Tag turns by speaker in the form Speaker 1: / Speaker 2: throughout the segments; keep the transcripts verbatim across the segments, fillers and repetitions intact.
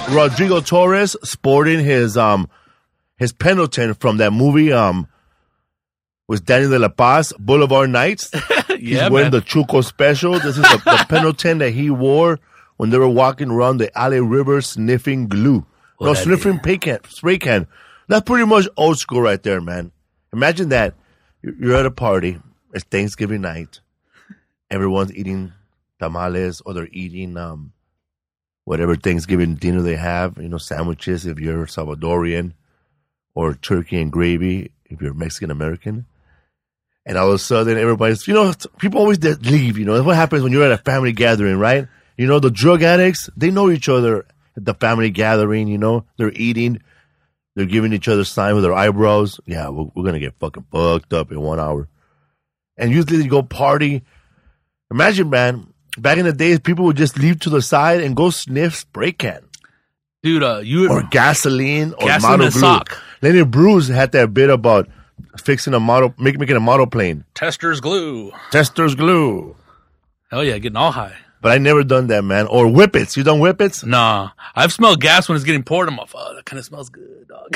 Speaker 1: Rodrigo Torres sporting his um his Pendleton from that movie um with Daniel de la Paz, Boulevard Nights.
Speaker 2: Yeah,
Speaker 1: He's wearing
Speaker 2: man.
Speaker 1: the Chuco special. This is the, the Pendleton that he wore when they were walking around the L A River sniffing glue.
Speaker 2: Well,
Speaker 1: no, sniffing pay can, spray can. That's pretty much old school right there, man. Imagine that. You're at a party. It's Thanksgiving night. Everyone's eating tamales or they're eating um, whatever Thanksgiving dinner they have. You know, sandwiches if you're Salvadorian, or turkey and gravy if you're Mexican American. And all of a sudden, everybody's, you know, people always leave. You know, that's what happens when you're at a family gathering, right? You know, the drug addicts, they know each other at the family gathering. You know, they're eating. They're giving each other signs with their eyebrows. Yeah, we're, we're going to get fucking fucked up in one hour. And usually they go party. Imagine, man, back in the days, people would just leave to the side and go sniff spray can.
Speaker 2: Dude, uh, you
Speaker 1: Or gasoline or
Speaker 2: Gasoline
Speaker 1: model
Speaker 2: and
Speaker 1: glue.
Speaker 2: sock.
Speaker 1: Lenny Bruce had that bit about fixing a model, make, making a model plane.
Speaker 2: Tester's glue.
Speaker 1: Tester's glue.
Speaker 2: Hell yeah, getting all high.
Speaker 1: But I never done that, man. Or whippets. You done whippets?
Speaker 2: Nah, I've smelled gas when it's getting poured. I'm like, oh, that kind of smells good, dog.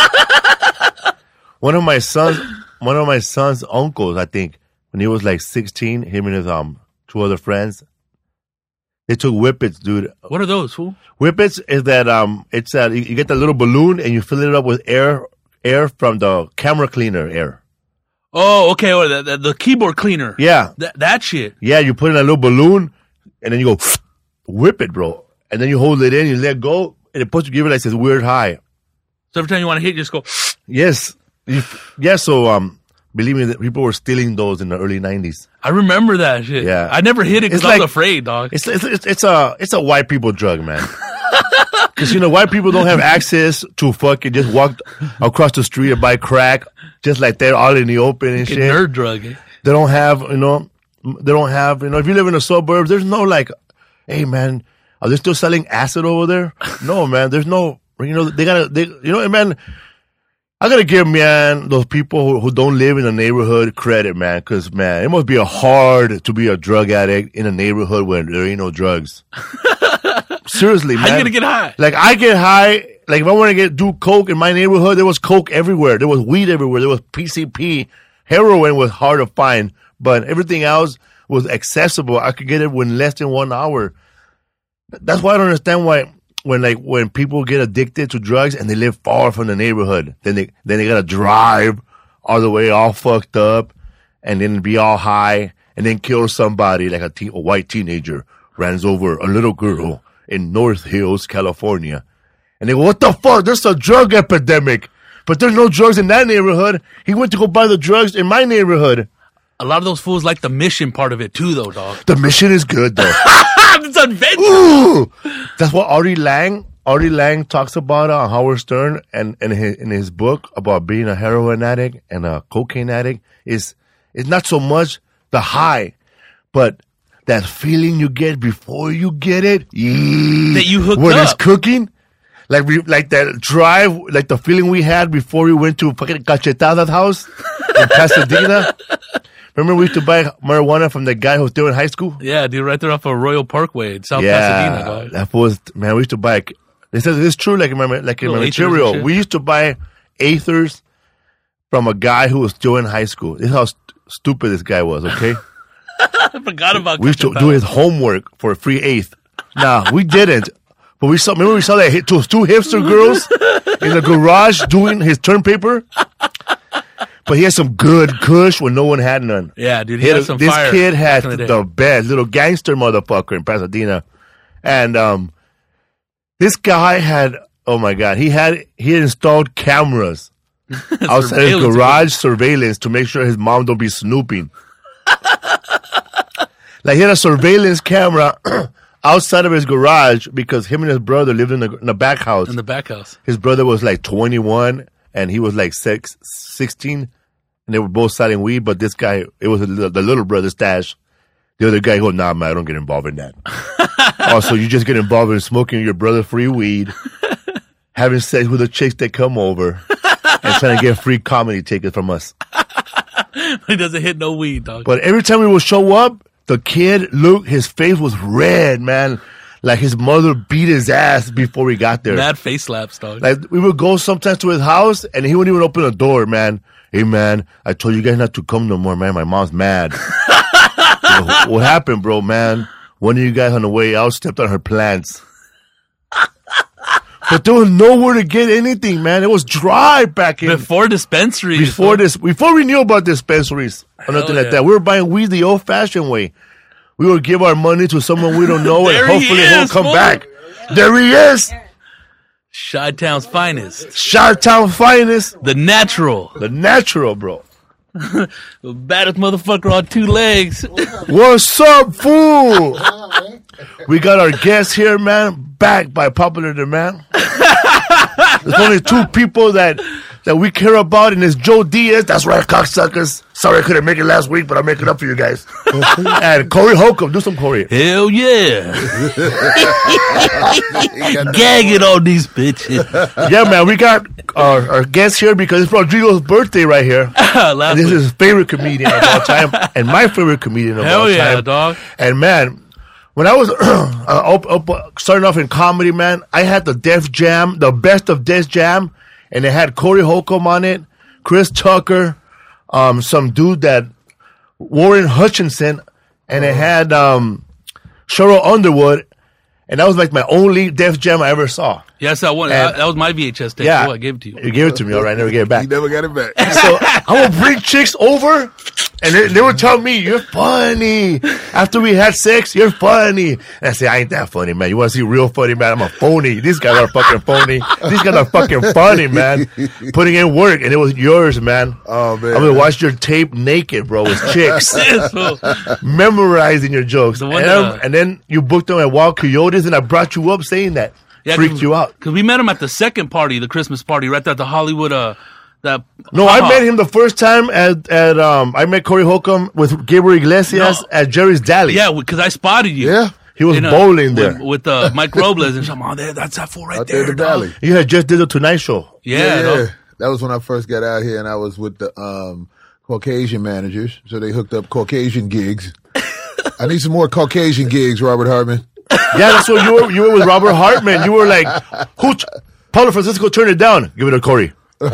Speaker 1: One of my sons, one of my son's uncles, I think, when he was like sixteen, him and his um two other friends, they took whippets, dude.
Speaker 2: What are those, fool?
Speaker 1: Whippets is that um, it's that you, you get that little balloon and you fill it up with air, air from the camera cleaner air.
Speaker 2: Oh, okay, or the, the, the keyboard cleaner.
Speaker 1: Yeah,
Speaker 2: That, that shit.
Speaker 1: yeah. You put in a little balloon and then you go whip it, bro. And then you hold it in, you let go, and it puts you give it like this weird high.
Speaker 2: So every time you want to hit, you just go,
Speaker 1: Yes, You- yeah. So um, believe me, that people were stealing those in the early nineties.
Speaker 2: I remember that shit.
Speaker 1: Yeah.
Speaker 2: I never hit it because
Speaker 1: It's
Speaker 2: I
Speaker 1: like-
Speaker 2: was afraid, dog.
Speaker 1: It's it's it's, it's a it's a white people drug, man. Because you know white people don't have access to fucking just walk across the street and buy crack just like they're all in the open and
Speaker 2: Get
Speaker 1: shit.
Speaker 2: nerd drug. Eh?
Speaker 1: They don't have you know they don't have you know if you live in the suburbs, there's no like, hey man, are they still selling acid over there? No, man, there's no you know they gotta they you know man. I gotta give, man, those people who, who don't live in the neighborhood credit, man, because, man, it must be a hard to be a drug addict in a neighborhood where there ain't no drugs. Seriously, man.
Speaker 2: How you gonna get high?
Speaker 1: Like, I get high, like, if I want to get do coke in my neighborhood, there was coke everywhere. There was weed everywhere. There was P C P. Heroin was hard to find, but everything else was accessible. I could get it in less than one hour. That's why I don't understand why... When like when people get addicted to drugs and they live far from the neighborhood, then they then they gotta drive all the way all fucked up, and then be all high, and then kill somebody like a, teen, a white teenager runs over a little girl in North Hills, California, and they go, "What the fuck? There's a drug epidemic, but there's no drugs in that neighborhood. He went to go buy the drugs in my neighborhood."
Speaker 2: A lot of those fools like the mission part of it too, though, dog.
Speaker 1: The mission is good though.
Speaker 2: It's adventure.
Speaker 1: Ooh, that's what Artie Lang. Artie Lang talks about on Howard Stern and, and his, in his book about being a heroin addict and a cocaine addict is is not so much the high, but that feeling you get before you get it.
Speaker 2: That you hooked
Speaker 1: when
Speaker 2: up.
Speaker 1: it's cooking, like we like that drive, like the feeling we had before we went to fucking Cachetada's house in Pasadena. Remember we used to buy marijuana from the guy who was still in high school?
Speaker 2: Yeah, dude, right there off of Royal Parkway in South
Speaker 1: Yeah,
Speaker 2: Pasadena, dog.
Speaker 1: that was, man, we used to buy, they said it's true, like in my, like in my
Speaker 2: Little Aethers and
Speaker 1: material.
Speaker 2: shit.
Speaker 1: We used to buy Aethers from a guy who was still in high school. This is how st- stupid this guy was, okay?
Speaker 2: I forgot about
Speaker 1: We used to
Speaker 2: Cachetada.
Speaker 1: do his homework for a free eighth. Nah, we didn't. But we saw, remember we saw that hit, those two hipster girls in the garage doing his term paper? But he had some good kush when no one had none.
Speaker 2: Yeah, dude, he
Speaker 1: He had
Speaker 2: had
Speaker 1: a-
Speaker 2: some
Speaker 1: this
Speaker 2: fire
Speaker 1: kid had
Speaker 2: back in the
Speaker 1: the,
Speaker 2: day.
Speaker 1: best little gangster motherfucker in Pasadena, and um, this guy had oh my god, he had he had installed cameras outside his
Speaker 2: Surveillance
Speaker 1: garage surveillance to make sure his mom don't be snooping. Like he had a surveillance camera outside of his garage because him and his brother lived in the, in the back house.
Speaker 2: in the back house.
Speaker 1: His brother was like twenty-one and he was like six, sixteen, and they were both selling weed, but this guy, it was a, little- the little brother stash. The other guy goes, nah, man, I don't get involved in that. Also, you just get involved in smoking your brother free weed, having sex with the chicks that come over, and trying to get free comedy tickets from us.
Speaker 2: He doesn't hit no weed, dog.
Speaker 1: But every time we would show up, the kid, look, his face was red, man. like his mother beat his ass before we got there.
Speaker 2: Mad face slaps, dog.
Speaker 1: Like we would go sometimes to his house, and he wouldn't even open the door, man. Hey, man, I told you guys not to come no more, man. My mom's mad. You know, what happened, bro, man? One of you guys on the way out stepped on her plants. But there was nowhere to get anything, man. It was dry back in
Speaker 2: Before dispensaries.
Speaker 1: before this. Before we knew about dispensaries or
Speaker 2: Hell
Speaker 1: nothing
Speaker 2: yeah.
Speaker 1: like that, we were buying weed the old-fashioned way. We would give our money to someone we don't know, and
Speaker 2: There he
Speaker 1: hopefully
Speaker 2: is,
Speaker 1: he'll come
Speaker 2: fool.
Speaker 1: back. There he is,
Speaker 2: Chi-Town's finest.
Speaker 1: Chi-Town finest,
Speaker 2: The natural.
Speaker 1: the natural, bro.
Speaker 2: The baddest motherfucker on two legs.
Speaker 1: What's up, fool? We got our guest here, man, back by popular demand. There's only two people that that we care about, and it's Joe Diaz. That's right, cocksuckers. Sorry I couldn't make it last week, but I'll make it up for you guys. And Corey Holcomb. Do some Corey.
Speaker 2: Hell yeah. Gag it on these bitches.
Speaker 1: Yeah, man, we got our, our guest here because it's Rodrigo's birthday right here.
Speaker 2: Last
Speaker 1: And this
Speaker 2: week.
Speaker 1: is his favorite comedian of all time, and my favorite comedian of
Speaker 2: Hell
Speaker 1: all
Speaker 2: yeah,
Speaker 1: time.
Speaker 2: dog.
Speaker 1: And man, when I was uh, up, up, starting off in comedy, man, I had the Def Jam, the best of Def Jam, and it had Corey Holcomb on it, Chris Tucker, um, some dude that Warren Hutchinson, and it had um, Cheryl Underwood, and that was like my only Def Jam I ever saw.
Speaker 2: Yes, that one.
Speaker 1: And-
Speaker 2: I, that was my V H S tape.
Speaker 1: Yeah,
Speaker 2: Oh, I gave it to you.
Speaker 1: You gave it to me, all right. I never gave it
Speaker 3: He
Speaker 1: back.
Speaker 3: never got it back.
Speaker 1: So I would bring chicks over, and they, they would tell me, "You're funny." After we had sex, you're funny. And I say, "I ain't that funny, man. You want to see real funny, man? I'm a phony. These guys are fucking phony. These guys are fucking funny, man. Putting in work, and it was yours, man.
Speaker 3: Oh, man.
Speaker 1: I would watch your tape naked, bro, with chicks,
Speaker 2: Yes, fool.
Speaker 1: memorizing your jokes.
Speaker 2: The
Speaker 1: And
Speaker 2: one
Speaker 1: then,
Speaker 2: that-
Speaker 1: and then you booked them at Wild Coyotes, and I brought you up saying that.
Speaker 2: Yeah,
Speaker 1: Freaked you out.
Speaker 2: Because we met him at the second party, the Christmas party, right there at the Hollywood. Uh, that
Speaker 1: No, I
Speaker 2: uh-huh.
Speaker 1: met him the first time at at um. I met Corey Holcomb with Gabriel Iglesias
Speaker 2: No.
Speaker 1: at Jerry's Deli.
Speaker 2: Yeah, because I spotted you.
Speaker 3: Yeah.
Speaker 1: He was
Speaker 2: In, uh,
Speaker 1: bowling there.
Speaker 2: with, with uh, Mike Robles and something. Oh, there, that's that fool right
Speaker 3: Out there
Speaker 2: there.
Speaker 3: in the
Speaker 2: dog.
Speaker 3: valley.
Speaker 1: You had just did the Tonight Show.
Speaker 2: Yeah, dog.
Speaker 3: That was when I first got out here, and I was with the um, Caucasian managers, so they hooked up Caucasian gigs. I need some more Caucasian gigs, Robert Hartman.
Speaker 1: Yeah, that's what you were. You were with Robert Hartman. You were like, "Who? Paulo Francisco, turn it down. Give it to Corey."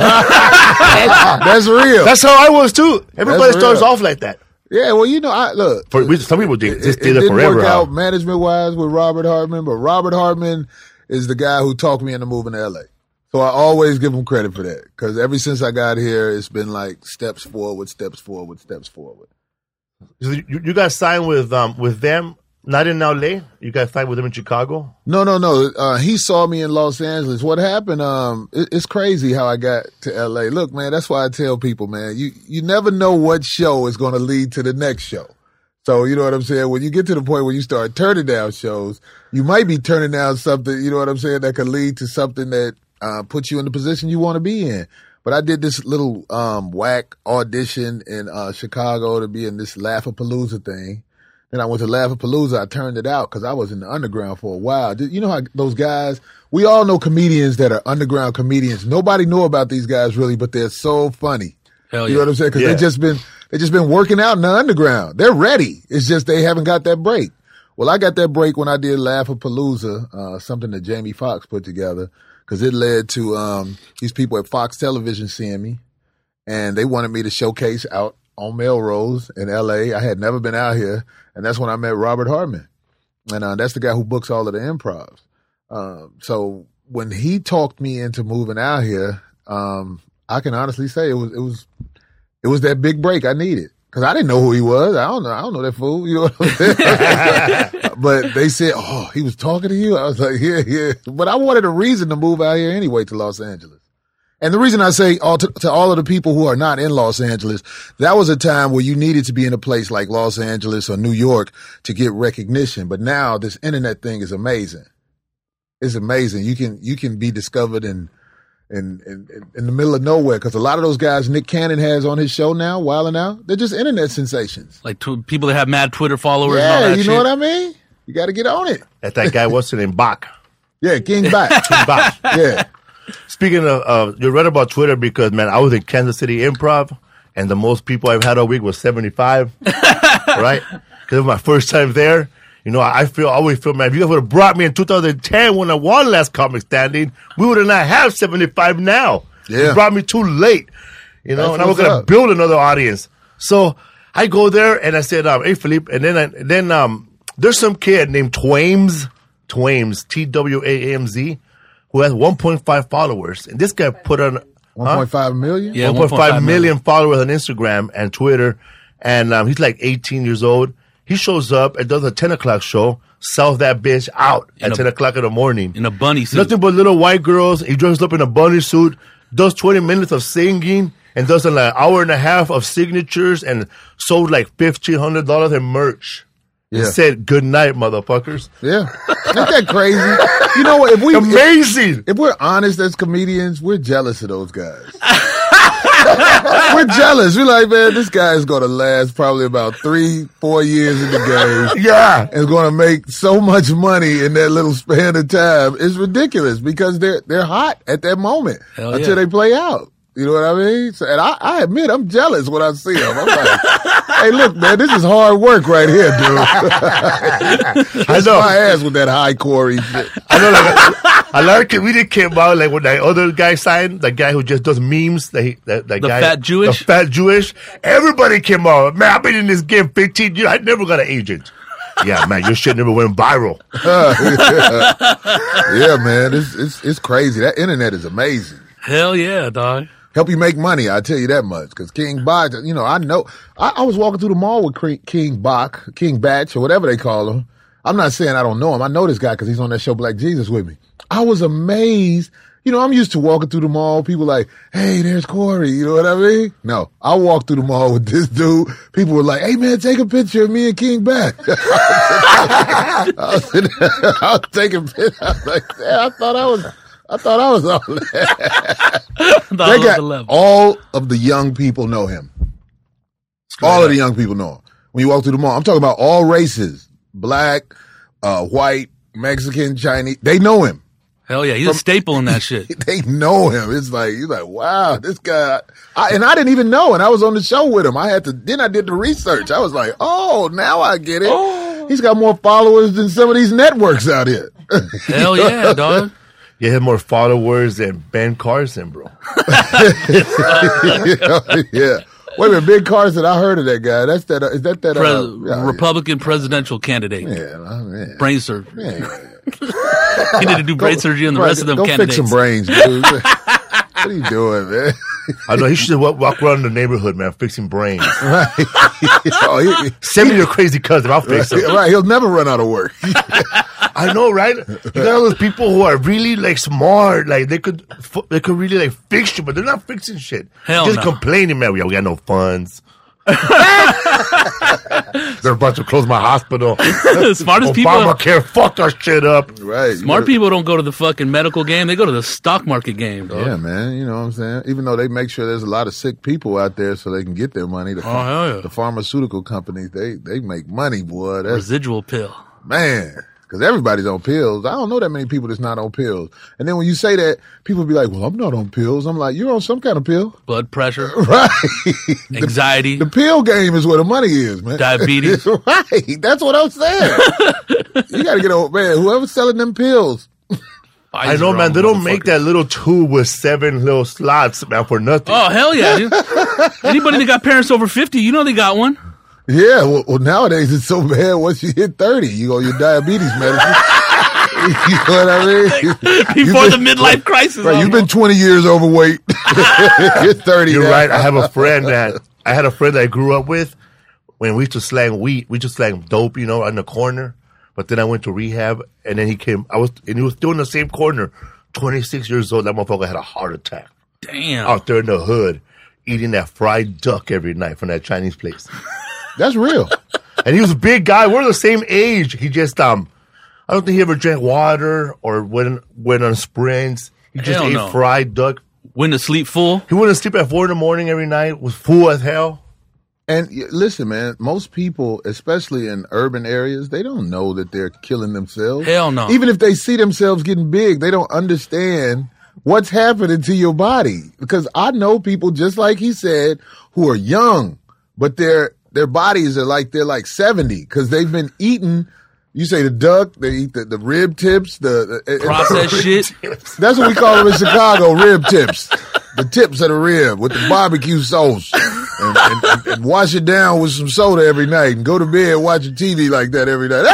Speaker 3: That's real.
Speaker 1: That's how I was too. Everybody
Speaker 3: That's
Speaker 1: starts
Speaker 3: real.
Speaker 1: off like that.
Speaker 3: yeah, well, you know, I look.
Speaker 1: For we, some people did,
Speaker 3: It,
Speaker 1: just
Speaker 3: it
Speaker 1: did it
Speaker 3: didn't
Speaker 1: forever.
Speaker 3: work
Speaker 1: huh?
Speaker 3: out management wise with Robert Hartman, but Robert Hartman is the guy who talked me into moving to L A. So I always give him credit for that because ever since I got here, it's been like steps forward, steps forward, steps forward.
Speaker 1: So you, you got signed with um with them, not in L A. You got signed with them in Chicago.
Speaker 3: No, no, no. Uh, he saw me in Los Angeles. What happened? Um, it, it's crazy how I got to L A. Look, man, that's why I tell people, man, you you never know what show is going to lead to the next show. So you know what I'm saying? When you get to the point where you start turning down shows, you might be turning down something. You know what I'm saying? That could lead to something that uh, puts you in the position you want to be in. But I did this little um, whack audition in uh, Chicago to be in this Laugh-A-Palooza thing. Then I went to Laugh-A-Palooza. I turned it out because I was in the underground for a while. You know how those guys, we all know comedians that are underground comedians. Nobody know about these guys really, but they're so funny.
Speaker 2: Hell
Speaker 3: You
Speaker 2: yeah.
Speaker 3: know what I'm saying? Because
Speaker 1: Yeah.
Speaker 3: they just been they just been working out in the underground. They're ready. It's just they haven't got that break. Well, I got that break when I did Laugh-A-Palooza, uh, something that Jamie Foxx put together, because it led to um, these people at Fox Television seeing me, and they wanted me to showcase out on Melrose in L A. I had never been out here, and that's when I met Robert Hartman, and uh, that's the guy who books all of the improvs. Um, so when he talked me into moving out here, um, I can honestly say it was it was it was that big break I needed because I didn't know who he was. I don't know. I don't know that fool. You know what I'm saying? But they said, "Oh, he was talking to you." I was like, "Yeah, yeah." But I wanted a reason to move out here anyway to Los Angeles. And the reason I say all to, to all of the people who are not in Los Angeles, that was a time where you needed to be in a place like Los Angeles or New York to get recognition. But now this internet thing is amazing. It's amazing. You can you can be discovered in in in, in the middle of nowhere because a lot of those guys Nick Cannon has on his show now, Wild 'N Out, they're just internet sensations.
Speaker 2: Like tw- people that have mad Twitter followers and all
Speaker 3: Yeah,
Speaker 2: that
Speaker 3: you
Speaker 2: shit.
Speaker 3: know what I mean? You got to get on it.
Speaker 1: That that guy was named Bach.
Speaker 3: Yeah, King Bach.
Speaker 1: Bach.
Speaker 3: Yeah.
Speaker 1: Speaking of, uh, you read about Twitter because man, I was in Kansas City Improv, and the most people I've had all week was seventy-five, right? Because it was my first time there, You know, I feel, I always feel, man, if you guys would have brought me in two thousand ten when I won Last Comic Standing, we would have not have seventy-five now.
Speaker 3: Yeah.
Speaker 1: You brought me too late. You know,
Speaker 3: That's
Speaker 1: and I was
Speaker 3: what's
Speaker 1: going to
Speaker 3: up.
Speaker 1: build another audience. So I go there and I said, um, hey, Felipe, and then, I, and then, um, there's some kid named Twames, Twames, T W A M Z, who has one point five followers. And this guy put on
Speaker 3: one point five million?
Speaker 2: Yeah,
Speaker 1: one point five million followers on Instagram and Twitter. And um, he's like eighteen years old. He shows up and does a ten o'clock show, sells that bitch out
Speaker 2: In
Speaker 1: at
Speaker 2: a-
Speaker 1: ten o'clock in the morning.
Speaker 2: in a bunny suit.
Speaker 1: Nothing but little white girls. He dresses up in a bunny suit, does twenty minutes of singing, and does an like, hour and a half of signatures and sold like fifteen hundred dollars in merch.
Speaker 3: Yeah.
Speaker 1: And said, good night, motherfuckers.
Speaker 3: Yeah. Ain't that crazy? You know what? If we, if,
Speaker 1: Amazing.
Speaker 3: if we're honest as comedians, we're jealous of those guys. We're jealous. We're like, man, this guy is going to last probably about three, four years in the game.
Speaker 1: Yeah.
Speaker 3: And is going to make so much money in that little span of time. It's ridiculous because they're they're hot at that moment
Speaker 2: Hell
Speaker 3: until
Speaker 2: yeah.
Speaker 3: they play out. You know what I mean? So, and I, I admit I'm jealous when I see them. I'm like, hey, look, man, this is hard work right here, dude. I
Speaker 1: know.
Speaker 3: my ass with that high Corey shit.
Speaker 1: I know, like, a lot of comedians came out, like when that other guy signed, the guy who just does memes, that, he, that, that
Speaker 2: The
Speaker 1: guy,
Speaker 2: fat Jewish?
Speaker 1: the fat Jewish. Everybody came out. Man, I've been in this game fifteen years. I never got an agent. Yeah, man, your shit never went viral.
Speaker 3: Yeah, man, it's, it's it's crazy. That internet is amazing.
Speaker 2: Hell yeah, dog.
Speaker 3: Help you make money, I tell you that much. Because King Bach, you know, I know. I, I was walking through the mall with Cre- King Bach, King Batch, or whatever they call him. I'm not saying I don't know him. I know this guy because he's on that show Black Jesus with me. I was amazed. You know, I'm used to walking through the mall. People like, hey, there's Corey. You know what I mean? No, I walked through the mall with this dude. People were like, hey, man, take a picture of me and King Batch. I was, sitting there, I was taking pictures. I was like, yeah, I thought I was. I thought I was on that.
Speaker 2: That
Speaker 3: They
Speaker 2: was
Speaker 3: got
Speaker 2: the level.
Speaker 3: all of the young people know him. All of the young people know him. When you walk through the mall, I'm talking about all races, black, uh, white, Mexican, Chinese. They know him.
Speaker 2: Hell yeah, he's a staple in that shit.
Speaker 3: They know him. It's like, you're like, wow, this guy. I, and I didn't even know. And I was on the show with him. I had to, then I did the research. I was like, oh, now I get it.
Speaker 2: Oh.
Speaker 3: He's got more followers than some of these networks out here.
Speaker 2: Hell yeah, dog.
Speaker 1: You have more followers than Ben Carson, bro.
Speaker 3: Yeah. Wait a minute, Ben Carson. I heard of that guy. That's that. Uh, is that that?
Speaker 2: Pres-
Speaker 3: Uh, yeah,
Speaker 2: Republican presidential candidate.
Speaker 3: Yeah, I mean,
Speaker 2: Brain surgery.
Speaker 3: yeah.
Speaker 2: He need to do brain surgery on the
Speaker 3: Right,
Speaker 2: rest of them
Speaker 3: go
Speaker 2: candidates.
Speaker 3: fix some brains, dude. What are you doing, man?
Speaker 1: I know he should walk, walk around the neighborhood, man, fixing brains.
Speaker 3: Right. Oh, he-
Speaker 1: Send me your crazy cousin. I'll fix him.
Speaker 3: right. He'll never run out of work.
Speaker 1: I know, right? You got all those people who are really like smart, like they could, f- they could really like fix you, but they're not fixing shit.
Speaker 2: Hell
Speaker 1: Just
Speaker 2: no.
Speaker 1: complaining, man. We, we got no funds. They're about to close my hospital.
Speaker 2: Smartest people,
Speaker 1: Obamacare fucked our shit up.
Speaker 3: Right.
Speaker 2: smart people don't go to the fucking medical game. They go to the stock market game, dog.
Speaker 3: Yeah, man. You know what I'm saying? Even though they make sure there's a lot of sick people out there so they can get their money. The,
Speaker 2: Oh, hell yeah.
Speaker 3: the pharmaceutical companies, they, they make money, boy. That's,
Speaker 2: Residual pill.
Speaker 3: man. Because everybody's on pills. I don't know that many people that's not on pills. And then when you say that, people be like, well, I'm not on pills. I'm like, you're on some kind of pill.
Speaker 2: Blood pressure,
Speaker 3: Right.
Speaker 2: anxiety,
Speaker 3: The pill game is where the money is, man.
Speaker 2: Diabetes.
Speaker 3: Right. That's what I'm saying. You got to get over, man. Whoever's selling them pills.
Speaker 1: I know, man. They don't make that little tube with seven little slots, man, for nothing.
Speaker 2: Oh, hell yeah. dude. Anybody that got parents over fifty, you know they got one.
Speaker 3: Yeah. Well, well, nowadays it's so bad. Once you hit thirty, you go your diabetes medicine. You know what I mean?
Speaker 2: Before
Speaker 3: You've
Speaker 2: the
Speaker 3: been-
Speaker 2: midlife crisis.
Speaker 3: Right. You've been twenty years overweight. You're thirty.
Speaker 1: You're
Speaker 3: now.
Speaker 1: right. I have a friend that I had a friend that I grew up with. When we used to slang weed, we just slang dope, you know, in the corner. But then I went to rehab, and then he came. I was, and he was still in the same corner. twenty-six years old. That motherfucker had a heart attack
Speaker 2: Damn.
Speaker 1: out there in the hood, eating that fried duck every night from that Chinese place.
Speaker 3: That's real.
Speaker 1: And he was a big guy. We're the same age. He just, um, I don't think he ever drank water or went went on sprints. He just
Speaker 2: Hell
Speaker 1: ate
Speaker 2: no.
Speaker 1: fried duck.
Speaker 2: Went to sleep full.
Speaker 1: He went to sleep at four in the morning every night. Was full as hell.
Speaker 3: And y- listen, man, most people, especially in urban areas, they don't know that they're killing themselves.
Speaker 2: Hell no.
Speaker 3: Even if they see themselves getting big, they don't understand what's happening to your body. Because I know people, just like he said, who are young, but their their bodies are like they're like seventy because they've been eating You say the duck, they eat the, the rib tips, the, the
Speaker 2: Processed shit.
Speaker 3: That's what we call them in Chicago, rib tips. The tips of the rib with the barbecue sauce. And, and, and, and wash it down with some soda every night and go to bed watching T V like that every night.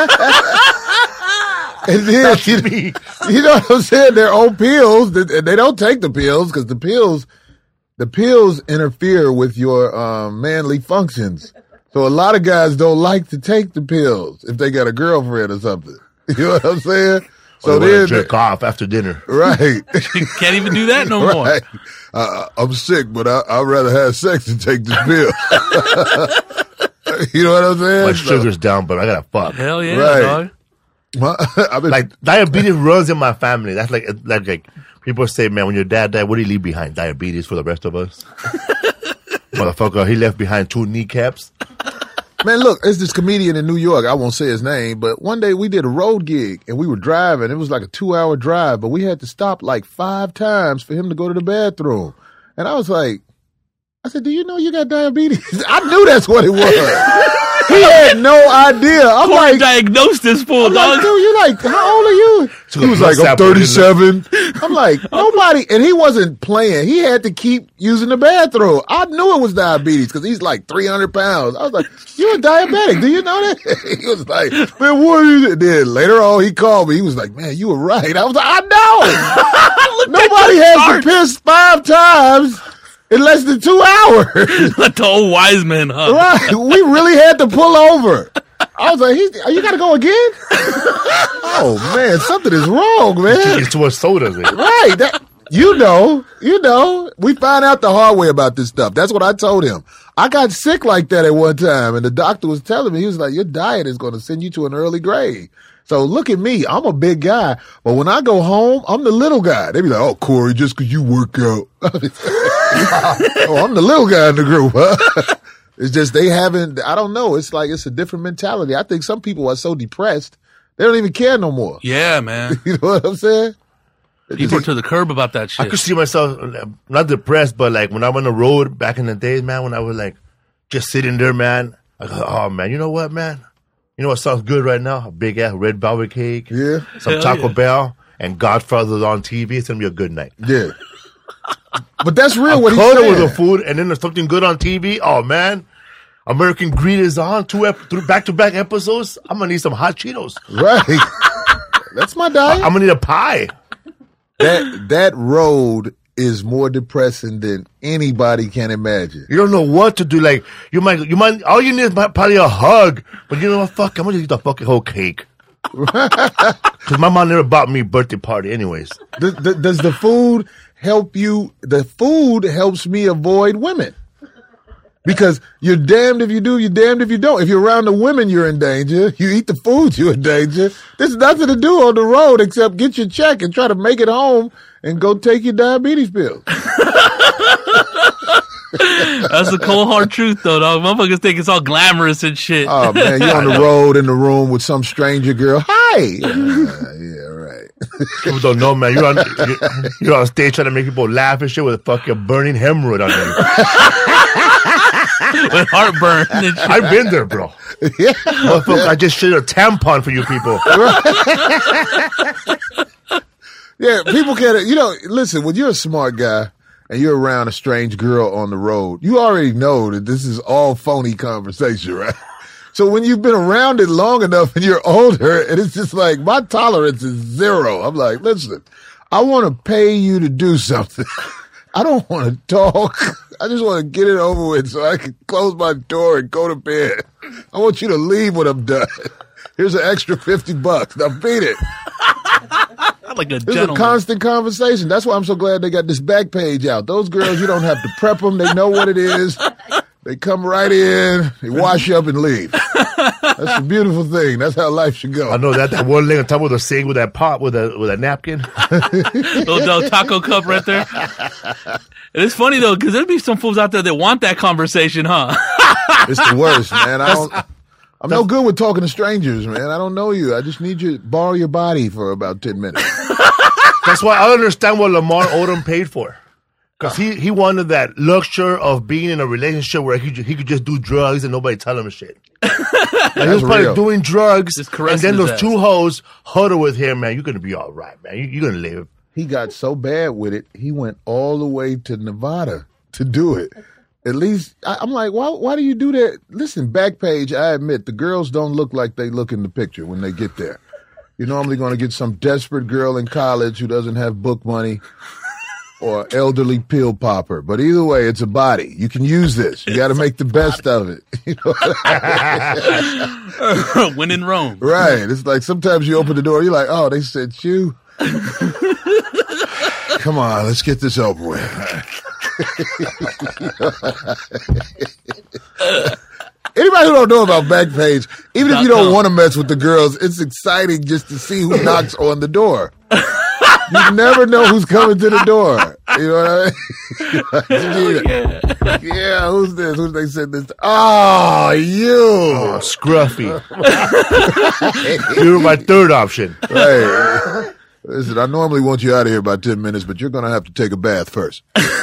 Speaker 3: And then, you, you know what I'm saying? They're on pills, and they don't take the pills because the pills, the pills interfere with your um, manly functions. So a lot of guys don't like to take the pills if they got a girlfriend or something. You know what I'm saying? So
Speaker 1: or
Speaker 3: then
Speaker 1: jerk off after dinner.
Speaker 3: Right.
Speaker 2: You can't even do that no more.
Speaker 3: Right. Uh, I'm sick, but I, I'd rather have sex than take this pill. You know what I'm saying?
Speaker 1: My sugar's down, but I gotta fuck.
Speaker 2: Hell yeah,
Speaker 3: Right.
Speaker 2: dog.
Speaker 3: My, I've been,
Speaker 1: Like diabetes runs in my family. That's like like like people say, man, when your dad died, what did he leave behind? Diabetes for the rest of us. Motherfucker, he left behind two kneecaps.
Speaker 3: Man, look, it's this comedian in New York. I won't say his name, but one day we did a road gig and we were driving. It was like a two hour drive, but we had to stop like five times for him to go to the bathroom. And I was like, I said, do you know you got diabetes? I knew that's what it was. He had no idea. I'm
Speaker 2: Corey
Speaker 3: like,
Speaker 2: diagnosed this fool,
Speaker 3: I'm
Speaker 2: dog.
Speaker 3: like, dude, you like, how old are you?
Speaker 1: So
Speaker 3: He was
Speaker 1: blood
Speaker 3: like, I'm
Speaker 1: sample didn't
Speaker 3: thirty-seven. I'm like, nobody, and he wasn't playing. He had to keep using the bathroom. I knew it was diabetes because he's like three hundred pounds. I was like, you're a diabetic. Do you know that? He was like, man, what is it? Then later on, he called me. He was like, man, you were right. I was like, I know. Nobody has to piss five times in less than two hours.
Speaker 2: Like the old wise man, huh?
Speaker 3: Right. We really had to pull over. I was like, He's, you got to go again? Oh, man, something is wrong, man.
Speaker 1: It's too much soda. Man.
Speaker 3: Right. That, you know, you know, we found out the hard way about this stuff. That's what I told him. I got sick like that at one time, and the doctor was telling me, he was like, your diet is going to send you to an early grave. So look at me. I'm a big guy, but when I go home, I'm the little guy. They be like, oh, Corey, just because you work out. Oh, I'm the little guy in the group, huh? It's just they haven't, I don't know. It's like it's a different mentality. I think some people are so depressed, they don't even care no more.
Speaker 2: Yeah, man.
Speaker 3: You know what I'm saying?
Speaker 2: People are to the curb about that
Speaker 1: I
Speaker 2: shit.
Speaker 1: could see myself uh, not depressed, but like when I went on the road back in the days, man, when I was like just sitting there, man. I go, oh man, you know what, man? You know what sounds good right now? A big ass red velvet cake,
Speaker 3: Yeah.
Speaker 1: some
Speaker 2: Hell
Speaker 1: Taco
Speaker 2: yeah.
Speaker 1: Bell, and Godfather's on T V. It's gonna be a good night.
Speaker 3: Yeah. But that's real
Speaker 1: I'm
Speaker 3: what he's
Speaker 1: cuddle
Speaker 3: saying.
Speaker 1: with the food, and then there's something good on T V. Oh man, American Greed is on two ep- through back-to-back episodes. I'm gonna need some hot Cheetos.
Speaker 3: Right. That's my diet.
Speaker 1: I'm gonna need a pie.
Speaker 3: that that road is more depressing than anybody can imagine.
Speaker 1: You don't know what to do. Like you might, you might. All you need is probably a hug. But you know what? Fuck, I'm gonna eat the fucking whole cake. Because my mom never bought me a birthday party, anyways.
Speaker 3: Does, does does the food help you? The food helps me avoid women. Because you're damned if you do, you're damned if you don't. If you're around the women, you're in danger. You eat the food, you're in danger. There's nothing to do on the road except get your check and try to make it home and go take your diabetes pill.
Speaker 2: That's the cold hard truth, though, dog. Motherfuckers think it's all glamorous and shit.
Speaker 3: Oh, man, you're on the road in the room with some stranger girl. Hi. Uh, yeah, right.
Speaker 1: People don't know, man. You're on, you're, you're on stage trying to make people laugh and shit with a fucking burning hemorrhoid on them.
Speaker 2: With heartburn and shit.
Speaker 1: I've been there, bro.
Speaker 3: Yeah.
Speaker 1: Motherfucker, I just shit a tampon for you people.
Speaker 3: Yeah, people can't, you know, listen, when you're a smart guy and you're around a strange girl on the road, you already know that this is all phony conversation, right? So when you've been around it long enough and you're older, and it's just like, my tolerance is zero. I'm like, listen, I want to pay you to do something. I don't want to talk. I just want to get it over with so I can close my door and go to bed. I want you to leave when I'm done. Here's an extra fifty bucks. Now beat it.
Speaker 2: Like a
Speaker 3: It's
Speaker 2: gentleman.
Speaker 3: a constant conversation. That's why I'm so glad they got this back page out. Those girls, you don't have to prep them. They know what it is. They come right in, they wash up and leave. That's a beautiful thing. That's how life should go.
Speaker 1: I know that that one leg on top of the sink with that pot with a with a napkin.
Speaker 2: Little Del Taco cup right there. And it's funny, though, because there'd be some fools out there that want that conversation, huh?
Speaker 3: It's the worst, man. I don't. I'm no good with talking to strangers, man. I don't know you. I just need you to borrow your body for about ten minutes.
Speaker 1: That's why I understand what Lamar Odom paid for. Because he, he wanted that luxury of being in a relationship where he, he could just do drugs and nobody tell him shit. Like, he was probably
Speaker 3: real.
Speaker 1: doing drugs,
Speaker 2: Just
Speaker 1: and
Speaker 2: caressing
Speaker 1: then
Speaker 2: his
Speaker 1: those
Speaker 2: ass.
Speaker 1: two hoes huddle with him, man. You're gonna be all right, man. You, you're gonna live.
Speaker 3: He got so bad with it, he went all the way to Nevada to do it. At least, I, I'm like, why Why do you do that? Listen, Backpage, I admit, the girls don't look like they look in the picture when they get there. You're normally going to get some desperate girl in college who doesn't have book money or elderly pill popper. But either way, it's a body. You can use this. You got to make the best of it. You know?
Speaker 2: When in Rome.
Speaker 3: Right. It's like sometimes you open the door, you're like, oh, they said you. Come on, let's get this over with. Anybody who don't know about Backpage, even if you don't want to mess with the girls, it's exciting just to see who knocks on the door. You never know who's coming to the door. You know what I mean? yeah. yeah, who's this? Who's they said this? To? Oh, you.
Speaker 1: Oh, scruffy. You're my third option.
Speaker 3: Hey, listen, I normally want you out of here by ten minutes, but you're going to have to take a bath first.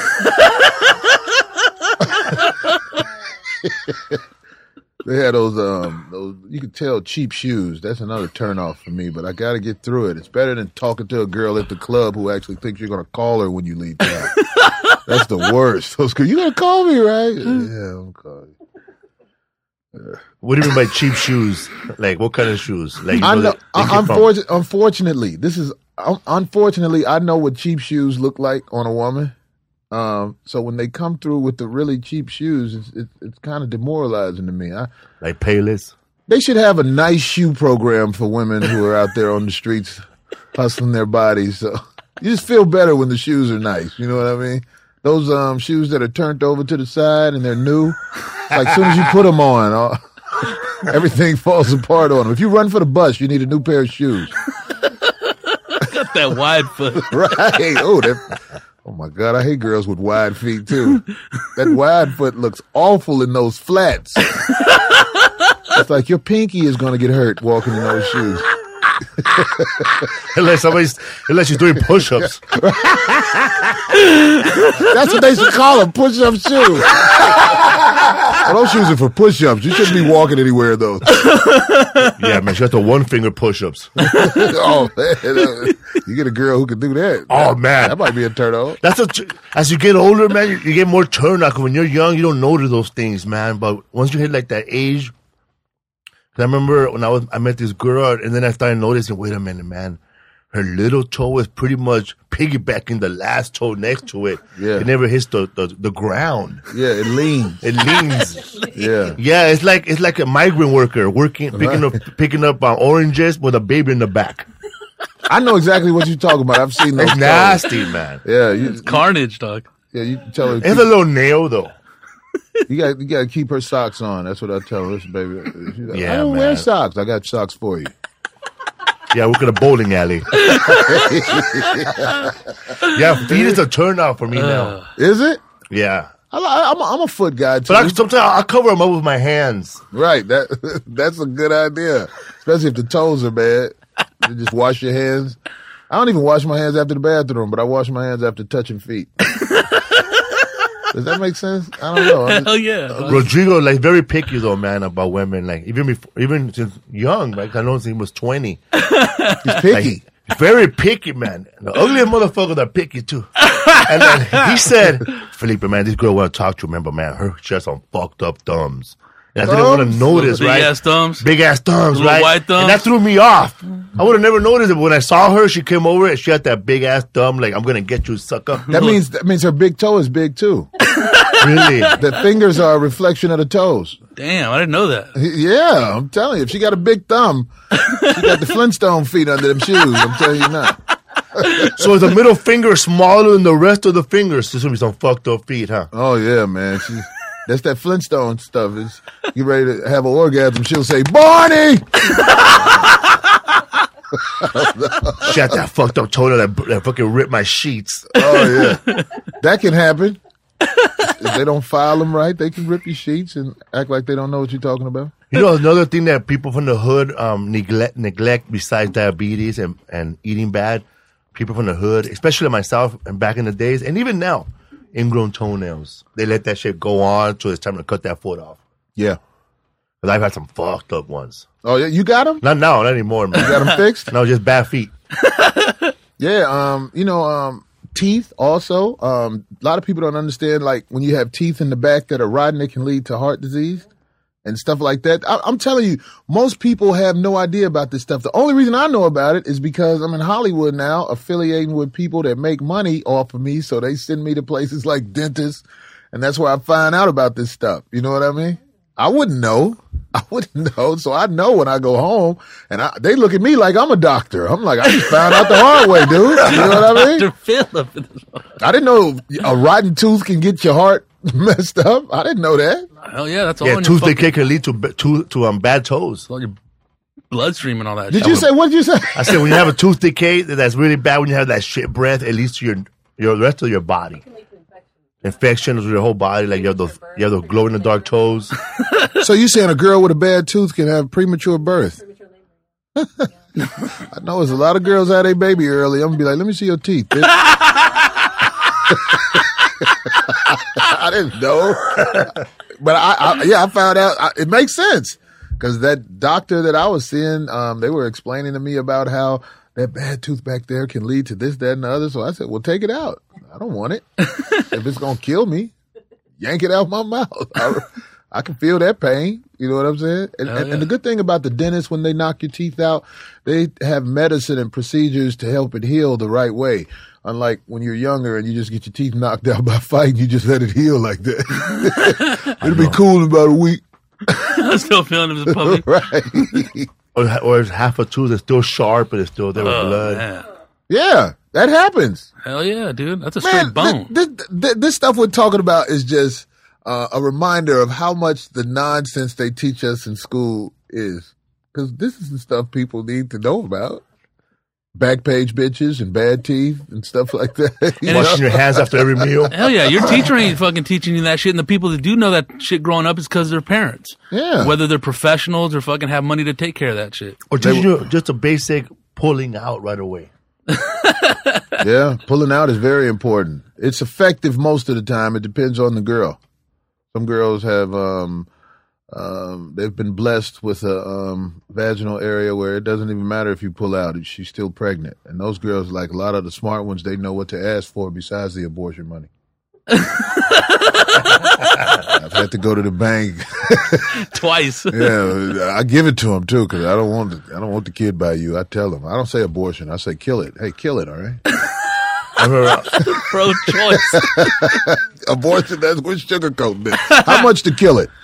Speaker 3: They had those, um, those, you could tell, cheap shoes. That's another turnoff for me, but I got to get through it. It's better than talking to a girl at the club who actually thinks you're going to call her when you leave town. That's the worst. Those girls, you going to call me, right? Yeah, I'm calling you. Yeah.
Speaker 1: What do you mean by cheap shoes? Like, what kind of shoes? Like, you
Speaker 3: I know,
Speaker 1: that they get from-
Speaker 3: unfortunately, unfortunately, this is, um, unfortunately, I know what cheap shoes look like on a woman. Um, so when they come through with the really cheap shoes, it's it's, it's kind of demoralizing to me. I,
Speaker 1: like Payless.
Speaker 3: they should have a nice shoe program for women who are out there on the streets hustling their bodies. So you just feel better when the shoes are nice. You know what I mean? Those um shoes that are turned over to the side and they're new, like as soon as you put them on, all, everything falls apart on them. If you run for the bus, you need a new pair of shoes.
Speaker 2: Got that wide foot.
Speaker 3: Right? Oh, that. Oh my God, I hate girls with wide feet too. That wide foot looks awful in those flats. It's like your pinky is going to get hurt walking in those shoes.
Speaker 1: unless somebody's, unless you're doing push-ups.
Speaker 3: That's what they should call them, push-up shoes. Well, those shoes are for push-ups. You shouldn't be walking anywhere, though.
Speaker 1: Yeah, man, she got the one-finger push-ups.
Speaker 3: Oh, man. You get a girl who can do that.
Speaker 1: Oh, man.
Speaker 3: That might be a turn on.
Speaker 1: That's a, as you get older, man, you, you get more turn on. 'Cause when you're young, you don't notice those things, man. But once you hit like that age, 'cause I remember when I was, I met this girl, and then I started noticing, wait a minute, man, her little toe is pretty much piggybacking the last toe next to it.
Speaker 3: Yeah.
Speaker 1: It never hits the, the, the ground.
Speaker 3: Yeah, it leans.
Speaker 1: It leans.
Speaker 3: Yeah.
Speaker 1: Yeah, it's like it's like a migrant worker working, picking up picking up uh, oranges with a baby in the back.
Speaker 3: I know exactly what you're talking about. I've seen those.
Speaker 1: It's nasty, man.
Speaker 3: Yeah, you,
Speaker 2: Carnage, dog.
Speaker 3: yeah, you tell her.
Speaker 1: It's a little nail though.
Speaker 3: You got you got to keep her socks on. That's what I tell her. Listen, baby. She's like,
Speaker 1: Yeah,
Speaker 3: I don't wear
Speaker 1: man.
Speaker 3: socks. I got socks for you.
Speaker 1: Yeah, we're gonna bowling alley. Yeah, feet is a turn off for me now.
Speaker 3: Is it?
Speaker 1: Yeah,
Speaker 3: I, li- I'm a, I'm a foot guy too.
Speaker 1: but I, sometimes I cover them up with my hands.
Speaker 3: Right. That that's a good idea, especially if the toes are bad. You just wash your hands. I don't even wash my hands after the bathroom, but I wash my hands after touching feet. Does that make sense? I don't know. I'm
Speaker 2: Hell
Speaker 3: just-
Speaker 2: yeah.
Speaker 1: Rodrigo, like, very picky though, man, about women. Like, even before, even since young, like, I know he was twenty.
Speaker 3: he's picky.
Speaker 1: Like, very picky, man. The ugliest motherfuckers are picky too. And then he said, Felipe, man, this girl want to talk to you, remember, man, her she has some fucked up thumbs. And I didn't want to
Speaker 3: Thumbs?
Speaker 1: notice,
Speaker 2: Big
Speaker 1: right?
Speaker 2: ass thumbs.
Speaker 1: Big ass thumbs,
Speaker 2: Little
Speaker 1: right?
Speaker 2: white thumbs.
Speaker 1: And that threw me off. I would have never noticed it. But when I saw her, she came over and she had that big ass thumb, like, I'm going to get you, sucker.
Speaker 3: That means that means her big toe is big too.
Speaker 1: Really?
Speaker 3: The fingers are a reflection of the toes.
Speaker 2: Damn, I didn't know that.
Speaker 3: Yeah, I'm telling you. If she got a big thumb, she got the Flintstone feet under them shoes. I'm telling you now.
Speaker 1: So is the middle finger smaller than the rest of the fingers? There's going to be some fucked up feet, huh?
Speaker 3: Oh yeah, man. She, that's that Flintstone stuff. It's, you ready to have an orgasm? She'll say, "Barney."
Speaker 1: She had that fucked up toenail that, that fucking ripped my sheets.
Speaker 3: Oh yeah, that can happen. If they don't file them right, they can rip your sheets and act like they don't know what you're talking about.
Speaker 1: You know, another thing that people from the hood um, neglect, neglect besides diabetes and, and eating bad, people from the hood, especially myself and back in the days, and even now, ingrown toenails. They let that shit go on till it's time to cut that foot off.
Speaker 3: Yeah,
Speaker 1: But I've had some fucked up ones.
Speaker 3: Oh, yeah, you got them?
Speaker 1: Not now, not anymore, man.
Speaker 3: You got them fixed?
Speaker 1: No, just bad feet.
Speaker 3: Yeah, um, you know, um, teeth also. Um, a lot of people don't understand, like, when you have teeth in the back that are rotten, it can lead to heart disease and stuff like that. I, I'm telling you, most people have no idea about this stuff. The only reason I know about it is because I'm in Hollywood now, affiliating with people that make money off of me, so they send me to places like dentists, and that's where I find out about this stuff. You know what I mean? I wouldn't know. I wouldn't know. So I know when I go home, and I, they look at me like I'm a doctor. I'm like, I just found out the hard way, dude. You know what I mean?
Speaker 2: Doctor Philip.
Speaker 3: I didn't know a rotten tooth can get your heart messed up. I didn't know that.
Speaker 2: Hell yeah, that's all.
Speaker 1: Yeah,
Speaker 2: in
Speaker 1: tooth
Speaker 2: your
Speaker 1: decay can lead to ba- to to um bad toes.
Speaker 2: all your bloodstream and all that.
Speaker 3: Did
Speaker 2: shit.
Speaker 3: you say, what did you say?
Speaker 1: I said when you have a tooth decay, that's really bad. When you have that shit breath, it leads to your your the rest of your body. Infections with your whole body, like you have those you have those glow in the dark toes.
Speaker 3: So you saying a girl with a bad tooth can have premature birth? I know there's a lot of girls had a baby early. I'm gonna be like, let me see your teeth, bitch. I didn't know, but I, I yeah, I found out. I, it makes sense because that doctor that I was seeing, um, they were explaining to me about how that bad tooth back there can lead to this, that, and the other. So I said, well, take it out. I don't want it. If it's gonna kill me, yank it out my mouth. I, I can feel that pain. You know what I'm saying? And,
Speaker 2: Oh,
Speaker 3: and,
Speaker 2: yeah.
Speaker 3: and the good thing about the dentist, when they knock your teeth out, they have medicine and procedures to help it heal the right way. Unlike when you're younger and you just get your teeth knocked out by fighting, you just let it heal like that. It'll be cool in about a week.
Speaker 2: I'm still feeling it as a puppy.
Speaker 3: Right.
Speaker 1: Or, or it's half a tooth is still sharp, but it's still there with
Speaker 2: Oh,
Speaker 1: blood.
Speaker 2: man.
Speaker 3: Yeah, that happens.
Speaker 2: Hell yeah, dude. That's a
Speaker 3: Man,
Speaker 2: straight bone.
Speaker 3: This, this, this stuff we're talking about is just uh, a reminder of how much the nonsense they teach us in school is. Because this is the stuff people need to know about. Back page bitches and bad teeth and stuff like that. You
Speaker 1: Washing
Speaker 3: know?
Speaker 1: your hands after every meal.
Speaker 2: Hell yeah, your teacher ain't fucking teaching you that shit, and the people that do know that shit growing up is because they're parents.
Speaker 3: Yeah.
Speaker 2: Whether they're professionals or fucking have money to take care of that shit.
Speaker 1: Or just, you know, just a basic pulling out right away.
Speaker 3: Yeah, pulling out is very important. It's effective most of the time. It depends on the girl. Some girls have, um, um, they've been blessed with a um, vaginal area where it doesn't even matter if you pull out; she's still pregnant. And those girls, like a lot of the smart ones, they know what to ask for besides the abortion money. I've had to go to the bank.
Speaker 2: Twice.
Speaker 3: Yeah, I give it to them too because I don't want the, I don't want the kid by you. I tell them I don't say abortion. I say kill it. Hey, kill it. All right.
Speaker 1: I remember,
Speaker 2: Pro-choice.
Speaker 3: Abortion, that's what sugarcoating it. How much to kill it?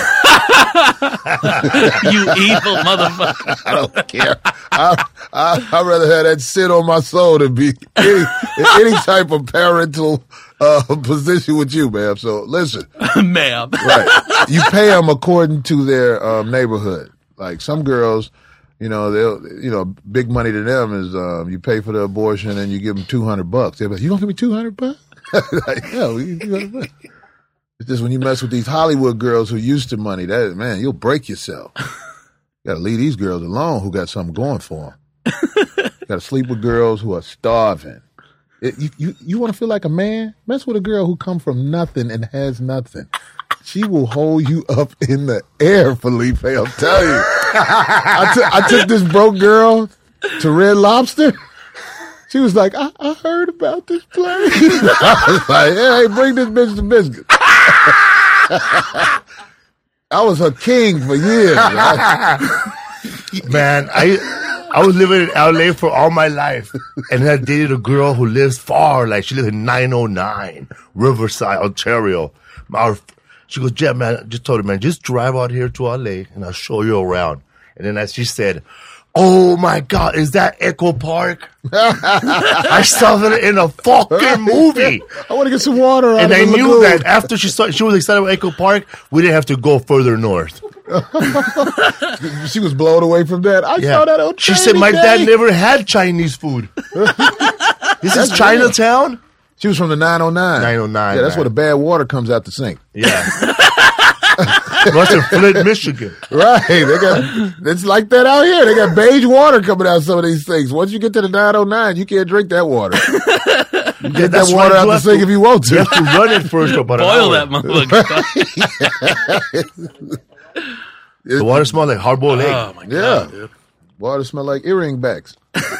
Speaker 2: You evil motherfucker.
Speaker 3: I don't care. I, I, I'd rather have that sit on my soul than be any, any type of parental uh, position with you, man. So listen,
Speaker 2: Ma'am.
Speaker 3: right? You pay them according to their um, neighborhood. Like some girls, you know, they'll, you know, big money to them is um, you pay for the abortion and you give them two hundred bucks. They're like, you gonna give me two hundred bucks? Like, yeah, we give you two hundred bucks. It's just when you mess with these Hollywood girls who are used to money, that man, you'll break yourself. You gotta leave these girls alone who got something going for them. You gotta sleep with girls who are starving. It, you you, you want to feel like a man? Mess with a girl who come from nothing and has nothing. She will hold you up in the air, Felipe. I'm telling you. I, took, I took this broke girl to Red Lobster. She was like, I, I heard about this place. I was like, hey, bring this bitch to biscuit. I was her king for years. I,
Speaker 1: man, I I was living in L A for all my life, and then I dated a girl who lives far. Like she lives in nine oh nine Riverside, Ontario. Our, she goes, yeah, man. I just told her, man, just drive out here to L A, and I'll show you around. And then as she said, oh my God, is that Echo Park? I saw that in a fucking movie.
Speaker 3: I want to get some water out
Speaker 1: And
Speaker 3: of
Speaker 1: I
Speaker 3: the
Speaker 1: knew
Speaker 3: lagoon.
Speaker 1: that after she saw, she was excited about Echo Park, we didn't have to go further north.
Speaker 3: She was blown away from that. I
Speaker 1: Yeah.
Speaker 3: saw that on
Speaker 1: She said, my
Speaker 3: Day.
Speaker 1: dad never had Chinese food. This is Chinatown?
Speaker 3: She was from the nine oh nine.
Speaker 1: nine oh nine,
Speaker 3: Yeah, that's
Speaker 1: man.
Speaker 3: where the bad water comes out the sink.
Speaker 1: Yeah. That's in Flint, Michigan.
Speaker 3: Right. They got, it's like that out here. They got beige water coming out of some of these things. Once you get to the nine oh nine, you can't drink that water. You get
Speaker 1: That's
Speaker 3: that water
Speaker 1: why
Speaker 3: out
Speaker 1: you
Speaker 3: the
Speaker 1: have
Speaker 3: sink
Speaker 1: to-
Speaker 3: if you want to.
Speaker 1: You have to run it first for about
Speaker 2: Boil
Speaker 1: an
Speaker 2: that
Speaker 1: hour.
Speaker 2: motherfucker.
Speaker 1: The water smells like hard-boiled egg.
Speaker 2: Oh my god,
Speaker 3: Yeah.
Speaker 2: dude.
Speaker 3: Water smell like earring backs.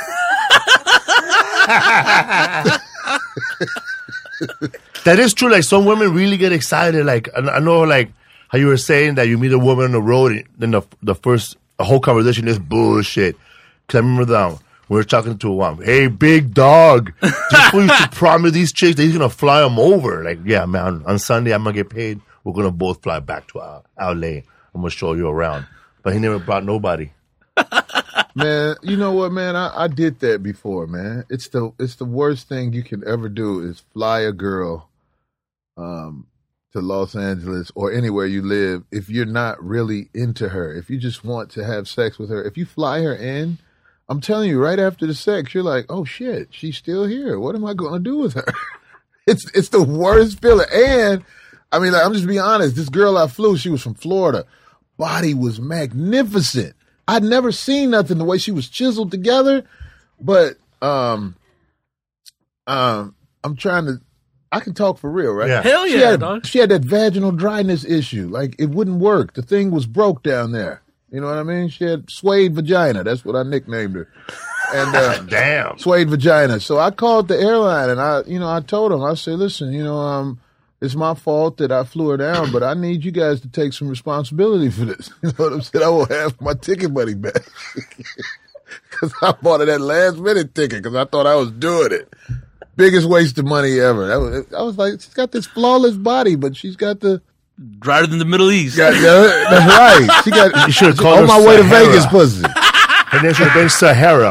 Speaker 1: That is true. Like, some women really get excited. Like, I I know, like, how you were saying that you meet a woman on the road, and then the the first the whole conversation is bullshit. Because I remember that we were talking to a woman. Hey, big dog, just for you to promise these chicks that he's gonna fly them over. Like, yeah, man, on Sunday I'm gonna get paid. We're gonna both fly back to uh, L A. I'm gonna show you around. But he never brought nobody.
Speaker 3: Man, you know what, man? I, I did that before, man. It's the it's the worst thing you can ever do is fly a girl um, to Los Angeles or anywhere you live if you're not really into her. If you just want to have sex with her, if you fly her in, I'm telling you, right after the sex, you're like, oh shit, she's still here. What am I going to do with her? it's it's the worst feeling. And I mean, like, I'm just being honest. This girl I flew, she was from Florida. Body was magnificent. I'd never seen nothing the way she was chiseled together, but um, um, I'm trying to. I can talk for real, right?
Speaker 1: Yeah.
Speaker 2: Hell
Speaker 3: She
Speaker 2: yeah,
Speaker 3: had,
Speaker 2: dog.
Speaker 3: she had that vaginal dryness issue. Like, it wouldn't work. The thing was broke down there. You know what I mean? She had suede vagina. That's what I nicknamed her. And uh,
Speaker 1: Damn.
Speaker 3: suede vagina. So I called the airline and I, you know, I told them, I said, listen, you know, um, it's my fault that I flew her down, but I need you guys to take some responsibility for this. You know what I'm saying? I will have my ticket money back. Because I bought her that last minute ticket because I thought I was doing it. Biggest waste of money ever. That was, I was like, she's got this flawless body, but she's got the.
Speaker 2: Drier than the Middle East.
Speaker 3: Got, that's right. She got.
Speaker 1: You should have called
Speaker 3: on
Speaker 1: her
Speaker 3: my way to
Speaker 1: Sahara.
Speaker 3: Vegas, pussy.
Speaker 1: Her name should have been Sahara.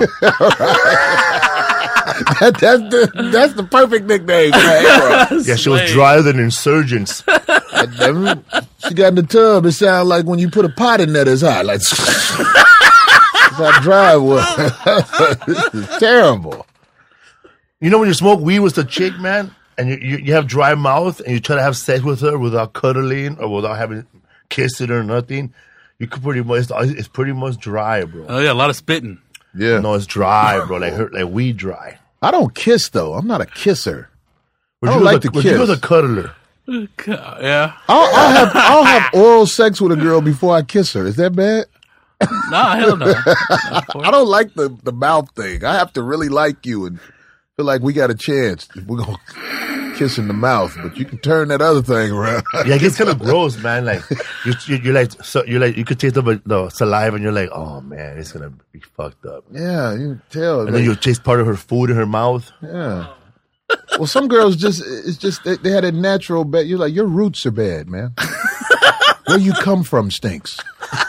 Speaker 3: that, that's the that's the perfect nickname. Sahara.
Speaker 1: Yeah, she was
Speaker 2: Slay.
Speaker 1: drier than insurgents.
Speaker 3: Damn it. She got in the tub. It sounded like when you put a pot in there, it's hot. Like that's how dry it was. This is terrible.
Speaker 1: You know when you smoke weed with a chick, man, and you, you, you have dry mouth, and you try to have sex with her without cuddling or without having kissing or nothing, you could pretty much, it's pretty much dry, bro.
Speaker 2: Oh yeah, a lot of spitting.
Speaker 3: Yeah.
Speaker 1: No, it's dry, bro, like her, like weed dry.
Speaker 3: I don't kiss though. I'm not a kisser.
Speaker 1: Would
Speaker 3: I
Speaker 1: you
Speaker 3: don't
Speaker 1: go
Speaker 3: like
Speaker 1: the,
Speaker 3: to
Speaker 1: would you go
Speaker 3: kiss.
Speaker 1: the cuddler?
Speaker 2: Yeah.
Speaker 3: I'll, I'll have I'll have oral sex with a girl before I kiss her. Is that bad?
Speaker 2: Nah, hell no.
Speaker 3: I don't like the, the mouth thing. I have to really like you and feel like we got a chance. We're going to kiss in the mouth, but you can turn that other thing around.
Speaker 1: Yeah, it gets kind of gross, man. Like you, you, you're like, so you're like, you could taste the, the saliva, and you're like, oh man, it's gonna be fucked up.
Speaker 3: Yeah, you can tell.
Speaker 1: And then you taste part of her food in her mouth.
Speaker 3: Yeah. Well, some girls just, it's just, they, they had a natural bad. You're like, your roots are bad, man. Where you come from stinks.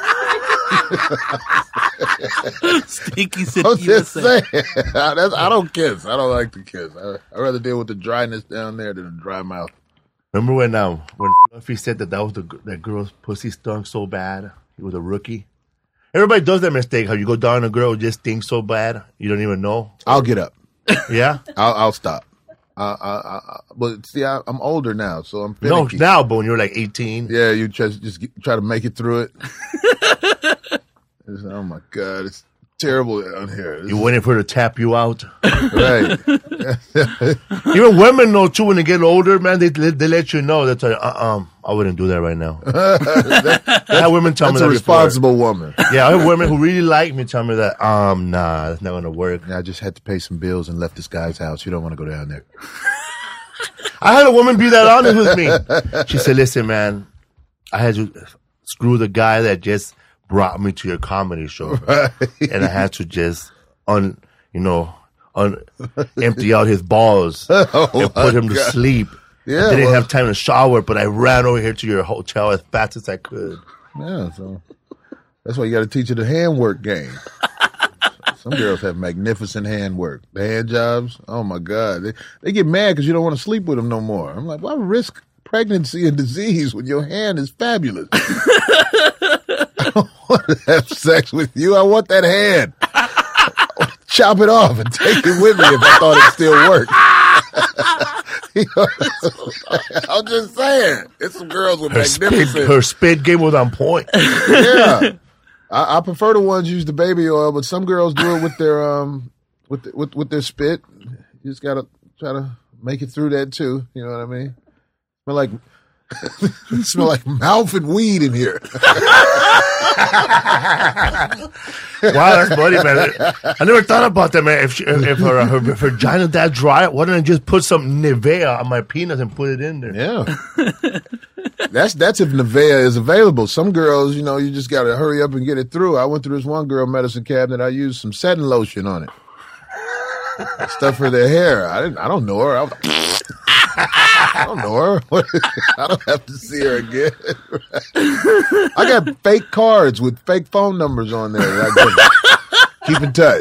Speaker 2: Stinky City,
Speaker 3: I'm just
Speaker 2: U S A.
Speaker 3: saying. That's, I don't kiss. I don't like to kiss. I, I'd rather deal with the dryness down there than a dry mouth.
Speaker 1: Remember when um when Fluffy said that that was the that girl's pussy stunk so bad? He was a rookie. Everybody does that mistake. How you go down on a girl who just stinks so bad you don't even know.
Speaker 3: I'll get up.
Speaker 1: Yeah.
Speaker 3: I'll, I'll stop. Uh, I, I, I, but see, I, I'm older now, so I'm
Speaker 1: No,
Speaker 3: finicky.
Speaker 1: now, but when you're like eighteen.
Speaker 3: Yeah, you just just get, try to make it through it. It's, oh my God, it's terrible down here. This
Speaker 1: You're
Speaker 3: is-
Speaker 1: waiting for her to tap you out.
Speaker 3: right?
Speaker 1: Even women know too when they get older, man. They they, they let you know. They tell you, uh, um, I wouldn't do that right now. I have women tell
Speaker 3: That's
Speaker 1: me
Speaker 3: a
Speaker 1: that before.
Speaker 3: responsible woman.
Speaker 1: Yeah, I have women who really like me tell me that. Um, nah, that's not gonna work.
Speaker 3: I just had to pay some bills and left this guy's house. You don't want to go down there.
Speaker 1: I had a woman be that honest with me. She said, "Listen, man, I had to screw the guy that just brought me to your comedy show, and I had to just un, you know, un, empty out his balls
Speaker 3: Oh,
Speaker 1: and put him to
Speaker 3: God.
Speaker 1: sleep.
Speaker 3: Yeah,
Speaker 1: I didn't
Speaker 3: well-
Speaker 1: have time to shower, but I ran over here to your hotel as fast as I could.
Speaker 3: Yeah, so that's why you got to teach her the handwork game. Some girls have magnificent handwork. The hand jobs, oh my God. They, they get mad because you don't want to sleep with them no more. I'm like, why risk pregnancy and disease when your hand is fabulous? I don't want to have sex with you. I want that hand. Chop it off and take it with me if I thought it still worked. You know, I'm just saying. It's some girls with
Speaker 1: Her spit,
Speaker 3: magnificent.
Speaker 1: her spit game was on point.
Speaker 3: Yeah. I, I prefer the ones use the baby oil, but some girls do it with their um with the, with with their spit. You just gotta try to make it through that too. You know what I mean? Smell like smell like mouth and weed in here.
Speaker 1: Wow, that's funny, man. I never thought about that, man. If she, if her, her, her vagina that dry, why don't I just put some Nivea on my penis and put it in there?
Speaker 3: Yeah. That's that's if Nivea is available. Some girls, you know, you just got to hurry up and get it through. I went through this one girl medicine cabinet. I used some setting lotion on it. Stuff for their hair. I didn't. I don't know her. I, was, I don't know her. I don't have to see her again. I got fake cards with fake phone numbers on there. That I keep in touch.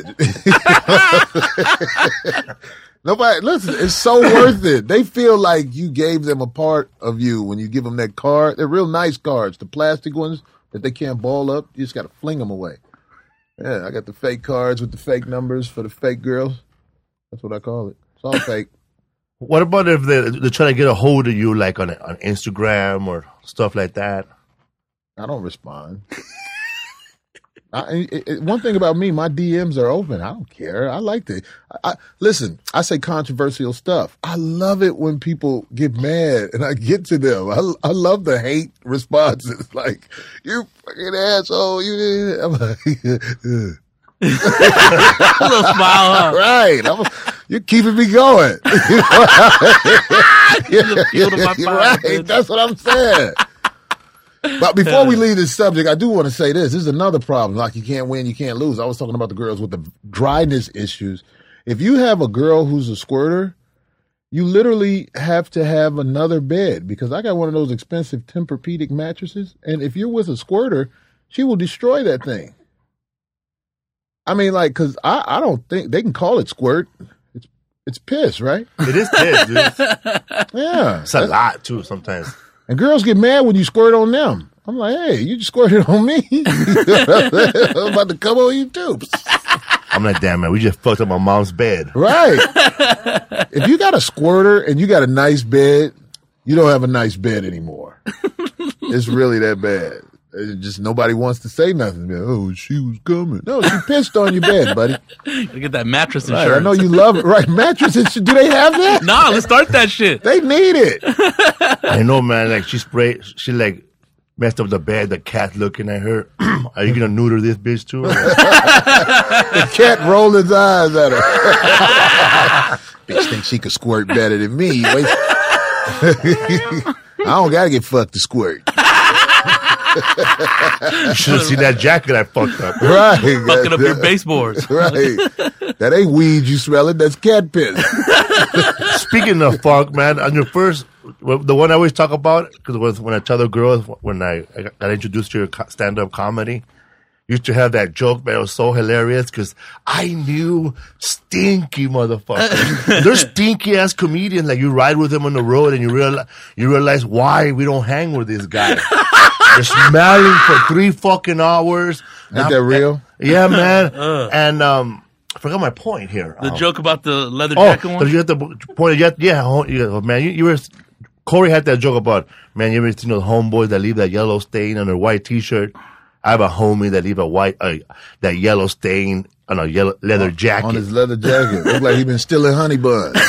Speaker 3: Nobody, listen, it's so worth it. They feel like you gave them a part of you when you give them that card. They're real nice cards. The plastic ones that they can't ball up, you just got to fling them away. Yeah, I got the fake cards with the fake numbers for the fake girls. That's what I call it. It's all fake.
Speaker 1: What about if they, they're trying to get a hold of you, like on on Instagram or stuff like that?
Speaker 3: I don't respond. I, it, it, one thing about me, my D Ms are open. I don't care. I like to. I, I, listen, I say controversial stuff. I love it when people get mad and I get to them. I, I love the hate responses. Like, you fucking asshole. You. I'm like,
Speaker 2: A little smile, huh?
Speaker 3: right. I'm, you're keeping me going.
Speaker 2: Fuel to my fire,
Speaker 3: right.
Speaker 2: man.
Speaker 3: That's what I'm saying. But before we leave this subject, I do want to say this. This is another problem. Like, you can't win, you can't lose. I was talking about the girls with the dryness issues. If you have a girl who's a squirter, you literally have to have another bed, because I got one of those expensive Tempur-Pedic mattresses. And if you're with a squirter, she will destroy that thing. I mean, like, because I, I don't think they can call it squirt. It's it's piss, right?
Speaker 1: It is piss, dude.
Speaker 3: Yeah.
Speaker 1: It's a lot, too, sometimes.
Speaker 3: And girls get mad when you squirt on them. I'm like, hey, you just squirted on me. I'm about to come on you too.
Speaker 1: I'm like, damn, man, we just fucked up my mom's bed.
Speaker 3: Right. If you got a squirter and you got a nice bed, you don't have a nice bed anymore. It's really that bad. It just nobody wants to say nothing. Oh, she was coming. No, she pissed on your bed, buddy.
Speaker 2: You get that mattress
Speaker 3: Right,
Speaker 2: insurance.
Speaker 3: I know you love it. Right, mattresses. Do they have that?
Speaker 2: Nah, let's start that shit.
Speaker 3: They need it.
Speaker 1: I know, man. Like, she sprayed, she like messed up the bed. The cat looking at her. Are you gonna neuter this bitch too?
Speaker 3: The cat rolled his eyes at her. Bitch thinks she could squirt better than me. Wait. I don't gotta get fucked to squirt.
Speaker 1: You should have seen that jacket I fucked up.
Speaker 3: Right.
Speaker 2: Fucking up your baseboards.
Speaker 3: Right. That ain't weed you smelling. That's cat piss.
Speaker 1: Speaking of funk, man, on your first, well, the one I always talk about, because it was when I tell the girls, when I, I got introduced to your co- stand-up comedy, used to have that joke, man. It was so hilarious because I knew stinky motherfuckers. They're stinky-ass comedians. Like, you ride with them on the road and you realize, you realize why we don't hang with this guy. They're smelling for three fucking hours.
Speaker 3: Ain't that real?
Speaker 1: Yeah, man. uh. And um, I forgot my point here.
Speaker 2: The
Speaker 1: um,
Speaker 2: joke about the leather
Speaker 1: oh,
Speaker 2: jacket one?
Speaker 1: you had the point. Yeah, yeah, oh, yeah, man. You, you were Corey had that joke about, man, you ever seen those homeboys that leave that yellow stain on their white T-shirt? I have a homie that leave a white, uh, that yellow stain on a yellow leather jacket.
Speaker 3: On his leather jacket. Look like he been stealing honey buns.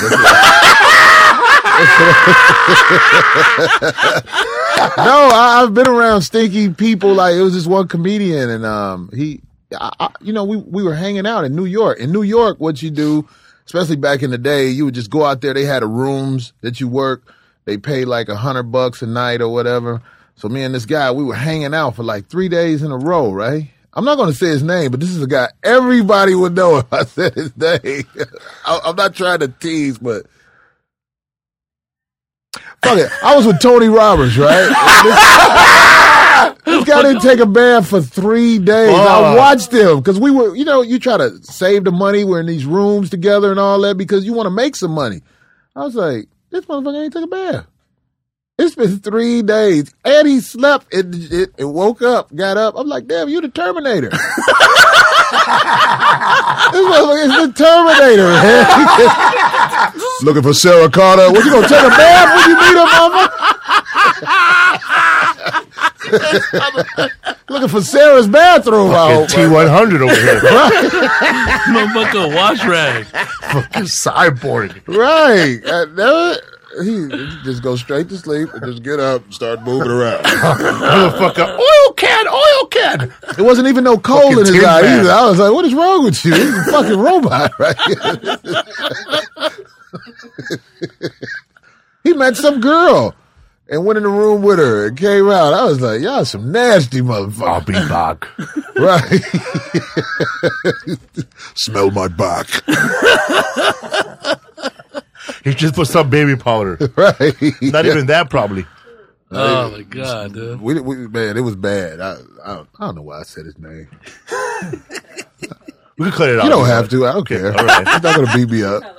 Speaker 3: No, I, I've been around stinky people. Like, it was this one comedian, and um, he, I, I, you know, we we were hanging out in New York. In New York, what you do, especially back in the day, you would just go out there. They had rooms that you work. They pay like a hundred bucks a night or whatever. So me and this guy, we were hanging out for like three days in a row, right? I'm not going to say his name, but this is a guy everybody would know if I said his name. I, I'm not trying to tease, but fuck it. I was with Tony Roberts, right? This, this guy didn't take a bath for three days. Oh. I watched him because we were, you know, you try to save the money. We're in these rooms together and all that because you want to make some money. I was like, this motherfucker ain't took a bath. It's been three days. And he slept and it, it woke up, got up. I'm like, damn, you the Terminator. This motherfucker is the Terminator, man. Looking for Sarah Carter. What, you gonna take a bath when you meet her, mama? Looking for Sarah's bathroom.
Speaker 1: T one hundred over here.
Speaker 2: Motherfucker wash rag.
Speaker 1: Fucking cyborg.
Speaker 3: Right. Uh, He just go straight to sleep and just get up and start moving around.
Speaker 1: Motherfucker, oil can, oil can.
Speaker 3: It wasn't even no coal
Speaker 1: Fucking
Speaker 3: in his
Speaker 1: Tin
Speaker 3: eye
Speaker 1: Man.
Speaker 3: either. I was like, what is wrong with you? He's a fucking robot right here. He met some girl and went in the room with her and came out. I was like, y'all some nasty motherfuckers.
Speaker 1: I'll be back.
Speaker 3: Right. Smell my back.
Speaker 1: He just put some baby powder.
Speaker 3: Right.
Speaker 1: Not even that, probably.
Speaker 2: Oh my god, dude.
Speaker 3: We, we, man, it was bad. I, I, don't, I don't know why I said his name.
Speaker 1: We can cut it out.
Speaker 3: You don't have to. I don't care.
Speaker 1: All right.
Speaker 3: He's not going to beat me up.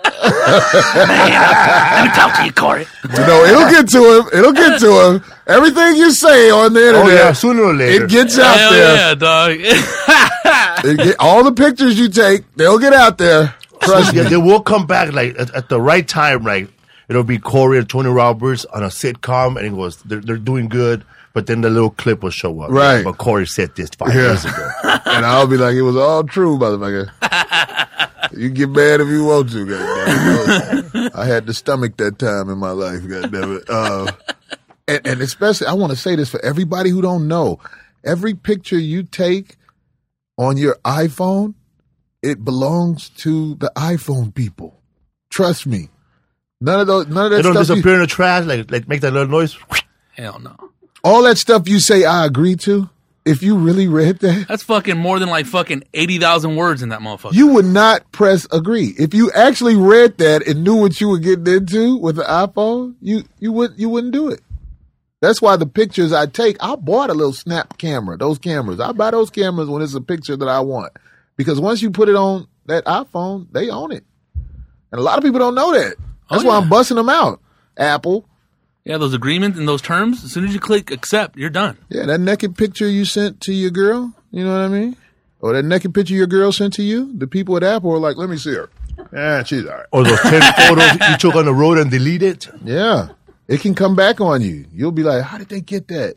Speaker 2: Let me talk to you, Corey.
Speaker 3: You know, it'll get to him. It'll get to him. Everything you say on the internet,
Speaker 1: Oh, yeah, sooner or later.
Speaker 3: it gets out
Speaker 2: Hell
Speaker 3: there.
Speaker 2: yeah, dog.
Speaker 3: It get, all the pictures you take, they'll get out there. Trust
Speaker 1: Yeah,
Speaker 3: me.
Speaker 1: they will come back like at, at the right time. Like it'll be Corey and Tony Roberts on a sitcom, and it goes, they're, they're doing good. But then the little clip will show up.
Speaker 3: Right.
Speaker 1: But Corey said this five
Speaker 3: Yeah.
Speaker 1: years ago.
Speaker 3: And I'll be like, it was all true, motherfucker. You get mad if you want to, goddamn. I had the stomach that time in my life, goddamn it. Uh, and, and especially, I want to say this for everybody who don't know. Every picture you take on your iPhone, it belongs to the iPhone people. Trust me. None of those, none of that
Speaker 1: They don't
Speaker 3: stuff.
Speaker 1: disappear
Speaker 3: You,
Speaker 1: in the trash, like like make that little noise.
Speaker 2: Hell no.
Speaker 3: all that stuff you say I agree to, if you really read that,
Speaker 2: That's fucking more than like fucking eighty thousand words in that motherfucker.
Speaker 3: you would not press agree. If you actually read that and knew what you were getting into with the iPhone, you you would you wouldn't do it. That's why the pictures I take, I bought a little snap camera. Those cameras, I buy those cameras when it's a picture that I want, because once you put it on that iPhone, they own it, and a lot of people don't know that. That's
Speaker 2: Oh,
Speaker 3: why
Speaker 2: yeah.
Speaker 3: I'm busting them out. Apple,
Speaker 2: Yeah, those agreements and those terms, as soon as you click accept, you're done.
Speaker 3: yeah, that naked picture you sent to your girl, you know what I mean? Or that naked picture your girl sent to you, the people at Apple were like, let me see her. Yeah, she's all right.
Speaker 1: Or those ten photos you took on the road and delete it.
Speaker 3: Yeah. It can come back on you. You'll be like, how did they get that?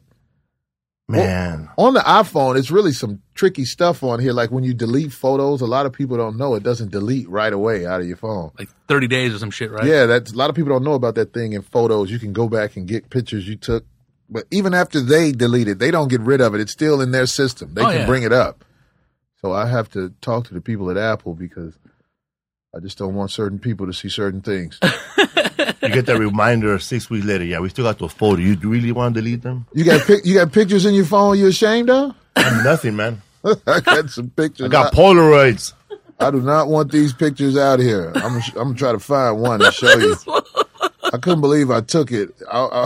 Speaker 1: Man.
Speaker 3: On the iPhone, it's really some tricky stuff on here. Like when you delete photos, a lot of people don't know it doesn't delete right away out of your phone.
Speaker 2: Like thirty days or some shit, right?
Speaker 3: Yeah, that's a lot of people don't know about that thing in photos. You can go back and get pictures you took. But even after they delete it, they don't get rid of it. It's still in their system. They
Speaker 2: Oh,
Speaker 3: can
Speaker 2: yeah.
Speaker 3: bring it up. So I have to talk to the people at Apple because I just don't want certain people to see certain things.
Speaker 1: You get that reminder six weeks later. Yeah, we still got those photos. You really want to delete them?
Speaker 3: You got pic- you got pictures in your phone you're ashamed of?
Speaker 1: I'm nothing, man.
Speaker 3: I got some pictures.
Speaker 1: I got
Speaker 3: I-
Speaker 1: Polaroids.
Speaker 3: I do not want these pictures out here. I'm gonna, I'm gonna try to find one to show you. I couldn't believe I took it. I,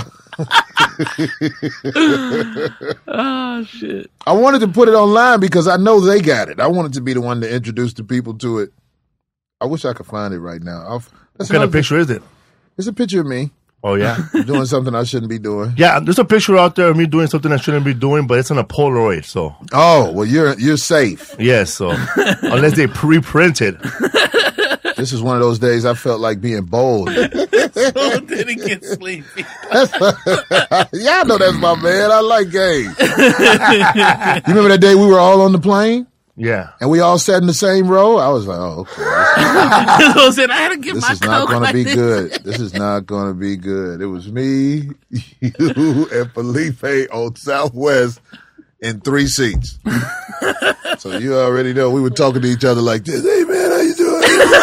Speaker 3: I,
Speaker 2: Oh, shit.
Speaker 3: I wanted to put it online because I know they got it. I wanted to be the one to introduce the people to it. I wish I could find it right now. I'll,
Speaker 1: What kind of picture is it?
Speaker 3: It's a picture of me
Speaker 1: Oh, yeah.
Speaker 3: doing something I shouldn't be doing.
Speaker 1: Yeah, there's a picture out there of me doing something I shouldn't be doing, but it's on a Polaroid. So,
Speaker 3: Oh, well, you're you're safe.
Speaker 1: yes. So, unless they pre-print it.
Speaker 3: This is one of those days I felt like being bold.
Speaker 2: Didn't get sleepy.
Speaker 3: Yeah, I know that's my man. I like games. You remember that day we were all on the plane
Speaker 1: Yeah.
Speaker 3: and we all sat in the same row? I was like, oh, okay.
Speaker 2: I said, I had to get
Speaker 3: This
Speaker 2: my
Speaker 3: is not
Speaker 2: Coke
Speaker 3: going to
Speaker 2: like
Speaker 3: be
Speaker 2: this.
Speaker 3: good. This is not going to be good. It was me, you, and Felipe on Southwest in three seats. So you already know we were talking to each other like this. Hey, man, how you doing?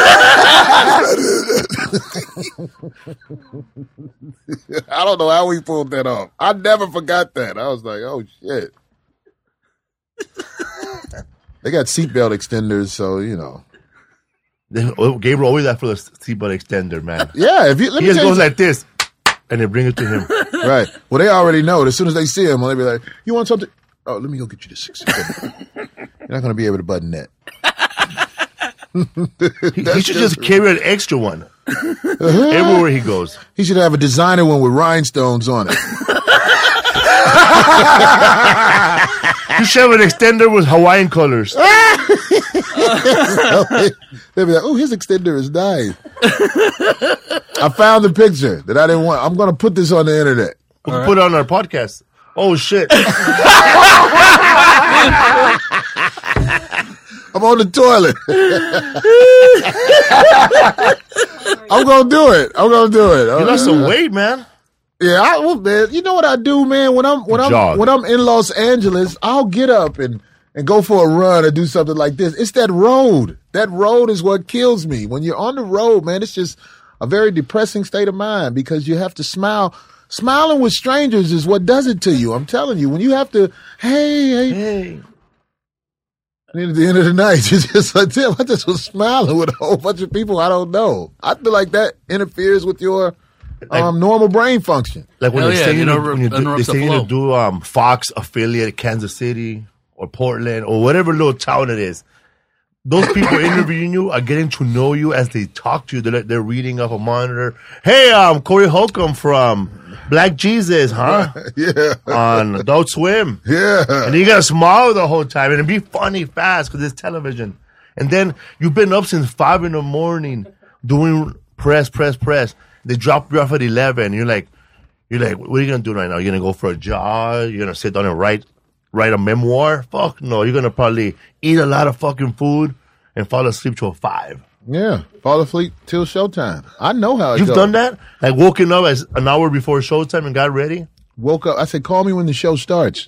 Speaker 3: I don't know how we pulled that off. I never forgot that. I was like, oh, shit. They got seatbelt extenders, so, you know.
Speaker 1: Gabriel always asked for the seatbelt extender, man.
Speaker 3: Yeah, if you, let
Speaker 1: He
Speaker 3: me
Speaker 1: just
Speaker 3: tell
Speaker 1: goes
Speaker 3: you
Speaker 1: like this, and they bring it to him.
Speaker 3: Right. Well, they already know. As soon as they see him, they'll be like, you want something? Oh, let me go get you the six. You're not going to be able to button that.
Speaker 1: He, he should just carry an extra one everywhere he goes.
Speaker 3: He should have a designer one with rhinestones on it.
Speaker 1: You should have an extender with Hawaiian colors.
Speaker 3: They'll be like, oh, his extender is nice. I found the picture that I didn't want. I'm going to put this on the internet.
Speaker 1: We can put it on our podcast. Oh, shit.
Speaker 3: I'm on the toilet. I'm gonna do it. I'm gonna do it.
Speaker 1: You lost some weight, man.
Speaker 3: Yeah, I, well, man, you know what I do, man? When I'm when I'm
Speaker 1: Jog.
Speaker 3: when I'm in Los Angeles, I'll get up and, and go for a run or do something like this. It's that road. That road is what kills me. When you're on the road, man, it's just a very depressing state of mind because you have to smile. Smiling with strangers is what does it to you. I'm telling you, when you have to, hey, hey,
Speaker 1: Hey.
Speaker 3: and at the end of the night, you're just like, damn, I just was smiling with a whole bunch of people I don't know. I feel like that interferes with your um, normal brain function.
Speaker 1: Like when
Speaker 2: Hell
Speaker 1: they
Speaker 2: yeah,
Speaker 1: say
Speaker 2: it
Speaker 1: you,
Speaker 2: inter-
Speaker 1: when you do, they
Speaker 2: interrupts the
Speaker 1: say you
Speaker 2: flow.
Speaker 1: to do um, Fox affiliate Kansas City or Portland or whatever little town it is. Those people interviewing you are getting to know you as they talk to you. They're, they're reading off a monitor. Hey, I'm Corey Holcomb from Black Jesus, huh?
Speaker 3: Yeah.
Speaker 1: On Adult Swim.
Speaker 3: Yeah.
Speaker 1: And you gotta smile the whole time and be funny fast because it's television. And then you've been up since five in the morning doing press, press, press. They drop you off at eleven. You're like, you're like, what are you gonna do right now? You're gonna go for a jog? You're gonna sit down and write, write a memoir? Fuck no. You're gonna probably eat a lot of fucking food and fall asleep till five.
Speaker 3: Yeah. Fall asleep till showtime. I know how it
Speaker 1: You've
Speaker 3: goes.
Speaker 1: done that? Like woken up as an hour before showtime and got ready?
Speaker 3: Woke up. I said, call me when the show starts.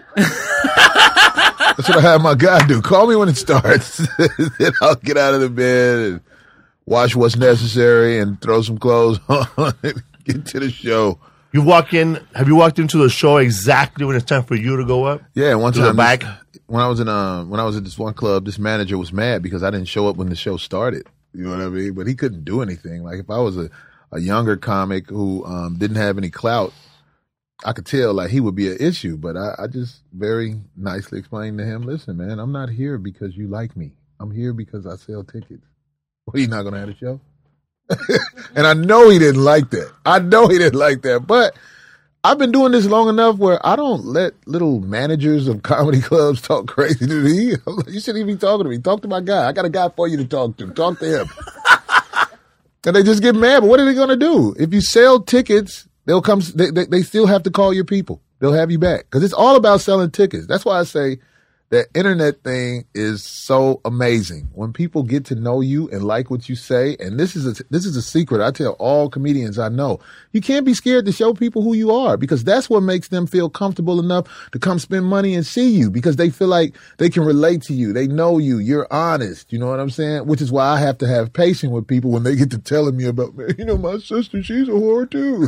Speaker 3: That's what I had my guy do. Call me when it starts. Then I'll get out of the bed and wash what's necessary and throw some clothes on and get to the show.
Speaker 1: You walk in, have you walked into the show exactly when it's time for you to go up?
Speaker 3: Yeah, one
Speaker 1: To the
Speaker 3: time
Speaker 1: back?
Speaker 3: this- when I was in um when I was at this one club, this manager was mad because I didn't show up when the show started. You know what I mean? But he couldn't do anything. Like if I was a, a younger comic who um didn't have any clout, I could tell like he would be an issue. But I, I just very nicely explained to him, listen, man, I'm not here because you like me. I'm here because I sell tickets. What, are you not gonna have a show? And I know he didn't like that. I know he didn't like that. But I've been doing this long enough where I don't let little managers of comedy clubs talk crazy to me. I'm like, you shouldn't even be talking to me. Talk to my guy. I got a guy for you to talk to. Talk to him. And they just get mad. But what are they going to do? If you sell tickets, they'll come. They, they, they still have to call your people. They'll have you back because it's all about selling tickets. That's why I say that internet thing is so amazing. When people get to know you and like what you say, and this is a, this is a secret I tell all comedians I know. You can't be scared to show people who you are because that's what makes them feel comfortable enough to come spend money and see you because they feel like they can relate to you. They know you. You're honest. You know what I'm saying? Which is why I have to have patience with people when they get to telling me about, man, you know, my sister, she's a whore too.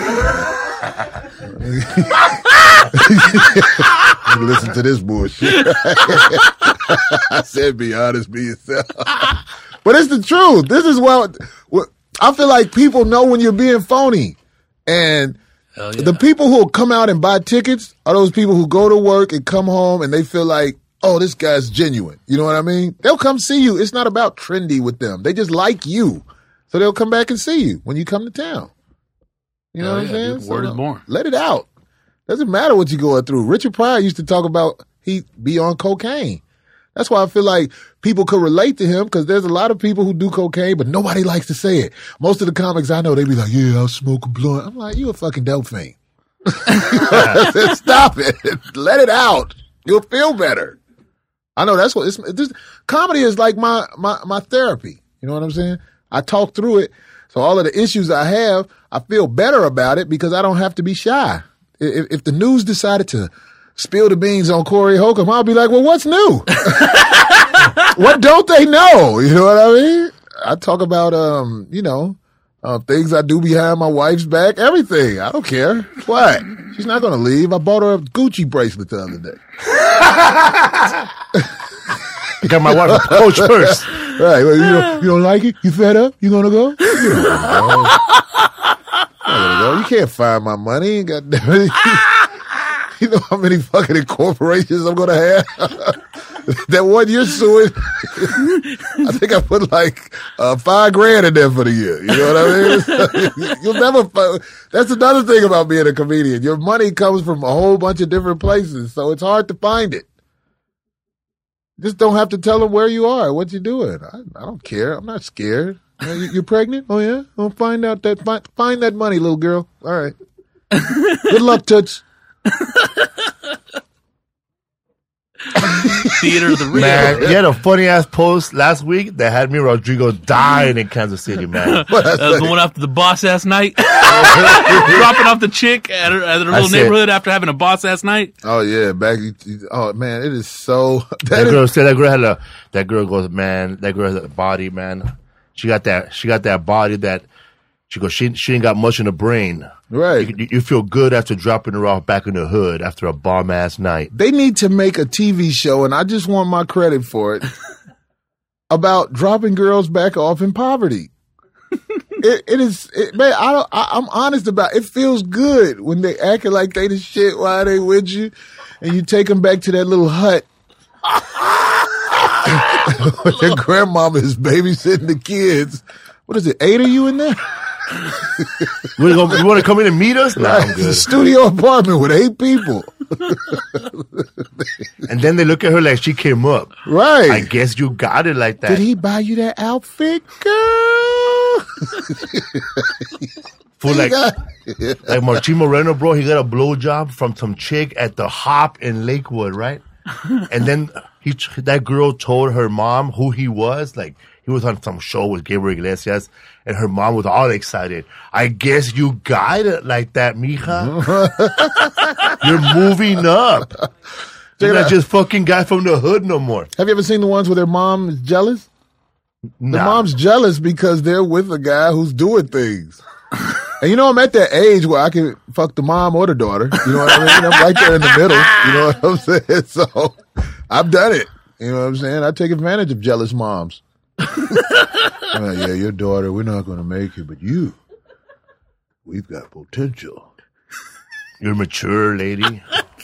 Speaker 3: You listen to this bullshit. I said, be honest, be yourself. But it's the truth. This is what, what I feel like people know when you're being phony. And
Speaker 2: Hell yeah.
Speaker 3: the people who will come out and buy tickets are those people who go to work and come home and they feel like, oh, this guy's genuine. You know what I mean? They'll come see you. It's not about trendy with them. They just like you. So they'll come back and see you when you come to town. You know
Speaker 2: Hell
Speaker 3: what I'm
Speaker 2: yeah,
Speaker 3: saying?
Speaker 2: dude. Word
Speaker 3: So
Speaker 2: is born.
Speaker 3: Let it out. Doesn't matter what you're going through. Richard Pryor used to talk about he be on cocaine. That's why I feel like people could relate to him because there's a lot of people who do cocaine, but nobody likes to say it. Most of the comics I know, they be like, yeah, I'll smoke a blunt. I'm like, you a fucking dope fiend. Stop it. Let it out. You'll feel better. I know that's what it's, this, comedy is like my, my, my therapy. You know what I'm saying? I talk through it. So all of the issues I have, I feel better about it because I don't have to be shy. If, if the news decided to spill the beans on Corey Holcomb, I'll be like, well, what's new? What don't they know? You know what I mean? I talk about, um, you know, uh, things I do behind my wife's back, everything. I don't care. What? She's not going to leave. I bought her a Gucci bracelet the other day.
Speaker 1: I got my wife a coach first.
Speaker 3: Right. Well, you, don't, you don't like it? You fed up? You going to go? You don't go. You can't find my money. God damn it. You know how many fucking corporations I'm going to have? That one you're suing, I think I put like uh, five grand in there for the year. You know what I mean? You'll never find. That's another thing about being a comedian. Your money comes from a whole bunch of different places, so it's hard to find it. Just don't have to tell them where you are, what you're doing. I, I don't care. I'm not scared. You, you're pregnant? Oh yeah. I'll find out that find, find that money, little girl. All right. Good luck, Toots.
Speaker 2: Theater of the real.
Speaker 1: Man, you had a funny ass post last week that had me Rodrigo dying in Kansas City, man.
Speaker 2: Uh, going after the boss ass night, dropping off the chick at her, at her little
Speaker 1: said-
Speaker 2: neighborhood after having a boss ass night.
Speaker 3: Oh yeah, back. Oh man, it is so.
Speaker 1: That
Speaker 3: That is,
Speaker 1: girl said that girl had a. That girl goes, man. That girl has a body, man. She got that. She got that body that. She goes. She she ain't got much in the brain.
Speaker 3: right.
Speaker 1: You, you feel good after dropping her off back in the hood after a bomb ass night.
Speaker 3: They need to make a T V show, and I just want my credit for it, about dropping girls back off in poverty. it, it is, it, man. I don't. I, I'm honest about it. It feels good when they acting like they the shit while they with you, and you take them back to that little hut. Their grandmama is babysitting the kids. What is it? Eight of you in there?
Speaker 1: You want to come in and meet us? Nah, I'm
Speaker 3: It's a
Speaker 1: good.
Speaker 3: studio apartment with eight people.
Speaker 1: And then they look at her like she came up.
Speaker 3: Right.
Speaker 1: I guess you got it like that.
Speaker 3: Did he buy you that outfit, girl?
Speaker 1: For like,
Speaker 3: got-
Speaker 1: like Martin Moreno, bro, he got a blowjob from some chick at the Hop in Lakewood, right? And then he, that girl told her mom who he was. Like, he was on some show with Gabriel Iglesias, and her mom was all excited. I guess you got it like that, mija. You're moving up. You're not just fucking guy from the hood no more.
Speaker 3: Have you ever seen the ones where their mom is jealous? The
Speaker 1: Nah.
Speaker 3: mom's jealous because they're with a guy who's doing things. And you know, I'm at that age where I can fuck the mom or the daughter. You know what I mean? I'm right there in the middle. You know what I'm saying? So I've done it. You know what I'm saying? I take advantage of jealous moms. I'm like, yeah, your daughter, we're not going to make it, but you, we've got potential.
Speaker 1: You're mature, lady.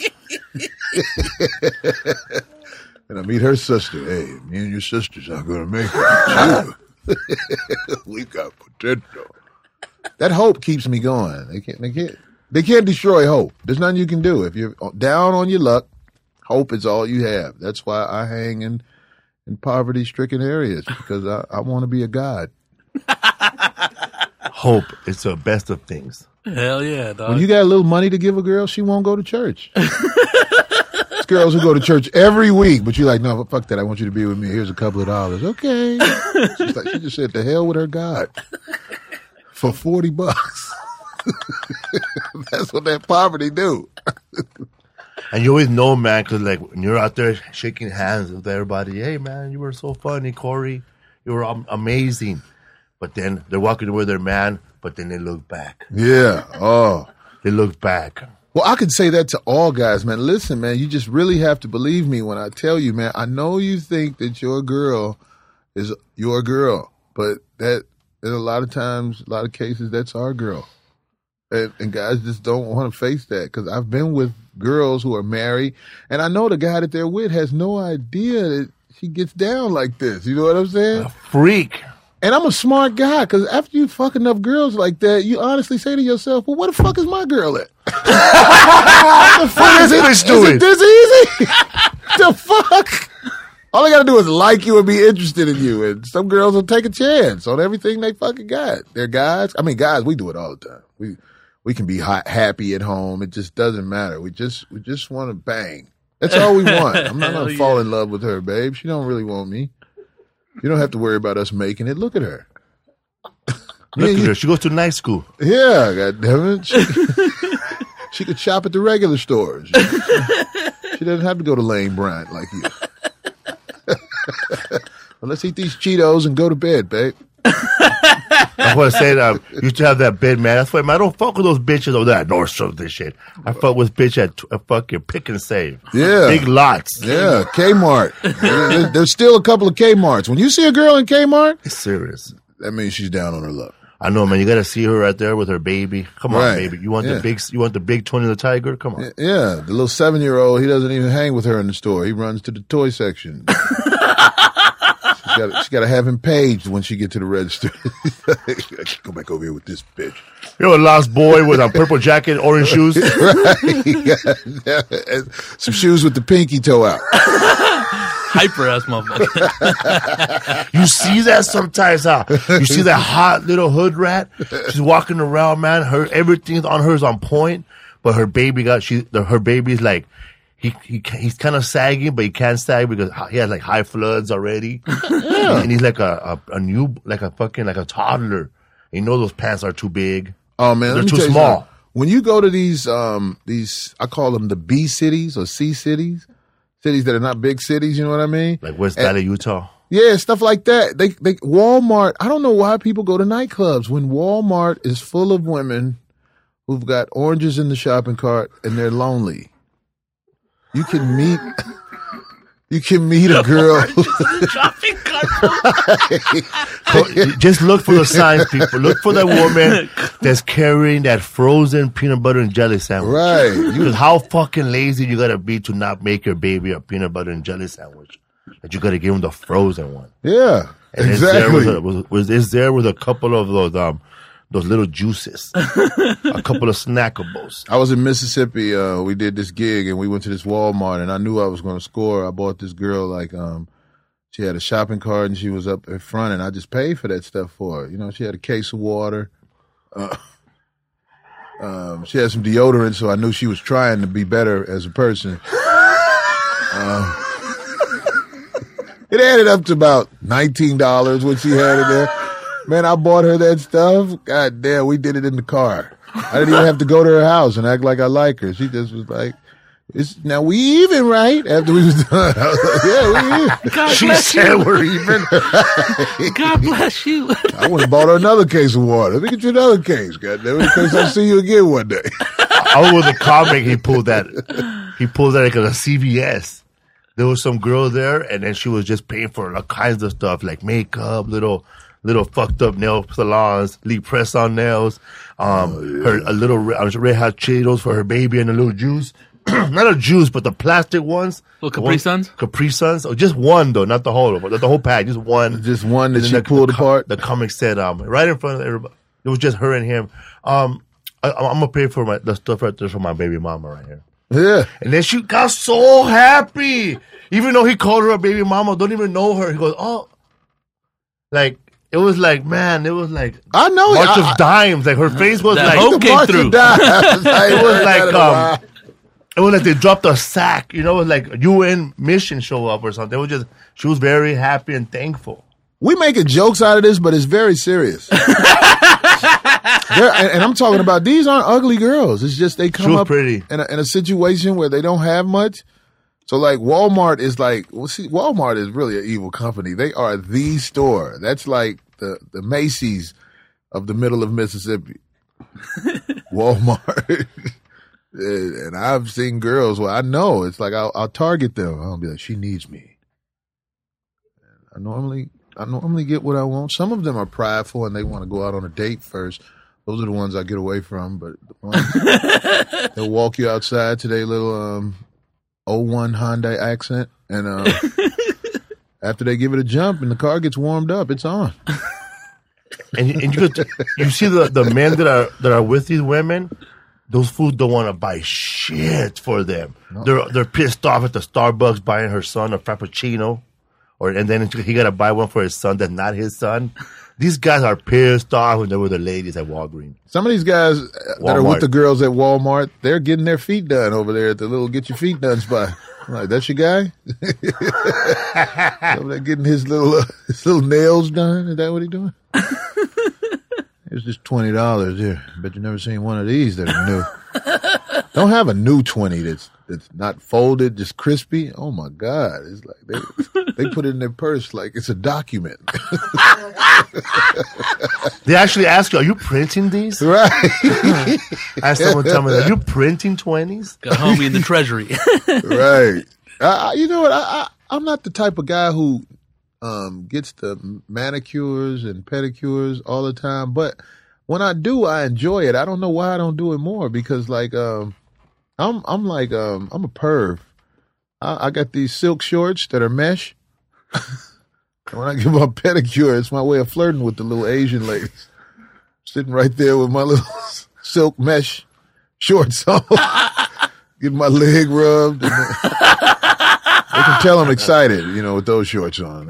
Speaker 3: And I meet her sister. Hey, me and your sister's not going to make it. but you, we've got potential. That hope keeps me going. They can't, they can't, they can't destroy hope. There's nothing you can do. If you're down on your luck, hope is all you have. That's why I hang in, in poverty-stricken areas, because I, I want to be a god.
Speaker 1: Hope is the best of things.
Speaker 2: Hell yeah, dog.
Speaker 3: When you got a little money to give a girl, she won't go to church. There's girls who go to church every week, but you're like, no, fuck that. I want you to be with me. Here's a couple of dollars. Okay. She's like, she just said, the hell with her God. For forty bucks. That's what that poverty do.
Speaker 1: And you always know, man, because like when you're out there shaking hands with everybody, hey, man, you were so funny, Corey. You were am- amazing. But then they're walking with their man, but then they look back.
Speaker 3: Yeah. Oh.
Speaker 1: They look back.
Speaker 3: Well, I could say that to all guys, man. Listen, man, you just really have to believe me when I tell you, man, I know you think that your girl is your girl, but that, in a lot of times, a lot of cases, that's our girl. And, and guys just don't want to face that, because I've been with girls who are married, and I know the guy that they're with has no idea that she gets down like this. You know what I'm saying?
Speaker 1: A freak.
Speaker 3: And I'm a smart guy, because after you fuck enough girls like that, you honestly say to yourself, well, where the fuck is my girl at? What the fuck is,
Speaker 1: this
Speaker 3: it,
Speaker 1: bitch
Speaker 3: is
Speaker 1: doing?
Speaker 3: it this easy? The fuck? All I gotta do is like you and be interested in you. And some girls will take a chance on everything they fucking got. They're guys. I mean, guys, we do it all the time. We we can be hot, happy at home. It just doesn't matter. We just we just want to bang. That's all we want. I'm not gonna
Speaker 2: Hell
Speaker 3: fall
Speaker 2: yeah.
Speaker 3: in love with her, babe. She don't really want me. You don't have to worry about us making it. Look at her.
Speaker 1: Look
Speaker 3: Yeah,
Speaker 1: at
Speaker 3: you-
Speaker 1: her. She goes to night school.
Speaker 3: Yeah, goddammit. She, she could shop at the regular stores. She, she doesn't have to go to Lane Bryant like you. Well, let's eat these Cheetos and go to bed, babe.
Speaker 1: That's what I said. Um, you used to have that bed, man. That's why, man, I don't fuck with those bitches over there at Nordstrom, this shit. I fuck with bitch at a fucking Pick and Save.
Speaker 3: Yeah.
Speaker 1: Big lots.
Speaker 3: Yeah, Kmart. There- There's still a couple of Kmarts. When you see a girl in Kmart,
Speaker 1: It's serious.
Speaker 3: that means she's down on her luck.
Speaker 1: I know, man. You got to see her right there with her baby. Come on,
Speaker 3: Right.
Speaker 1: baby. You want
Speaker 3: Yeah.
Speaker 1: the big, you want the big Tony the Tiger? Come on.
Speaker 3: Yeah, the little seven-year-old, he doesn't even hang with her in the store. He runs to the toy section. She's got, she's got to have him paged when she get to the register. Go back over here with this bitch.
Speaker 1: You're a lost boy with a purple jacket, orange shoes.
Speaker 3: Some shoes with the pinky toe out.
Speaker 2: Hyper ass motherfucker.
Speaker 1: You see that sometimes, huh? You see that hot little hood rat? She's walking around, man. Her everything on her is on point, but her baby got she. The, her baby's like, he he he's kind of sagging, but he can't sag because he has like high floods already, yeah. and he's like a, a a new like a fucking like a toddler. You know those pants are too big.
Speaker 3: Oh man,
Speaker 1: they're
Speaker 3: let me
Speaker 1: too
Speaker 3: tell you
Speaker 1: small.
Speaker 3: something. When you go to these um these I call them the B cities or C cities, cities that are not big cities. You know what I mean?
Speaker 1: Like West Valley,
Speaker 3: and,
Speaker 1: Utah.
Speaker 3: Yeah, stuff like that. They they Walmart. I don't know why people go to nightclubs when Walmart is full of women who've got oranges in the shopping cart and they're lonely. You can meet, you can meet a girl.
Speaker 2: Shopping cart.
Speaker 1: Just look for the signs, people. Look for that woman that's carrying that frozen peanut butter and jelly sandwich.
Speaker 3: Right.
Speaker 1: Because how fucking lazy you gotta be to not make your baby a peanut butter and jelly sandwich. That you gotta give him the frozen one.
Speaker 3: Yeah,
Speaker 1: and
Speaker 3: exactly.
Speaker 1: It's there, with a, was, was, it's there with a couple of those um those little juices, a couple of snackables.
Speaker 3: I was in Mississippi. Uh, we did this gig and we went to this Walmart and I knew I was going to score. I bought this girl like um she had a shopping cart and she was up in front and I just paid for that stuff for her. You know, she had a case of water. Uh, um, she had some deodorant, so I knew she was trying to be better as a person. Uh, It added up to about nineteen dollars when she had it there. Man, I bought her that stuff. God damn, we did it in the car. I didn't even have to go to her house and act like I like her. She just was like, "It's now we even, right?" After we was done. I was like, yeah, we even.
Speaker 2: God
Speaker 1: she
Speaker 2: bless
Speaker 1: said
Speaker 2: you.
Speaker 1: we're even.
Speaker 2: God bless you.
Speaker 3: I went and bought her another case of water. Let me get you another case, goddamn it, in case I see you again one day.
Speaker 1: I was with a comic, he pulled that. He pulled that like a C V S. There was some girl there, and then she was just paying for all kinds of stuff, like makeup, little, little fucked up nail salons, Lee press on nails, um, oh, yeah. her a little red, red hot Cheetos for her baby, and a little juice, not a juice, but the plastic ones,
Speaker 2: little Capri Suns,
Speaker 1: Capri Suns, oh, just one though, not the whole, not the whole pack, just one,
Speaker 3: just one that she
Speaker 1: the,
Speaker 3: pulled
Speaker 1: the,
Speaker 3: apart.
Speaker 1: The comic said, um, right in front of everybody, it was just her and him. Um, I, I'm gonna pay for my the stuff right there for my baby mama right here.
Speaker 3: Yeah,
Speaker 1: and then she got so happy. Even though he called her a baby mama, don't even know her. He goes, oh. Like, it was like, man, it was like.
Speaker 3: I know.
Speaker 1: March
Speaker 3: I,
Speaker 1: of Dimes. Like, her face was
Speaker 2: that
Speaker 1: like.
Speaker 2: hope came
Speaker 3: March
Speaker 2: through.
Speaker 3: Of Dimes.
Speaker 1: It was like, um. It was like they dropped a sack. You know, it was like U N mission show up or something. It was just, she was very happy and thankful.
Speaker 3: We making jokes out of this, but it's very serious. and, and I'm talking about, these aren't ugly girls. It's just they come up
Speaker 1: pretty.
Speaker 3: In, a, in a situation where they don't have much. So like Walmart is like, well, see, Walmart is really an evil company. They are the store. That's like the, the Macy's of the middle of Mississippi. Walmart. And I've seen girls where I know it's like I'll, I'll target them. I'll be like, she needs me. I normally, I normally get what I want. Some of them are prideful and they want to go out on a date first. Those are the ones I get away from. But the ones, they'll walk you outside to their little um, oh one Hyundai Accent, and uh, after they give it a jump and the car gets warmed up, it's on.
Speaker 1: And, you, and you, could, you see the, the men that are that are with these women. Those fools don't want to buy shit for them. No. They're they're pissed off at the Starbucks buying her son a Frappuccino, or and then he got to buy one for his son that's not his son. These guys are pissed off when they were the ladies at Walgreens.
Speaker 3: Some of these guys Walmart. that are with the girls at Walmart, they're getting their feet done over there at the little get your feet done spot. I'm like, that's your guy? So they're getting his little uh, his little nails done. Is that what he's doing? It's just twenty dollars here. Bet you never seen one of these that are new. Don't have a new twenty that's that's not folded, just crispy. Oh my God. It's like they they put it in their purse like it's a document.
Speaker 1: They actually ask you, are you printing these?
Speaker 3: Right.
Speaker 1: I had someone tell me that. Are you printing twenties?
Speaker 2: Got homie in the treasury.
Speaker 3: Right. I, I, you know what? I, I, I'm not the type of guy who um, gets the manicures and pedicures all the time. But when I do, I enjoy it. I don't know why I don't do it more because, like, um, I'm I'm like um, I'm a perv. I, I got these silk shorts that are mesh. When I give my pedicure, it's my way of flirting with the little Asian ladies. Sitting right there with my little silk mesh shorts on, getting my leg rubbed. And they, they can tell I'm excited, you know, with those shorts on.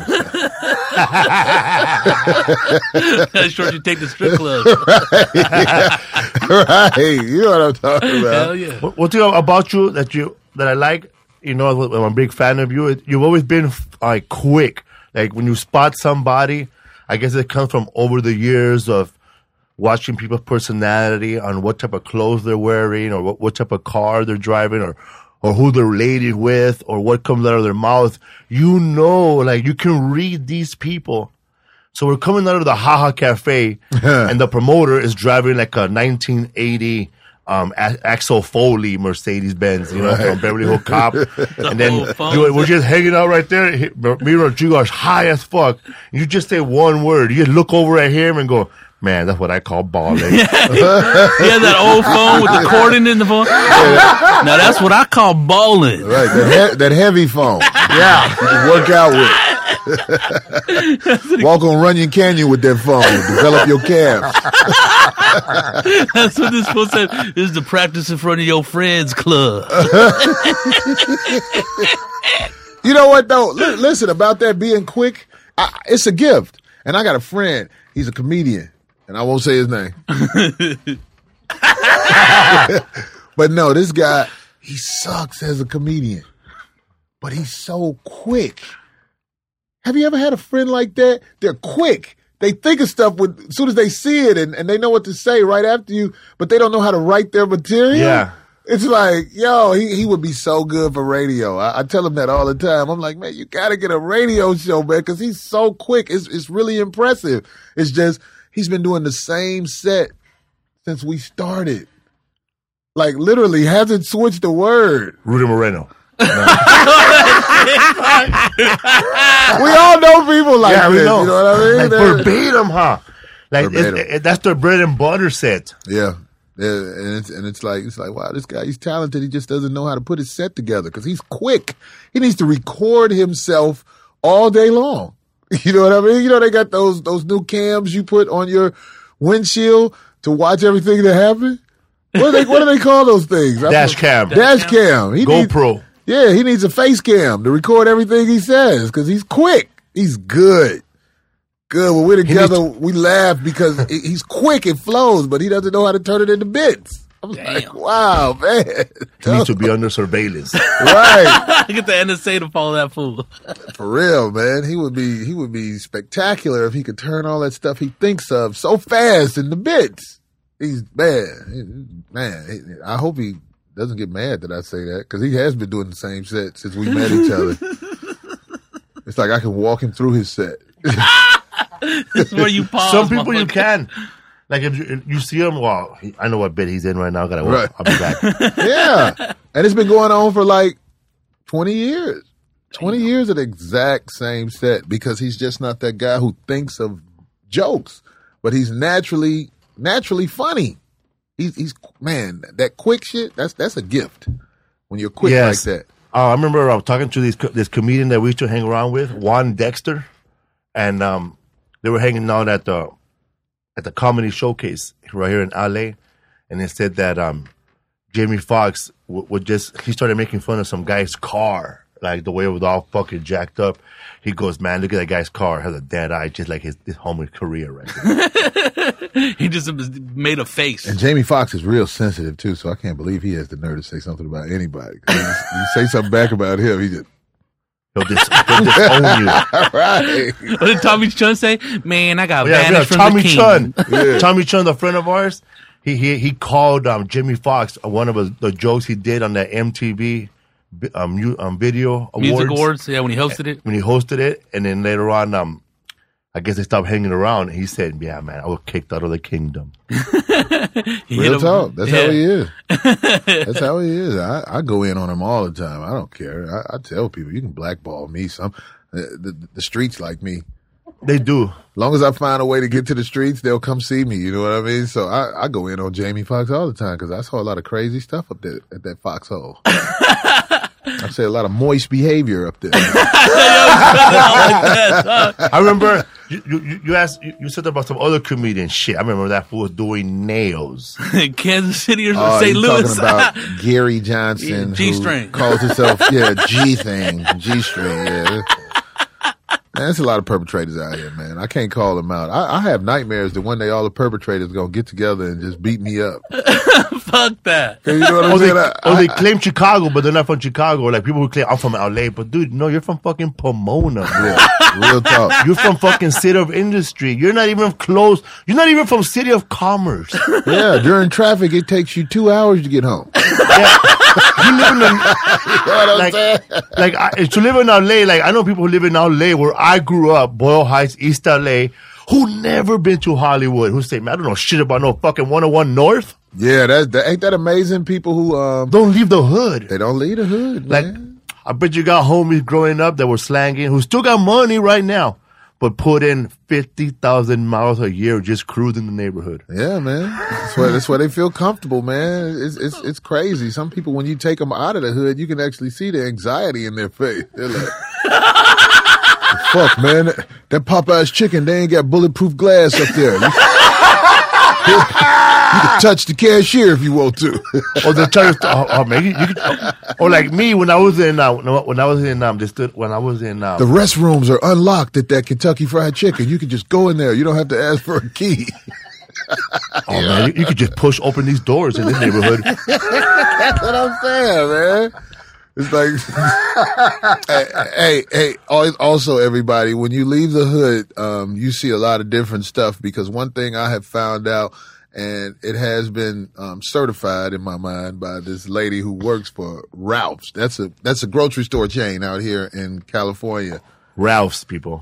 Speaker 2: That's short you take the strip club.
Speaker 3: Right. Right. You know what I'm talking about.
Speaker 2: Hell yeah.
Speaker 1: What, what thing about you that you that I like, you know, I'm a big fan of you. You've always been like quick. Like when you spot somebody, I guess it comes from over the years of watching people's personality on what type of clothes they're wearing or what, what type of car they're driving or, or who they're related with or what comes out of their mouth. You know, like you can read these people. So we're coming out of the Haha Cafe and the promoter is driving like a nineteen eighty um, a- Axel Foley Mercedes-Benz, you know, right. from Beverly Hills Cop. And then you, we're just hanging out right there. Me and Rodrigo are high as fuck. You just say one word. You just look over at him and go, man, that's what I call balling.
Speaker 2: He had that old phone with the cord in the phone. Now that's what I call balling.
Speaker 3: Right, that, he- that heavy phone. Yeah, you can work out with. Walk on Runyon Canyon with that phone. Develop your calves.
Speaker 2: That's what this supposed to say. This is the practice in front of your friends club.
Speaker 3: You know what though? L- listen, about that being quick, I, it's a gift. And I got a friend. He's a comedian, and I won't say his name. But no, this guy, he sucks as a comedian, but he's so quick. Have you ever had a friend like that? They're quick. They think of stuff with, as soon as they see it and, and they know what to say right after you, but they don't know how to write their material.
Speaker 1: Yeah.
Speaker 3: It's like, yo, he, he would be so good for radio. I, I tell him that all the time. I'm like, man, you got to get a radio show, man, because he's so quick. It's, it's really impressive. It's just, he's been doing the same set since we started. Like, literally, hasn't switched a word.
Speaker 1: Rudy Moreno.
Speaker 3: We all know people like
Speaker 1: Yeah, we
Speaker 3: this.
Speaker 1: know.
Speaker 3: You know what I mean?
Speaker 1: Like
Speaker 3: They're-
Speaker 1: verbatim, huh? Like
Speaker 3: Verbatim.
Speaker 1: It, it, that's their bread and butter set.
Speaker 3: Yeah. Yeah, and it's and it's like it's like wow, this guy, he's talented. He just doesn't know how to put his set together because he's quick. He needs to record himself all day long. You know what I mean? You know they got those those new cams you put on your windshield to watch everything that happens. What do they what do they call those things?
Speaker 1: Dash cam.
Speaker 3: Dash cam. He needs-
Speaker 1: GoPro.
Speaker 3: yeah, he needs a face cam to record everything he says because he's quick. He's good. Good. When we're together,
Speaker 1: needs to-
Speaker 3: we laugh because he- he's quick. It flows, but he doesn't know how to turn it into bits. I'm
Speaker 2: Damn.
Speaker 3: like, wow, man.
Speaker 1: He needs to be under surveillance.
Speaker 3: Right.
Speaker 2: Get the N S A to follow that fool.
Speaker 3: For real, man. He would be he would be spectacular if he could turn all that stuff he thinks of so fast into bits. He's man. Man, I hope he doesn't get mad that I say that because he has been doing the same set since we met each other. It's like I can walk him through his set.
Speaker 2: This is where you pause.
Speaker 1: Some people you
Speaker 2: motherfucker.
Speaker 1: can. Like if you, if you see him, well, he, I know what bit he's in right now. Gotta
Speaker 3: Right.
Speaker 1: I'll be back.
Speaker 3: Yeah. And it's been going on for like twenty years. twenty years of the exact same set because he's just not that guy who thinks of jokes, but he's naturally naturally funny. He's he's man, that quick shit, that's that's a gift. When you're quick
Speaker 1: Yes.
Speaker 3: like that.
Speaker 1: Uh, I remember I was talking to this co- this comedian that we used to hang around with, Juan Dexter, and um, they were hanging out at the at the comedy showcase right here in L A, and they said that um, Jamie Foxx w- would just he started making fun of some guy's car, like the way it was all fucking jacked up. He goes, man, look at that guy's car, has a dead eye, just like his, his homie's career right there.
Speaker 2: He just made a face.
Speaker 3: And Jamie Foxx is real sensitive too, so I can't believe he has the nerve to say something about anybody. You, you say something back about him, he just
Speaker 1: He'll, dis- he'll disown you.
Speaker 3: right.
Speaker 2: What did Tommy Chun say? Man, I got
Speaker 1: Oh, yeah, yeah,
Speaker 2: banished from
Speaker 1: Tommy
Speaker 2: the king.
Speaker 1: Chun.
Speaker 3: Yeah.
Speaker 1: Tommy Chun, the friend of ours, he he, he called um, Jimmy Foxx uh, one of his, the jokes he did on that M T V um, mu- um, video awards.
Speaker 2: Music awards, yeah, when he hosted it.
Speaker 1: When he hosted it, and then later on, um, I guess they stopped hanging around. He said, "Yeah, man, I was kicked out of the kingdom."
Speaker 2: He hit
Speaker 3: Real
Speaker 2: him-
Speaker 3: talk. That's
Speaker 2: yeah.
Speaker 3: how he is. That's how he is. I, I go in on him all the time. I don't care. I, I tell people, you can blackball me. Some the, the, the streets like me.
Speaker 1: They do.
Speaker 3: As long as I find a way to get to the streets, they'll come see me. You know what I mean? So I, I go in on Jamie Foxx all the time because I saw a lot of crazy stuff up there at that foxhole. I say a lot of moist behavior up there.
Speaker 1: I remember you you, you asked you, you said about some other comedian shit. I remember that fool was doing nails.
Speaker 2: Kansas City or
Speaker 3: Oh,
Speaker 2: Saint
Speaker 3: you
Speaker 2: Louis.
Speaker 3: talking about Gary Johnson,
Speaker 2: Yeah,
Speaker 3: who
Speaker 2: G-string.
Speaker 3: calls himself yeah G thing, G string. Yeah, man, there's a lot of perpetrators out here, man. I can't call them out. I, I have nightmares that one day all the perpetrators gonna get together and just beat me up.
Speaker 2: Fuck that.
Speaker 3: You know what I'm
Speaker 1: Or they,
Speaker 3: saying? I-
Speaker 1: or they
Speaker 3: I-
Speaker 1: claim Chicago, but they're not from Chicago. Like people who claim I'm from L A, but dude, no, you're from fucking Pomona, bro.
Speaker 3: Yeah, real talk.
Speaker 1: You're from fucking City of Industry. You're not even close. You're not even from City of Commerce.
Speaker 3: Yeah, during traffic, it takes you two hours to get home.
Speaker 1: Yeah. You live in a,
Speaker 3: You know what I'm
Speaker 1: like,
Speaker 3: saying?
Speaker 1: like I, to live in L A, like I know people who live in L A where I grew up, Boyle Heights, East L A, who never been to Hollywood, who say, man, I don't know shit about no fucking one oh one North.
Speaker 3: Yeah, that's that, ain't that amazing? People who um
Speaker 1: Don't leave the hood.
Speaker 3: they don't leave the hood,
Speaker 1: Like,
Speaker 3: man.
Speaker 1: I bet you got homies growing up that were slanging, who still got money right now, but put in fifty thousand miles a year just cruising the neighborhood.
Speaker 3: Yeah, man. That's why that's why they feel comfortable, man. It's it's it's crazy. Some people, when you take them out of the hood, you can actually see the anxiety in their face. They're like, "Fuck, man, that, that Popeye's chicken, they ain't got bulletproof glass up there. You, you can touch the cashier if you want to."
Speaker 1: Or the church, or, or maybe you could, or like me when I was in, uh, when I was in, um, this, when I was in, um,
Speaker 3: The restrooms are unlocked at that Kentucky Fried Chicken. You can just go in there. You don't have to ask for a key.
Speaker 1: oh man, you, you could just push open these doors in this neighborhood.
Speaker 3: That's what I'm saying, man. It's like, hey, hey, hey, al- also everybody, when you leave the hood, um, you see a lot of different stuff, because one thing I have found out, and it has been um, certified in my mind by this lady who works for Ralph's. That's a that's a grocery store chain out here in California.
Speaker 1: Ralph's, people.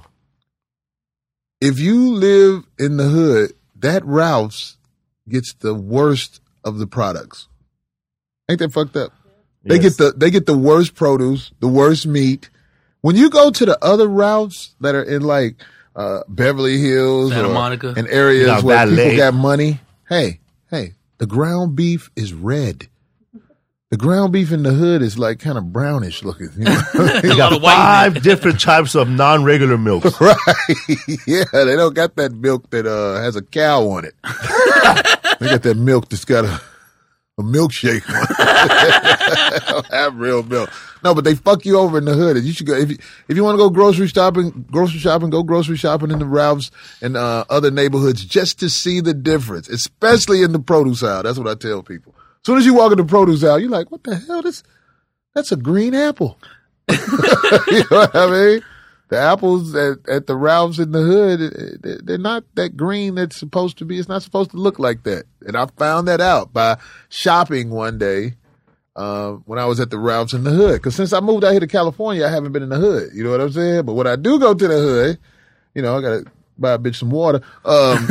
Speaker 3: If you live in the hood, that Ralph's gets the worst of the products. Ain't that fucked up? They
Speaker 1: Yes.
Speaker 3: get the they get the worst produce, the worst meat. When you go to the other Ralphs that are in like uh, Beverly Hills
Speaker 2: Santa
Speaker 3: or
Speaker 2: Monica.
Speaker 3: in areas
Speaker 1: Yeah,
Speaker 3: where
Speaker 1: valet.
Speaker 3: people got money, hey, hey, the ground beef is red. The ground beef in the hood is like kind of brownish looking. You know?
Speaker 2: A lot
Speaker 1: You got
Speaker 2: of white
Speaker 1: five different types of non-regular milks.
Speaker 3: Right. Yeah, they don't got that milk that uh, has a cow on it. They got that milk that's got a, a milkshake on it. They don't have real milk. No, but they fuck you over in the hood. And you should go if you if you want to go grocery shopping, grocery shopping, go grocery shopping in the Ralphs and uh, other neighborhoods just to see the difference, especially in the produce aisle. That's what I tell people. As soon as you walk in the produce aisle, you're like, what the hell? This that's a green apple. You know what I mean? The apples at, at the Ralphs in the hood, they're not that green that's supposed to be. It's not supposed to look like that. And I found that out by shopping one day uh, when I was at the Ralphs in the hood. Because since I moved out here to California, I haven't been in the hood. You know what I'm saying? But when I do go to the hood, you know, I got to buy a bitch some water. Um,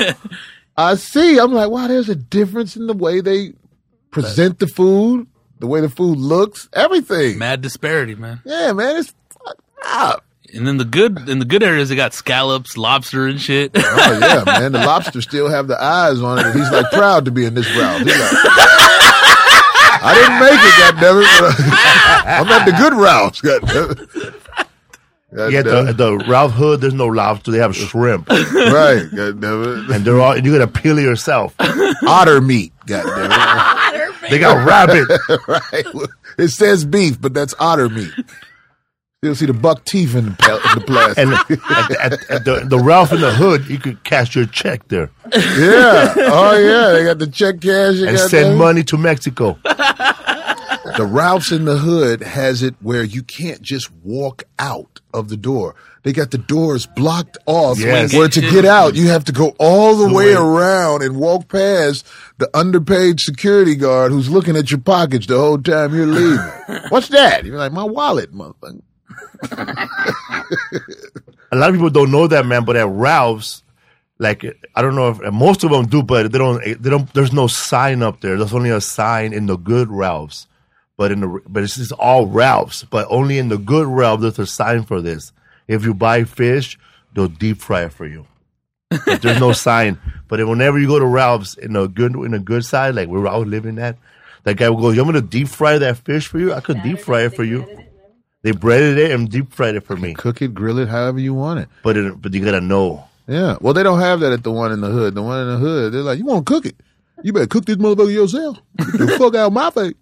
Speaker 3: I see, I'm like, wow, there's a difference in the way they present the food, the way the food looks, everything.
Speaker 2: Mad disparity, man.
Speaker 3: Yeah, man, it's fucked up.
Speaker 2: And then the good in the good areas, they got scallops, lobster, and shit.
Speaker 3: Oh yeah, man. The lobster still have the eyes on it, and he's like proud to be in this Ralph. He's like, I didn't make it, goddammit. But I'm at the good Ralphs, goddammit.
Speaker 1: Yeah, at the, at the Ralph Hood, there's no lobster. They have shrimp.
Speaker 3: Right, goddammit.
Speaker 1: And they're all, you got to peel it yourself.
Speaker 3: Otter meat, goddammit.
Speaker 1: They got rabbit.
Speaker 3: Right. It says beef, but that's otter meat. You'll see the buck teeth in the, pa- in the plastic.
Speaker 1: And at, at, at the, the Ralph in the Hood, you could cash your check there
Speaker 3: Yeah. Oh, yeah. They got the check cash.
Speaker 1: and send money to Mexico.
Speaker 3: The Ralphs in the Hood has it where you can't just walk out of the door. They got the doors blocked off.
Speaker 1: Yes.
Speaker 3: Where to get out, you have to go all the,
Speaker 1: The
Speaker 3: way
Speaker 1: way-
Speaker 3: around and walk past the underpaid security guard who's looking at your pockets the whole time you're leaving. What's that? You're like, my wallet, motherfucker.
Speaker 1: A lot of people don't know that, man, but at Ralph's, like, I don't know if most of them do, but they don't, they don't, there's no sign up there. There's only a sign in the good Ralph's, but in the, but it's just all Ralph's, but only in the good Ralph's, there's a sign for this. If you buy fish, they'll deep fry it for you. But there's no sign. But whenever you go to Ralph's in a good, in a good side, like where I was living at, that guy will go, you want me to deep fry that fish for you? I could deep fry it for you. They breaded it and deep fried it for me.
Speaker 3: Cook it, grill it, however you want it.
Speaker 1: But it, but you gotta know.
Speaker 3: Yeah. Well, they don't have that at the one in the hood. The one in the hood, they're like, you want to cook it? You better cook this motherfucker yourself. Get the fuck out of my face.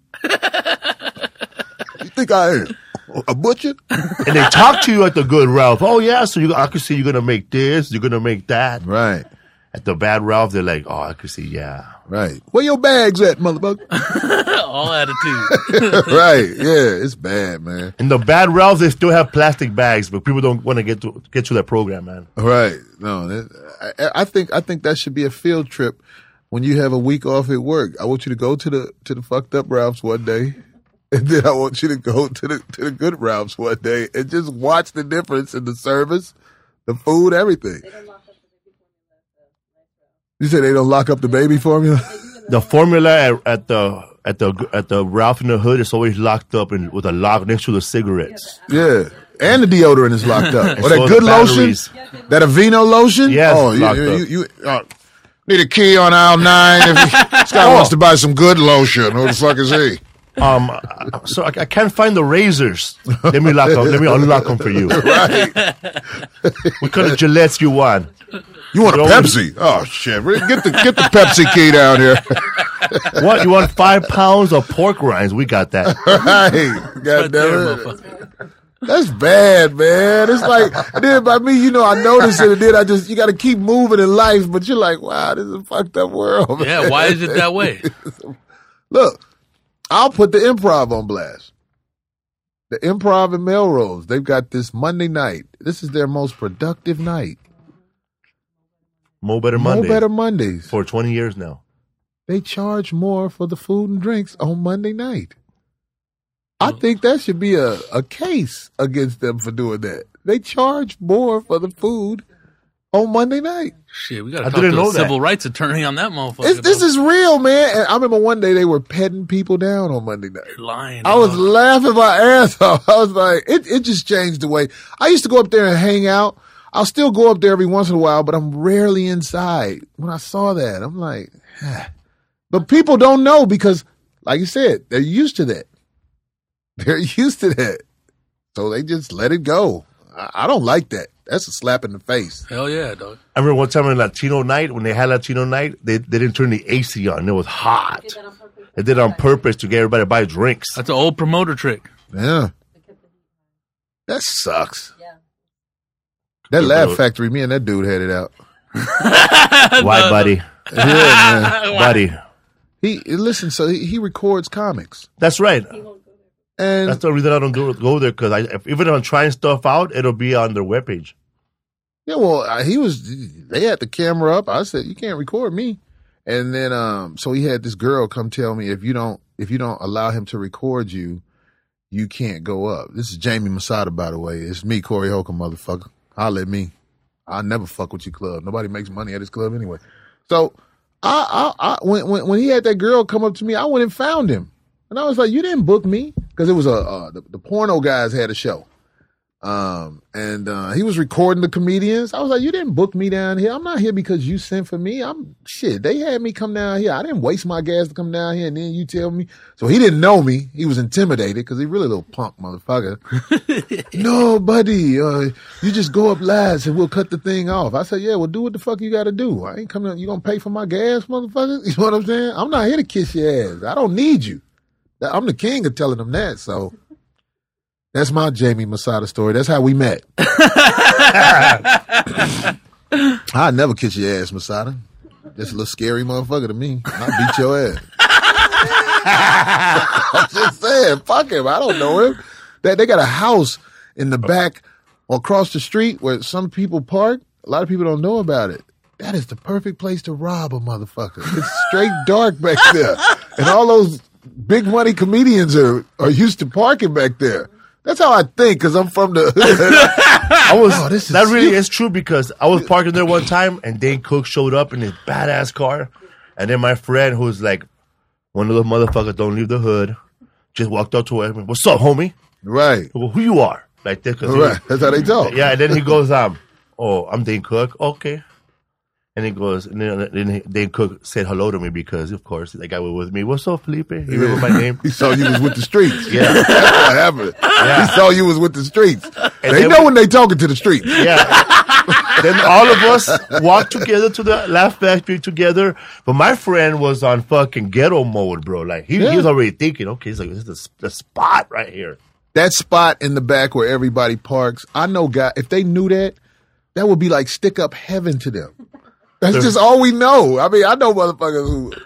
Speaker 3: You think I am a butcher?
Speaker 1: And they talk to you at the good Ralph. Oh yeah, so you, I can see you're gonna make this, you're gonna make that.
Speaker 3: Right.
Speaker 1: At the bad Ralph, they're like, oh, I can see, yeah.
Speaker 3: Right. Where your bags at, motherfucker?
Speaker 2: All attitude.
Speaker 3: Right. Yeah, it's bad, man.
Speaker 1: In the bad Ralphs, they still have plastic bags, but people don't want to get to get to that program, man.
Speaker 3: Right. No, that, I, I think I think that should be a field trip when you have a week off at work. I want you to go to the to the fucked up Ralphs one day, and then I want you to go to the to the good Ralphs one day and just watch the difference in the service, the food, everything. You said they don't lock up the baby formula?
Speaker 1: The formula at, at the at the at the Ralph in the Hood is always locked up in, with a lock next to the cigarettes.
Speaker 3: Yeah. And the deodorant is locked up.
Speaker 1: And
Speaker 3: Or
Speaker 1: so
Speaker 3: that
Speaker 1: the
Speaker 3: good
Speaker 1: batteries.
Speaker 3: lotion? That Aveeno lotion?
Speaker 1: Yes,
Speaker 3: Oh, you,
Speaker 1: locked
Speaker 3: you,
Speaker 1: up.
Speaker 3: you, you uh, need a key on aisle nine. If he, this guy
Speaker 1: Oh.
Speaker 3: wants to buy some good lotion. Who the fuck is he?
Speaker 1: Um, so I, I can't find the razors. Let me lock them. Let me unlock them for you.
Speaker 3: Right.
Speaker 1: What kind of Gillettes you want?
Speaker 3: You want a
Speaker 1: Yo.
Speaker 3: Pepsi? Oh, shit. Get the, get the Pepsi key down here.
Speaker 1: What you want? Five pounds of pork rinds? We got that.
Speaker 3: Right. God
Speaker 2: Right there,
Speaker 3: damn it.
Speaker 2: motherfucker.
Speaker 3: That's bad, man. It's like, and then by me, you know, I notice it, and then I just, you got to keep moving in life, but you're like, wow, this is a fucked up world, man.
Speaker 2: Yeah, why is it that way?
Speaker 3: Look, I'll put the Improv on blast. The Improv in Melrose, they've got this Monday night. This is their most productive night.
Speaker 1: Mo Better
Speaker 3: More
Speaker 1: Monday.
Speaker 3: Better Mondays.
Speaker 1: For twenty years now.
Speaker 3: They charge more for the food and drinks on Monday night. I think that should be a, a case against them for doing that. They charge more for the food on Monday night.
Speaker 2: Shit, we got
Speaker 1: I
Speaker 2: to talk to
Speaker 1: didn't
Speaker 2: a
Speaker 1: know that.
Speaker 2: civil rights attorney on that motherfucker.
Speaker 3: It's, this
Speaker 2: though.
Speaker 3: is real, man. And I remember one day they were petting people down on Monday night.
Speaker 2: You're lying.
Speaker 3: I was
Speaker 2: dog.
Speaker 3: laughing my ass off. I was like, it, it just changed the way. I used to go up there and hang out. I'll still go up there every once in a while, but I'm rarely inside. When I saw that, I'm like, ah. But people don't know because, like you said, they're used to that. They're used to that. So they just let it go. I, I don't like that. That's a slap in the face.
Speaker 2: Hell yeah, dog.
Speaker 1: I remember one time in Latino night, when they had Latino night, they, they didn't turn the A C on. It was hot. They did it on purpose to get everybody to buy drinks.
Speaker 2: That's an old promoter trick.
Speaker 3: Yeah. That sucks.
Speaker 4: Yeah.
Speaker 3: That
Speaker 1: Good
Speaker 3: Laugh
Speaker 1: road.
Speaker 3: Factory, me and that dude had it out.
Speaker 1: Why, buddy?
Speaker 3: Yeah, man.
Speaker 1: Buddy.
Speaker 3: He listen, so he, he records comics,
Speaker 1: That's right.
Speaker 3: and
Speaker 1: That's the reason I don't do, go there, because I, if, even if I'm trying stuff out, it'll be on their webpage.
Speaker 3: yeah, well, uh, he was. They had the camera up. I said, "You can't record me." And then, um, so he had this girl come tell me, if you don't, if you don't allow him to record you, you can't go up. This is Jamie Masada, by the way. It's me, Corey Holcomb, motherfucker. Holla at me. I'll never fuck with your club. Nobody makes money at this club anyway. So, I, I, I when, when when he had that girl come up to me, I went and found him, and I was like, "You didn't book me," because it was a uh, the, the porno guys had a show, um, and uh, he was recording the comedians. I was like, "You didn't book me down here. I'm not here because you sent for me. I'm shit. They had me come down here. I didn't waste my gas to come down here, and then you tell me." So he didn't know me. He was intimidated because he really a little punk motherfucker. No, buddy, uh, you just go up last and we'll cut the thing off. I said, yeah, well, do what the fuck you got to do. I ain't coming up. You gonna pay for my gas, motherfucker? You know what I'm saying? I'm not here to kiss your ass. I don't need you. I'm the king of telling them that. So that's my Jamie Masada story. That's how we met. I never kiss your ass, Masada. Just a little scary motherfucker to me. I beat your ass. I'm just saying, fuck him. I don't know him. They, they got a house in the back or across the street where some people park. A lot of people don't know about it. That is the perfect place to rob a motherfucker. It's straight dark back there. And all those big money comedians are, are used to parking back there. That's how I think, because I'm from the
Speaker 1: I was.
Speaker 3: Oh, this is
Speaker 1: that really
Speaker 3: stupid.
Speaker 1: is true, because I was parking there one time and Dane Cook showed up in his badass car, and then my friend, who's like one of those motherfuckers, don't leave the hood, just walked up to him. What's up, homie?
Speaker 3: Right.
Speaker 1: Well, who you are? Like this. 'Cause he
Speaker 3: Right.
Speaker 1: was-
Speaker 3: That's how they talk.
Speaker 1: Yeah, and then he goes, um, oh, I'm Dane Cook. Okay. And he goes, and then, then he- Dane Cook said hello to me because, of course, that guy was with me. What's up, Felipe? You remember my name?
Speaker 3: He saw you was with the streets.
Speaker 1: Yeah.
Speaker 3: That's what happened.
Speaker 1: Yeah.
Speaker 3: He saw you was with the streets.
Speaker 1: And
Speaker 3: they
Speaker 1: then
Speaker 3: know
Speaker 1: we-
Speaker 3: when they talking to the streets.
Speaker 1: Yeah. Then all of us walked together to the Laugh Factory together. But my friend was on fucking ghetto mode, bro. Like, he,
Speaker 3: Yeah.
Speaker 1: he was already thinking, okay, he's like, this is the, the spot right here.
Speaker 3: That spot in the back where everybody parks, I know guy, if they knew that, that would be like stick up heaven to them. That's just all we know. I mean, I know motherfuckers who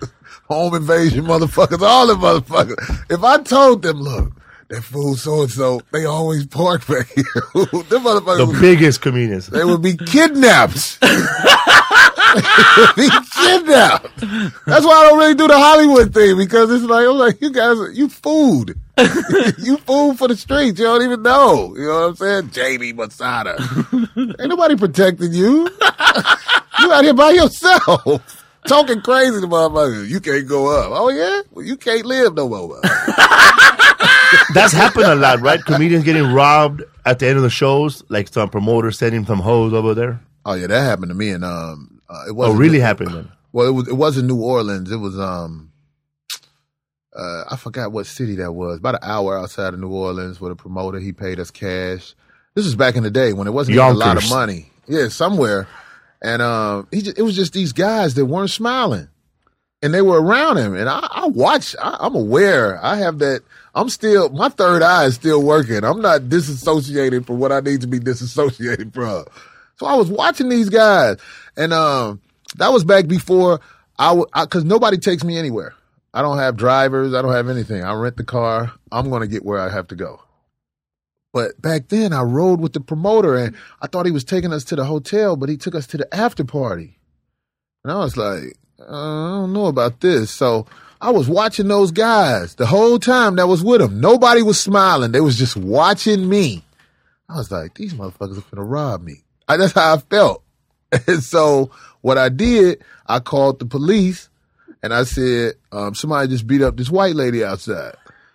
Speaker 3: home invasion motherfuckers, all the motherfuckers. If I told them, look, that fool so-and-so, they always park back here. Them motherfuckers
Speaker 1: The
Speaker 3: would,
Speaker 1: biggest comedians.
Speaker 3: they would be kidnapped. They would be kidnapped. That's why I don't really do the Hollywood thing, because it's like, I'm like, you guys, are, you food. You food for the streets. You don't even know. You know what I'm saying? Jamie Masada. Ain't nobody protecting you. You out here by yourself. Talking crazy to motherfuckers. You can't go up. Oh, yeah? Well, you can't live no more.
Speaker 1: That's happened a lot, right? Comedians getting robbed at the end of the shows, like some promoters sending some hoes over there.
Speaker 3: Oh, yeah, that happened to me. And um, uh, it
Speaker 1: Oh,
Speaker 3: wasn't
Speaker 1: really happened then?
Speaker 3: Well, it was. It wasn't New Orleans. It was um, uh, I forgot what city that was. About an hour outside of New Orleans, with a promoter. He paid us cash. This was back in the day when it wasn't even a lot of
Speaker 1: Yonkers.
Speaker 3: money. Yeah, somewhere. And um, he just, it was just these guys that weren't smiling, and they were around him. And I, I watch. I, I'm aware. I have that. I'm still. My third eye is still working. I'm not disassociated from what I need to be disassociated from. So I was watching these guys, and um, that was back before I would, because nobody takes me anywhere. I don't have drivers. I don't have anything. I rent the car. I'm going to get where I have to go. But back then, I rode with the promoter, and I thought he was taking us to the hotel, but he took us to the after party. And I was like, uh, I don't know about this. So I was watching those guys the whole time that was with him. Nobody was smiling. They was just watching me. I was like, these motherfuckers are finna rob me. I, that's how I felt. And so what I did, I called the police, and I said, um, somebody just beat up this white lady outside.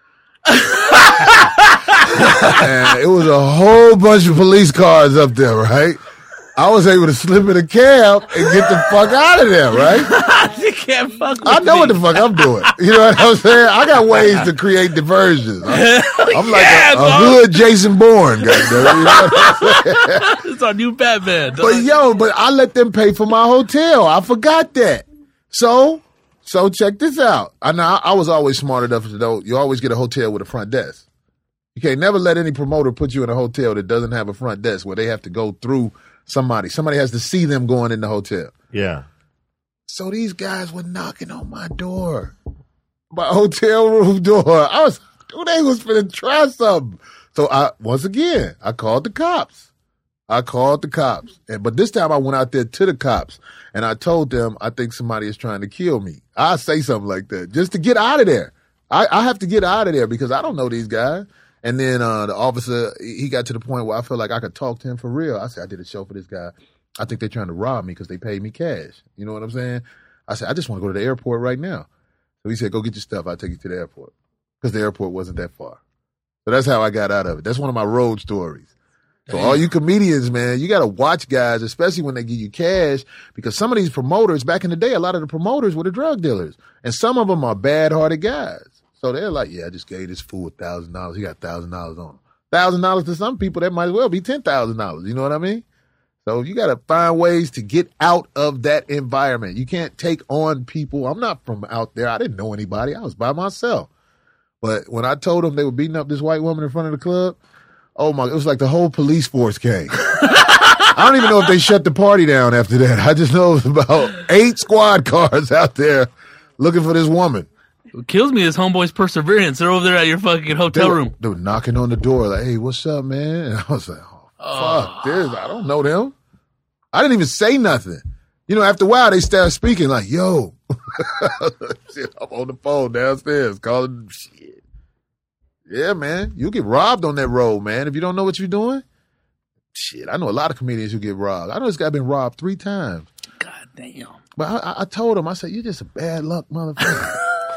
Speaker 3: And it was a whole bunch of police cars up there, right? I was able to slip in a cab and get the fuck out of there, right?
Speaker 2: You can't fuck with
Speaker 3: I know
Speaker 2: me.
Speaker 3: what the fuck I'm doing. You know what I'm saying? I got ways to create diversions. I'm, I'm like
Speaker 2: Yeah,
Speaker 3: a, a
Speaker 2: dog.
Speaker 3: hood Jason Bourne, goddamn. You know what I'm saying?
Speaker 2: It's our new Batman. dog.
Speaker 3: But yo, but I let them pay for my hotel. I forgot that. So, so check this out. I know I was always smart enough to know you always get a hotel with a front desk. You can't never let any promoter put you in a hotel that doesn't have a front desk where they have to go through somebody. Somebody has to see them going in the hotel.
Speaker 1: Yeah.
Speaker 3: So these guys were knocking on my door, my hotel room door. I was, dude, they was finna try something. So I, once again, I called the cops. I called the cops. And, but this time I went out there to the cops and I told them, I think somebody is trying to kill me. I say something like that just to get out of there. I, I have to get out of there because I don't know these guys. And then uh, the officer, he got to the point where I felt like I could talk to him for real. I said, I did a show for this guy. I think they're trying to rob me because they paid me cash. You know what I'm saying? I said, I just want to go to the airport right now. So he said, go get your stuff. I'll take you to the airport. Because the airport wasn't that far. So that's how I got out of it. That's one of my road stories. So all you comedians, man, you got to watch guys, especially when they give you cash, because some of these promoters, back in the day, a lot of the promoters were the drug dealers. And some of them are bad-hearted guys. So they're like, yeah, I just gave this fool a thousand dollars. He got a thousand dollars on him. Thousand dollars to some people, that might as well be ten thousand dollars. You know what I mean? So you got to find ways to get out of that environment. You can't take on people. I'm not from out there. I didn't know anybody. I was by myself. But when I told them they were beating up this white woman in front of the club, oh my, it was like the whole police force came. I don't even know if they shut the party down after that. I just know it was about eight squad cars out there looking for this woman.
Speaker 2: What kills me is homeboy's perseverance. They're over there at your fucking hotel
Speaker 3: They were,
Speaker 2: room.
Speaker 3: they were knocking on the door like, hey, what's up, man? And I was like, oh, fuck this. I don't know them. I didn't even say nothing. You know, after a while, they started speaking like, yo. Shit, I'm on the phone downstairs calling shit. Yeah, man. You get robbed on that road, man. If you don't know what you're doing. Shit, I know a lot of comedians who get robbed. I know this guy been robbed three times.
Speaker 2: God damn.
Speaker 3: But I, I told him, I said, you're just a bad luck motherfucker.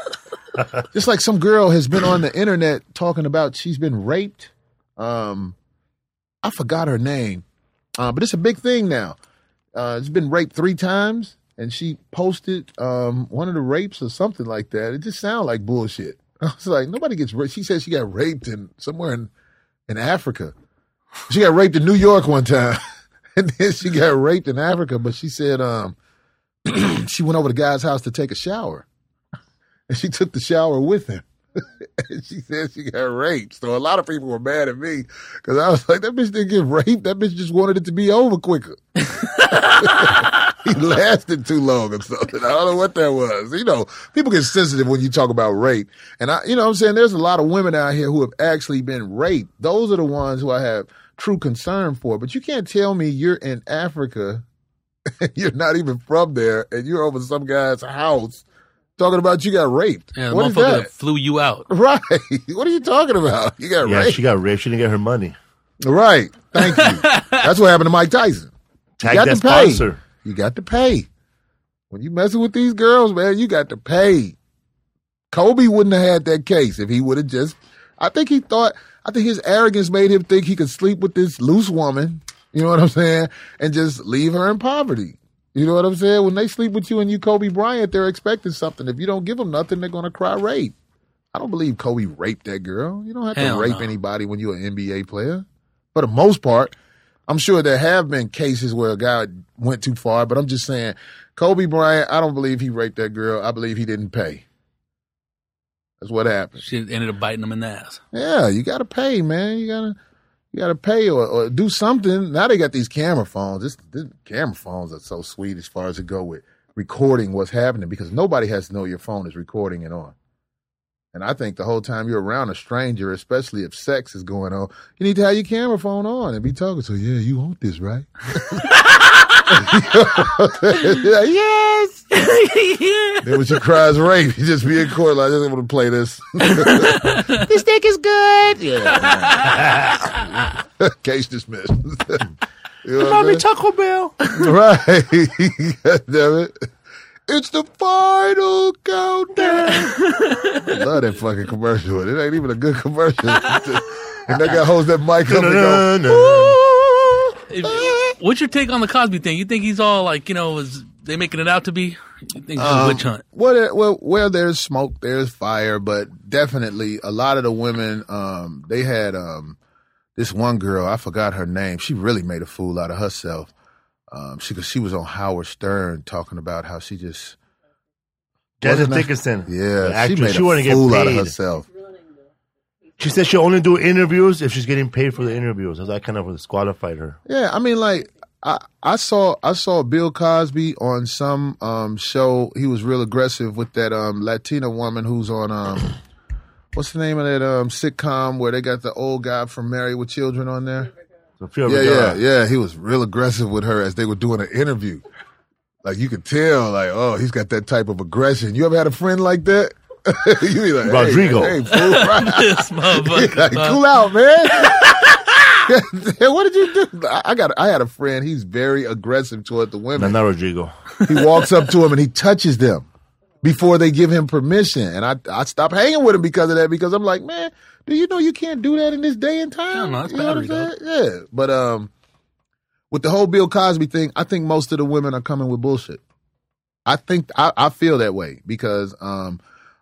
Speaker 3: Just like some girl has been on the internet talking about she's been raped. Um, I forgot her name, uh, but it's a big thing now. Uh, it's been raped three times, and she posted um, one of the rapes or something like that. It just sounded like bullshit. I was like, nobody gets raped. She said she got raped in somewhere in, in Africa. She got raped in New York one time, and then she got raped in Africa. But she said um, she went over to the guy's house to take a shower. And she took the shower with him. And she said she got raped. So a lot of people were mad at me because I was like, that bitch didn't get raped. That bitch just wanted it to be over quicker. he lasted too long or something. I don't know what that was. You know, people get sensitive when you talk about rape. And I, you know what I'm saying? There's a lot of women out here who have actually been raped. Those are the ones who I have true concern for. But you can't tell me you're in Africa, you're not even from there, and you're over some guy's house talking about you got raped.
Speaker 2: Yeah, the
Speaker 3: what is
Speaker 2: motherfucker
Speaker 3: that?
Speaker 2: flew you out.
Speaker 3: Right. What are you talking about? You got
Speaker 1: Yeah,
Speaker 3: raped.
Speaker 1: she got raped. She didn't get her money.
Speaker 3: Right. Thank you. That's what happened to Mike Tyson.
Speaker 1: Tag
Speaker 3: you got
Speaker 1: that
Speaker 3: to pay.
Speaker 1: sponsor.
Speaker 3: You got to pay. When you messing with these girls, man, you got to pay. Kobe wouldn't have had that case if he would have just, I think he thought, I think his arrogance made him think he could sleep with this loose woman, you know what I'm saying, and just leave her in poverty. You know what I'm saying? When they sleep with you and you Kobe Bryant, they're expecting something. If you don't give them nothing, they're going to cry rape. I don't believe Kobe raped that girl. You don't have
Speaker 2: Hell
Speaker 3: to rape
Speaker 2: no.
Speaker 3: anybody when you're an N B A player. For the most part, I'm sure there have been cases where a guy went too far, but I'm just saying, Kobe Bryant, I don't believe he raped that girl. I believe he didn't pay. That's what happened.
Speaker 2: She ended up biting him in the ass.
Speaker 3: Yeah, you got to pay, man. You gotta, you gotta pay or, or do something. Now they got these camera phones. This, this camera phones are so sweet as far as to go with recording what's happening because nobody has to know your phone is recording it on. And I think the whole time you're around a stranger, especially if sex is going on, you need to have your camera phone on and be talking to, yeah, you want this, right? Like, yes.
Speaker 2: Yeah.
Speaker 3: Then when she cries rape, you just be in court like, I just want to play this. This dick is good. Yeah. Case dismissed. You know what I'm saying?
Speaker 1: Taco Bell.
Speaker 3: Right. God damn it. It's the final countdown. I love that fucking commercial. It ain't even a good commercial. And that guy holds that mic up and go,
Speaker 2: If- What's your take on the Cosby thing? You think he's all like, you know, is they making it out to be? You think it's a
Speaker 3: Um,
Speaker 2: witch hunt?
Speaker 3: Well, well, where there's smoke, there's fire. But definitely, a lot of the women, um, they had um, this one girl. I forgot her name. She really made a fool out of herself. Um, she she was on Howard Stern talking about how she just
Speaker 1: Janet
Speaker 3: wasn't that-
Speaker 1: Dickinson.
Speaker 3: Yeah,
Speaker 1: the
Speaker 3: she
Speaker 1: actress.
Speaker 3: made
Speaker 1: She
Speaker 3: a
Speaker 1: wanted to get
Speaker 3: fool out of
Speaker 1: paid.
Speaker 3: herself.
Speaker 1: She said she'll only do interviews if she's getting paid for the interviews. So that kind of disqualified her.
Speaker 3: Yeah, I mean, like I, I saw I saw Bill Cosby on some um, show. He was real aggressive with that um, Latina woman who's on um, what's the name of that um, sitcom where they got the old guy from Married with Children on there?
Speaker 1: Sophia
Speaker 3: Yeah, yeah,
Speaker 1: Vergara.
Speaker 3: yeah. He was real aggressive with her as they were doing an interview. Like you could tell, like, oh, he's got that type of aggression. You ever had a friend like that? You be like,
Speaker 1: Rodrigo.
Speaker 3: hey, hey, fool, right?
Speaker 2: This motherfucker.
Speaker 3: Like, cool out, man. What did you do? I I got. I had a friend. He's very aggressive toward the
Speaker 1: No,
Speaker 3: women.
Speaker 1: not Rodrigo.
Speaker 3: He walks up to him and he touches them before they give him permission. And I, I stopped hanging with him because of that. Because I'm like, man, do you know you can't do that in this day and time?
Speaker 2: Hell no, that's
Speaker 3: you know what I'm
Speaker 2: battery,
Speaker 3: saying? Yeah. But um, with the whole Bill Cosby thing, I think most of the women are coming with bullshit. I think I, I feel that way because um.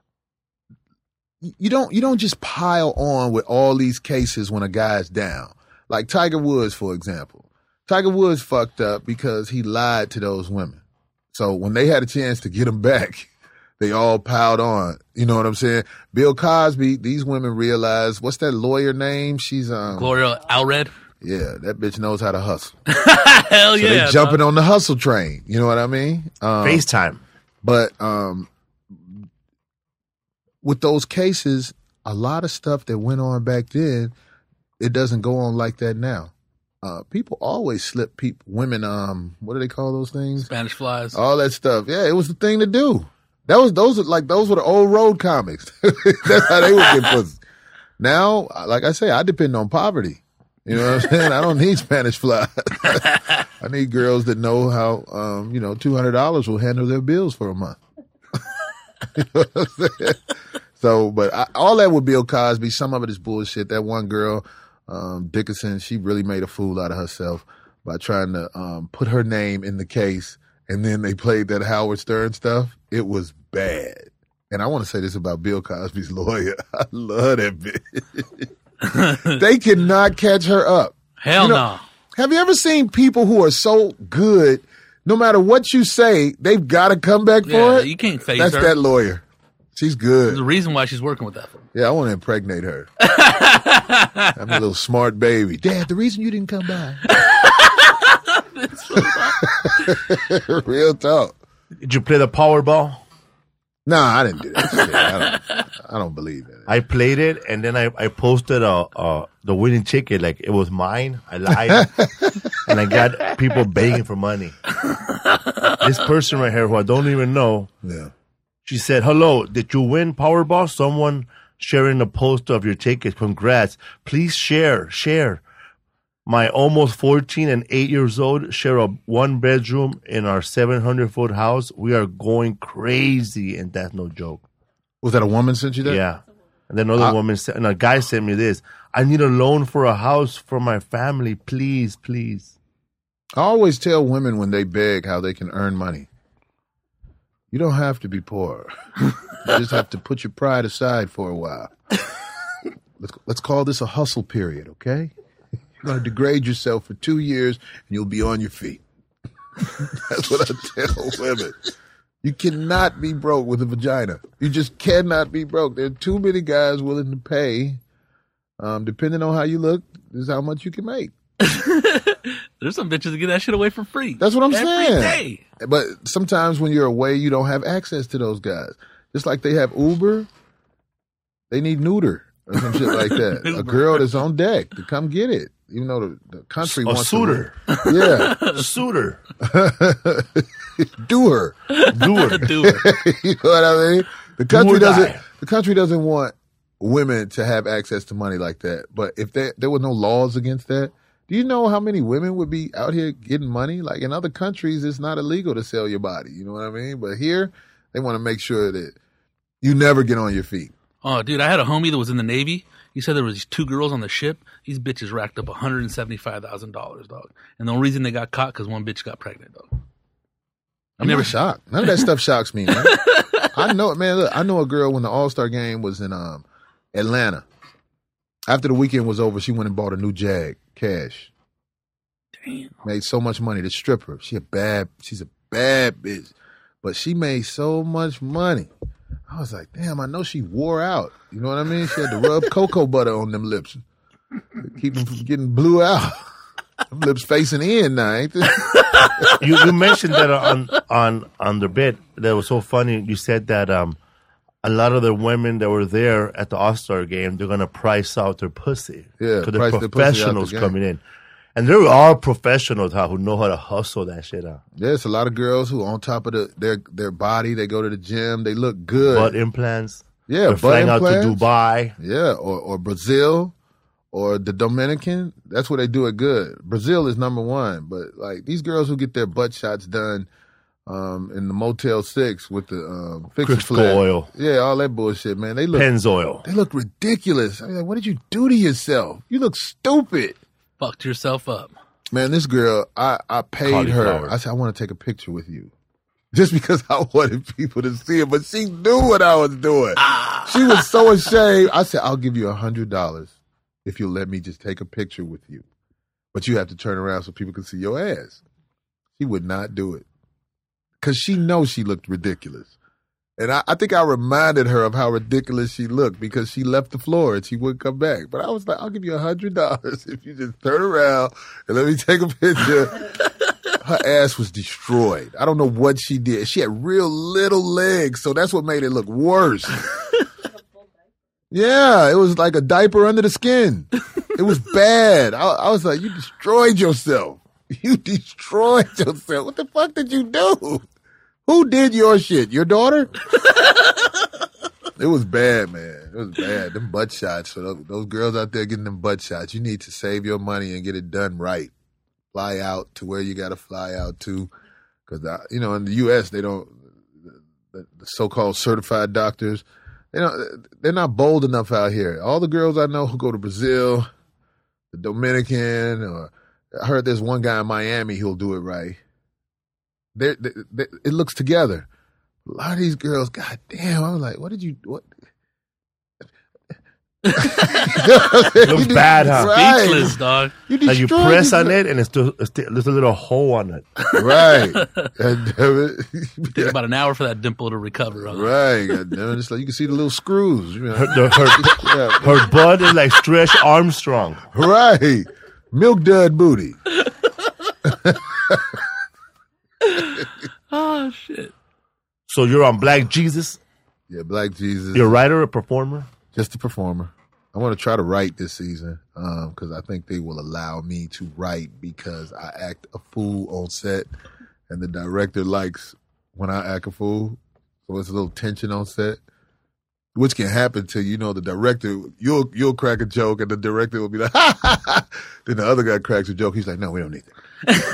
Speaker 3: You don't you don't just pile on with all these cases when a guy's down. Like Tiger Woods, for example. Tiger Woods fucked up because he lied to those women. So when they had a chance to get him back, they all piled on. You know what I'm saying? Bill Cosby, these women realized, what's that lawyer name? She's um
Speaker 2: Gloria Allred.
Speaker 3: yeah, that bitch knows how to hustle.
Speaker 2: Hell
Speaker 3: So
Speaker 2: yeah.
Speaker 3: they jumping on the hustle train. You know what I mean? Um,
Speaker 1: FaceTime.
Speaker 3: But um, with those cases, a lot of stuff that went on back then, it doesn't go on like that now. Uh, people always slip people, women, um, what do they call those things?
Speaker 2: Spanish flies.
Speaker 3: All that stuff. Yeah, it was the thing to do. That was those are like those were the old road comics. That's how they would get pussy. Now, like I say, I depend on poverty. You know what I'm saying? I don't need Spanish flies. I need girls that know how, um, you know, two hundred dollars will handle their bills for a month. You know what I'm saying? So, but I, all that with Bill Cosby, some of it is bullshit. That one girl, um, Dickinson, she really made a fool out of herself by trying to um, put her name in the case. And then they played that Howard Stern stuff. It was bad. And I want to say this about Bill Cosby's lawyer. I love that bitch. They cannot catch her up.
Speaker 2: Hell
Speaker 3: You know,
Speaker 2: no.
Speaker 3: Have you ever seen people who are so good, no matter what you say, they've got to come back for
Speaker 2: Yeah,
Speaker 3: it?
Speaker 2: you can't face
Speaker 3: That's
Speaker 2: her.
Speaker 3: that lawyer. She's
Speaker 2: There's
Speaker 3: good.
Speaker 2: a reason why she's working with that fool.
Speaker 3: Yeah, I want to impregnate her. I'm a little smart baby. Dad, the reason you didn't come by. Real talk.
Speaker 1: Did you play the Powerball?
Speaker 3: No, I didn't do that shit. I don't, I don't believe in it.
Speaker 1: I played it, and then I, I posted a, a the winning ticket like it was mine. I lied, and I got people begging for money. This person right here, who I don't even know,
Speaker 3: Yeah.
Speaker 1: she said, "Hello, did you win Powerball? Someone sharing a poster of your ticket. Congrats! Please share, share. My almost fourteen and eight years old share a one bedroom in our seven hundred foot house. We are going crazy, and that's no joke."
Speaker 3: Was that a woman sent you that?
Speaker 1: Yeah. And then another
Speaker 3: I-
Speaker 1: woman said, and a guy sent me this. "I need a loan for a house for my family. Please, please."
Speaker 3: I always tell women when they beg how they can earn money. You don't have to be poor. You just have to put your pride aside for a while. Let's, let's call this a hustle period, okay? You're going to degrade yourself for two years and you'll be on your feet. That's what I tell women. You cannot be broke with a vagina. You just cannot be broke. There are too many guys willing to pay. Um, depending on how you look, this is how much you can make.
Speaker 2: There's some bitches that get that shit away for free.
Speaker 3: That's what I'm
Speaker 2: Every
Speaker 3: saying.
Speaker 2: day.
Speaker 3: But sometimes when you're away, you don't have access to those guys. Just like they have Uber, they need neuter or some shit like that. A girl that's on deck to come get it, even though the, the country
Speaker 1: A
Speaker 3: wants
Speaker 1: suitor.
Speaker 3: to. Yeah,
Speaker 1: A suitor.
Speaker 3: do her.
Speaker 1: Do it.
Speaker 2: Do it.
Speaker 3: You know what I mean? The country
Speaker 1: or
Speaker 3: doesn't.
Speaker 1: die.
Speaker 3: The country doesn't want women to have access to money like that. But if there there were no laws against that, do you know how many women would be out here getting money? Like in other countries, it's not illegal to sell your body. You know what I mean? But here, they want to make sure that you never get on your feet.
Speaker 2: Oh, dude, I had a homie that was in the Navy. He said there was these two girls on the ship. These bitches racked up one hundred seventy-five thousand dollars, dog. And the only reason they got caught because one bitch got pregnant, dog.
Speaker 3: I'm
Speaker 2: never-
Speaker 3: never shocked. None of that stuff shocks me, man. I know it, man. Look, I know a girl when the All Star game was in um, Atlanta. After the weekend was over, she went and bought a new Jag, cash.
Speaker 2: Damn.
Speaker 3: Made so much money. The stripper, she a bad, she's a bad bitch, but she made so much money. I was like, damn, I know she wore out. You know what I mean? She had to rub cocoa butter on them lips, to keep them from getting blew out. Them lips facing in now, ain't they?
Speaker 1: You, you mentioned that on on on the bit. That was so funny. You said that um, a lot of the women that were there at the All Star game, they're gonna price out their pussy.
Speaker 3: Yeah,
Speaker 1: because they're
Speaker 3: price their pussy out the
Speaker 1: professionals
Speaker 3: game.
Speaker 1: coming in, and there are professionals how who know how to hustle that shit out.
Speaker 3: There's a lot of girls who on top of the, their their body, they go to the gym, they look good.
Speaker 1: Butt implants.
Speaker 3: yeah,
Speaker 1: They're
Speaker 3: butt
Speaker 1: flying out to
Speaker 3: implants.
Speaker 1: Dubai.
Speaker 3: Yeah, or or Brazil or the Dominican. That's where they do it good. Brazil is number one, but like these girls who get their butt shots done um, in the Motel Six with the um, fixer
Speaker 1: Crisco
Speaker 3: flat.
Speaker 1: oil.
Speaker 3: Yeah, all that bullshit, man. They look
Speaker 1: Pennzoil.
Speaker 3: they look ridiculous. I mean, like, what did you do to yourself? You look stupid.
Speaker 2: Fucked yourself up.
Speaker 3: Man, this girl, I, I paid her.
Speaker 1: Cauliflower.
Speaker 3: I said, I want to take a picture with you. Just because I wanted people to see it, but she knew what I was doing. She was so ashamed. I said, I'll give you a hundred dollars if you'll let me just take a picture with you. But you have to turn around so people can see your ass. She would not do it. Cause she knows she looked ridiculous. And I, I think I reminded her of how ridiculous she looked because she left the floor and she wouldn't come back. But I was like, I'll give you a hundred dollars if you just turn around and let me take a picture. Her ass was destroyed. I don't know what she did. She had real little legs, so that's what made it look worse. Yeah, it was like a diaper under the skin. It was bad. I, I was like, you destroyed yourself. You destroyed yourself. What the fuck did you do? Who did your shit? Your daughter? It was bad, man. It was bad. Them butt shots. So those, those girls out there getting them butt shots, you need to save your money and get it done right. Fly out to where you got to fly out to. Because, you know, in the U S, they don't, the, the so-called certified doctors, they don't, they're not bold enough out here. All the girls I know who go to Brazil, the Dominican, or I heard there's one guy in Miami who'll do it right. They're, they, they, it looks together. A lot of these girls, god damn, I was like, what did you, what?
Speaker 1: It looks bad, huh?
Speaker 3: Right.
Speaker 2: Speechless, dog.
Speaker 3: You,
Speaker 1: Like you
Speaker 3: destroyed
Speaker 1: press
Speaker 3: these
Speaker 1: on
Speaker 3: girls.
Speaker 1: it and it's still, it's still, there's a little hole on it.
Speaker 3: Right. God damn it.
Speaker 2: Take about an hour for that dimple to recover. Huh?
Speaker 3: Right. God damn it. It's like you can see the little screws. You know?
Speaker 1: Her, the, her,
Speaker 3: Yeah.
Speaker 1: her butt is like Stretch Armstrong.
Speaker 3: Right. Milk dud booty.
Speaker 2: Oh shit!
Speaker 1: So you're on Black Jesus?
Speaker 3: Yeah, Black Jesus.
Speaker 1: You're a writer, a performer?
Speaker 3: Just a performer. I want to try to write this season because um, I think they will allow me to write because I act a fool on set, and the director likes when I act a fool. So it's a little tension on set, which can happen to, you know, the director. You'll you'll crack a joke, and the director will be like, ha, ha, ha. Then the other guy cracks a joke. He's like, no, we don't need that.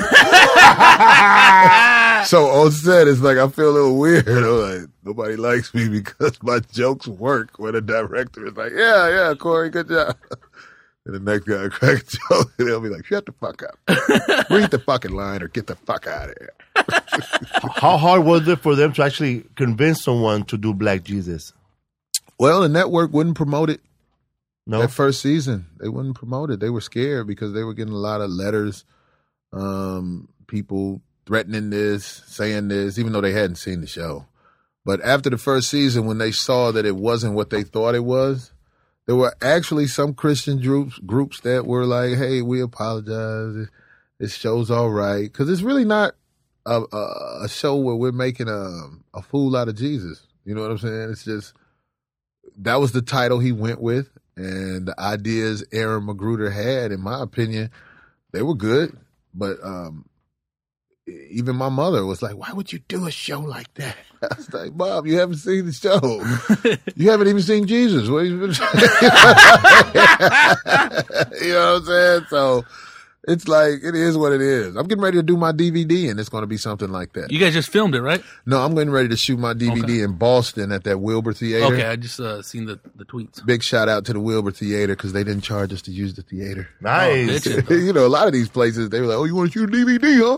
Speaker 3: So on set, it's like I feel a little weird. I'm like, nobody likes me because my jokes work when the director is like, yeah, yeah, Corey, good job. And the next guy crack a joke, and they'll be like, shut the fuck up. Read the fucking line or get the fuck out of here.
Speaker 1: How hard was it for them to actually convince someone to do Black Jesus?
Speaker 3: Well, the network wouldn't promote it.
Speaker 1: No?
Speaker 3: That first season, they wouldn't promote it. They were scared because they were getting a lot of letters, um, people threatening this, saying this, even though they hadn't seen the show. But after the first season, when they saw that it wasn't what they thought it was, there were actually some Christian groups groups that were like, hey, we apologize. This show's all right. Because it's really not a, a, a show where we're making a, a fool out of Jesus. You know what I'm saying? It's just, that was the title he went with. And the ideas Aaron Magruder had, in my opinion, they were good. But um, even my mother was like, why would you do a show like that? I was like, Mom, you haven't seen the show. You haven't even seen Jesus. What you been saying? You know what I'm saying? So it's like, it is what it is. I'm getting ready to do my D V D, and it's going to be something like that.
Speaker 2: You guys just filmed it, right?
Speaker 3: No, I'm getting ready to shoot my D V D
Speaker 2: Okay.
Speaker 3: in Boston at that Wilbur Theater.
Speaker 2: Okay, I just uh, seen the, the tweets.
Speaker 3: Big shout out to the Wilbur Theater because they didn't charge us to use the theater.
Speaker 1: Nice.
Speaker 2: Oh, bitch.
Speaker 3: You know, a lot of these places, they were like, oh, you want to shoot a D V D, huh?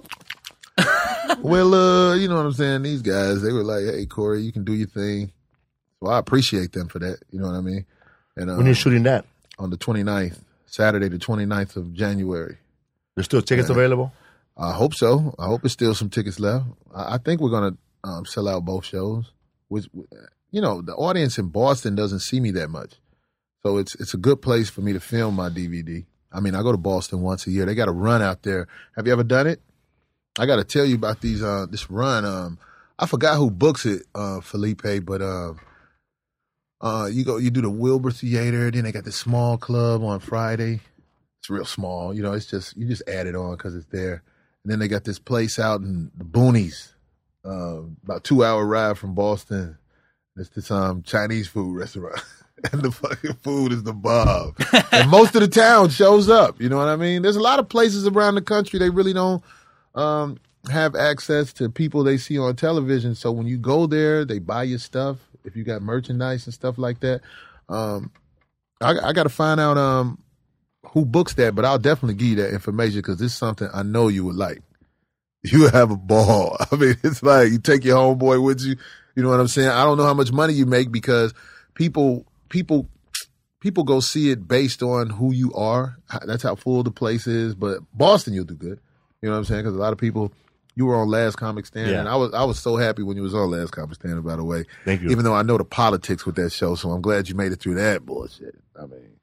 Speaker 3: Well, uh, you know what I'm saying? These guys, they were like, hey, Corey, you can do your thing. So I appreciate them for that. You know what I mean? And um,
Speaker 1: When you're shooting that,
Speaker 3: on the twenty-ninth, Saturday, the twenty-ninth of January.
Speaker 1: there's still tickets
Speaker 3: Yeah.
Speaker 1: available?
Speaker 3: I hope so. I hope there's still some tickets left. I, I think we're going to um, sell out both shows. Which, you know, the audience in Boston doesn't see me that much. So it's it's a good place for me to film my D V D. I mean, I go to Boston once a year. They got a run out there. Have you ever done it? I got to tell you about these uh, this run. Um, I forgot who books it, uh, Felipe, but um, uh, you go, you do the Wilbur Theater. Then they got the small club on Friday. It's real small, you know. It's just you just add it on because it's there. And then they got this place out in the boonies, uh, about two hour ride from Boston. It's this um Chinese food restaurant. And the fucking food is the bomb. And most of the town shows up. You know what I mean? There's a lot of places around the country they really don't um, have access to people they see on television. So when you go there, they buy your stuff. If you got merchandise and stuff like that, um, I, I got to find out um, who books that. But I'll definitely give you that information because this is something I know you would like. You have a ball. I mean, it's like you take your homeboy with you. You know what I'm saying? I don't know how much money you make because people. People, people go see it based on who you are. That's how full the place is. But Boston, you'll do good. You know what I'm saying? Because a lot of people, you were on Last Comic Stand,
Speaker 1: Yeah.
Speaker 3: and I was I was so happy when you was on Last Comic Stand. By the way,
Speaker 1: Thank you.
Speaker 3: Even though I know the politics with that show, so I'm glad you made it through that bullshit. I mean,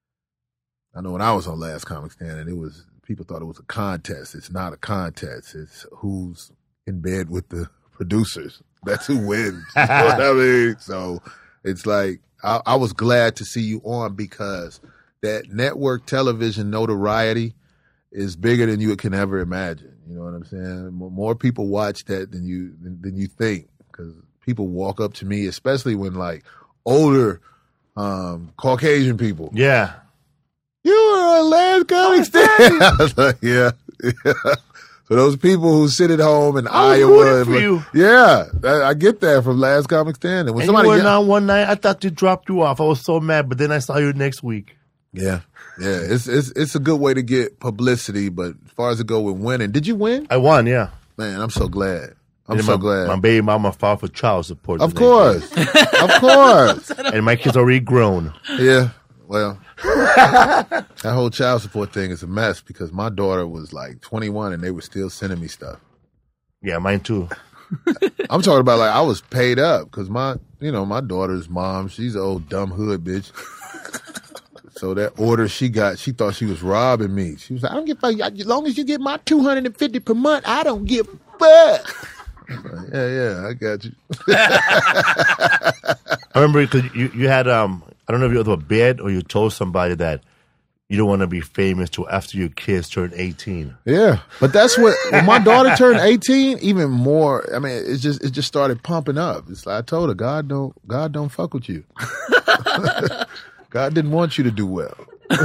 Speaker 3: I know when I was on Last Comic Stand, and it was people thought it was a contest. It's not a contest. It's who's in bed with the producers. That's who wins. You know what I mean? So it's like. I, I was glad to see you on because that network television notoriety is bigger than you can ever imagine. You know what I'm saying? More, more people watch that than you than, than you think because people walk up to me, especially when like older um, Caucasian people.
Speaker 1: Yeah.
Speaker 3: You were on Last Comic Stand. I was like, yeah, yeah. So those people who sit at home in
Speaker 1: I was
Speaker 3: Iowa,
Speaker 1: rooting for
Speaker 3: and-
Speaker 1: you.
Speaker 3: yeah, I, I get that from Last Comic Stand. And when
Speaker 1: And
Speaker 3: somebody
Speaker 1: you went
Speaker 3: get-
Speaker 1: on one night. I thought they dropped you off. I was so mad, but then I saw you next week.
Speaker 3: Yeah, yeah, it's it's it's a good way to get publicity, but as far as it go with winning, did you win?
Speaker 1: I won, yeah.
Speaker 3: Man, I'm so glad. I'm
Speaker 1: And
Speaker 3: so
Speaker 1: my,
Speaker 3: glad.
Speaker 1: My baby mama filed for child support.
Speaker 3: Of
Speaker 1: the next
Speaker 3: course, of course.
Speaker 1: day. And my kids already grown.
Speaker 3: Yeah, well, that whole child support thing is a mess because my daughter was like twenty-one and they were still sending me stuff.
Speaker 1: Yeah, mine too.
Speaker 3: I'm talking about like I was paid up because my, you know, my daughter's mom, she's an old dumb hood bitch. So that order she got, she thought she was robbing me. She was like, I don't give a fuck. As long as you get my two hundred fifty per month, I don't give a fuck. Like, yeah, yeah, I got you.
Speaker 1: I remember because you, you had, um, I don't know if you had a bid or you told somebody that you don't want to be famous till after your kids turn eighteen.
Speaker 3: Yeah, but that's what, when my daughter turned eighteen, even more, I mean, it just, it just started pumping up. It's like I told her, God don't, God don't fuck with you. God didn't want you to do well.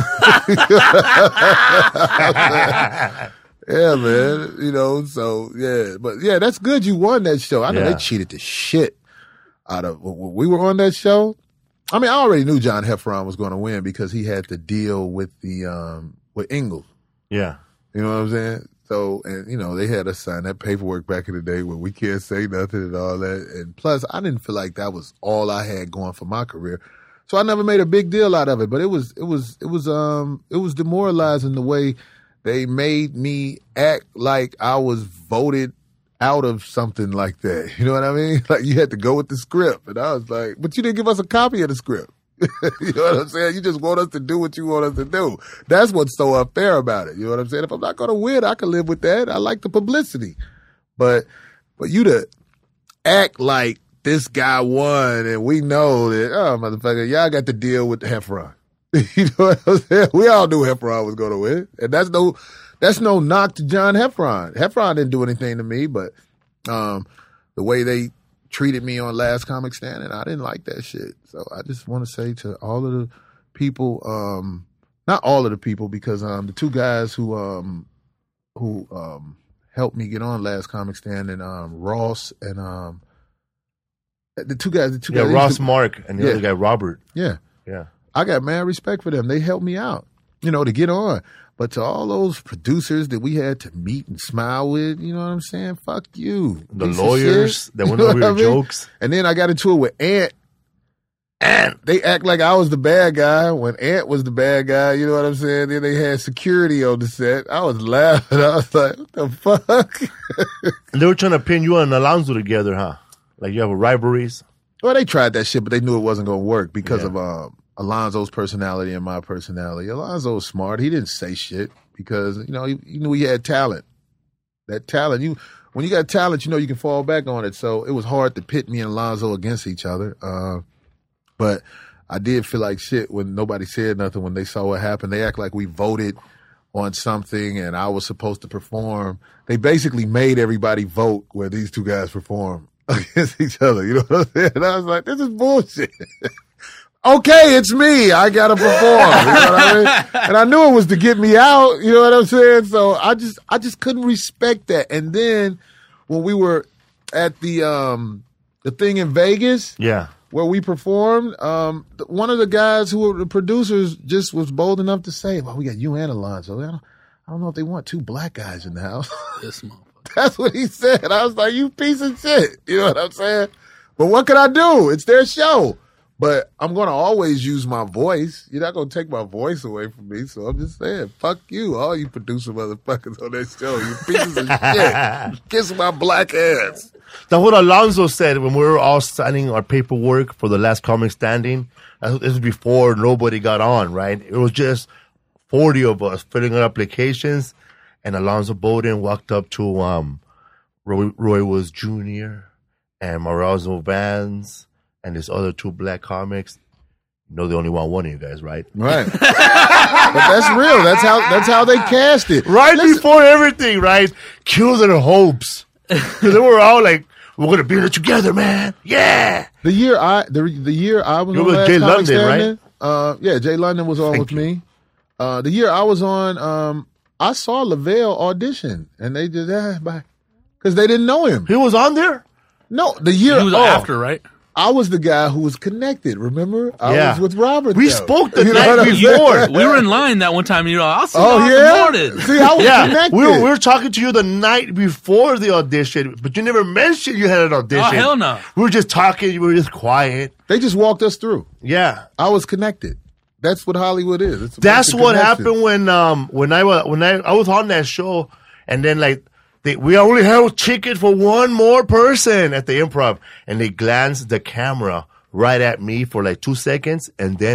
Speaker 3: Yeah, man. You know, so yeah, but yeah, that's good. You won that show. I know
Speaker 1: Yeah.
Speaker 3: they cheated the shit out of when we were on that show. I mean, I already knew John Heffron was going to win because he had to deal with the um with Ingalls.
Speaker 1: Yeah.
Speaker 3: You know what I'm saying? So, and you know, they had us sign that paperwork back in the day where we can't say nothing and all that. And plus, I didn't feel like that was all I had going for my career. So I never made a big deal out of it, but it was, it was, it was, um, it was demoralizing the way they made me act like I was voted out of something like that. You know what I mean? Like you had to go with the script. And I was like, but you didn't give us a copy of the script. You know what I'm saying? You just want us to do what you want us to do. That's what's so unfair about it. You know what I'm saying? If I'm not going to win, I can live with that. I like the publicity. But, but you to act like this guy won and we know that, oh, motherfucker, y'all got to deal with Heffron. You know what I'm saying? We all knew Heffron was going to win. And that's no, that's no knock to John Heffron. Heffron didn't do anything to me, but, um, the way they treated me on Last Comic Standing, I didn't like that shit. So I just want to say to all of the people, um, not all of the people, because, um, the two guys who, um, who, um, helped me get on Last Comic Standing, um, Ross and, um, the two guys, the two
Speaker 1: Yeah,
Speaker 3: guys.
Speaker 1: Ross
Speaker 3: to,
Speaker 1: Mark and the
Speaker 3: Yeah.
Speaker 1: other guy, Robert.
Speaker 3: Yeah.
Speaker 1: Yeah.
Speaker 3: I got mad respect for them. They helped me out, you know, to get on. But to all those producers that we had to meet and smile with, you know what I'm saying? Fuck you.
Speaker 1: The
Speaker 3: piece of
Speaker 1: lawyers
Speaker 3: shit.
Speaker 1: that
Speaker 3: You
Speaker 1: went
Speaker 3: know
Speaker 1: over
Speaker 3: what
Speaker 1: your
Speaker 3: I mean?
Speaker 1: jokes.
Speaker 3: And then I got into it with Ant. Ant. They act like I was the bad guy when Ant was the bad guy. You know what I'm saying? Then they had security on the set. I was laughing. I was like, what the fuck?
Speaker 1: And they were trying to pin you and Alonzo together, huh? Like you have rivalries.
Speaker 3: Well, they tried that shit, but they knew it wasn't going to work because
Speaker 1: Yeah.
Speaker 3: of um, Alonzo's personality and my personality. Alonzo was smart. He didn't say shit because, you know, he, he knew he had talent. That talent, you when you got talent, you know you can fall back on it. So it was hard to pit me and Alonzo against each other. Uh, but I did feel like shit when nobody said nothing when they saw what happened. They act like we voted on something and I was supposed to perform. They basically made everybody vote where these two guys perform against each other. You know what I'm saying? And I was like, this is bullshit. Okay, it's me. I gotta perform. You know what I mean? And I knew it was to get me out. You know what I'm saying? So I just, I just couldn't respect that. And then when we were at the, um, the thing in Vegas
Speaker 1: Yeah.
Speaker 3: where we performed, um, th- one of the guys who were the producers just was bold enough to say, well, we got you and Alonzo. I don't, I don't know if they want two black guys in the house.
Speaker 2: This motherfucker.
Speaker 3: That's what he said. I was like, you piece of shit. You know what I'm saying? But what can I do? It's their show. But I'm going to always use my voice. You're not going to take my voice away from me. So I'm just saying, fuck you, all you producer motherfuckers on that show. You pieces of shit. Kiss my black ass.
Speaker 1: That's what Alonzo said when we were all signing our paperwork for the Last Comic Standing. This was before nobody got on, right? It was just forty of us filling out applications. And Alonzo Bowden walked up to um, Roy, Roy was Junior and Marazzo Vance and this other two black comics. You know they only want one of you guys, right?
Speaker 3: Right. But that's real. That's how that's how they cast it.
Speaker 1: Right
Speaker 3: Listen,
Speaker 1: before everything, right? Kill their hopes. Because they were all like, we're going to be there together, man. Yeah.
Speaker 3: the year I the the year I was
Speaker 1: You
Speaker 3: on
Speaker 1: were
Speaker 3: Last
Speaker 1: Jay
Speaker 3: Comic
Speaker 1: London, right?
Speaker 3: Standing, uh, yeah, Jay London was on
Speaker 1: Thank
Speaker 3: with
Speaker 1: you.
Speaker 3: me. Uh, the year I was on, um, I saw Lavelle audition, and they just ah, bye, because they didn't know him.
Speaker 1: He was on there?
Speaker 3: No, the year
Speaker 2: He was
Speaker 3: oh,
Speaker 2: after, right?
Speaker 3: I was the guy who was connected. Remember, I
Speaker 1: Yeah.
Speaker 3: was with Robert.
Speaker 1: We
Speaker 3: though.
Speaker 1: spoke the
Speaker 3: You know
Speaker 1: night
Speaker 3: what I'm
Speaker 1: before.
Speaker 3: saying?
Speaker 2: We were in line that one time, and you're like, I'll see
Speaker 3: Oh
Speaker 2: you in
Speaker 3: yeah,
Speaker 2: the morning.
Speaker 3: see, I was
Speaker 1: Yeah,
Speaker 3: connected.
Speaker 1: we were, we were talking to you the night before the audition, but you never mentioned you had an audition.
Speaker 2: Oh, hell no.
Speaker 1: We were just talking. You were just quiet.
Speaker 3: They just walked us through.
Speaker 1: Yeah.
Speaker 3: I was connected. That's what Hollywood is. It's a
Speaker 1: That's
Speaker 3: bunch of
Speaker 1: what
Speaker 3: connections.
Speaker 1: happened when um when I was when I, I was on that show, and then like they, we only had a ticket for one more person at the Improv, and they glanced the camera right at me for like two seconds, and then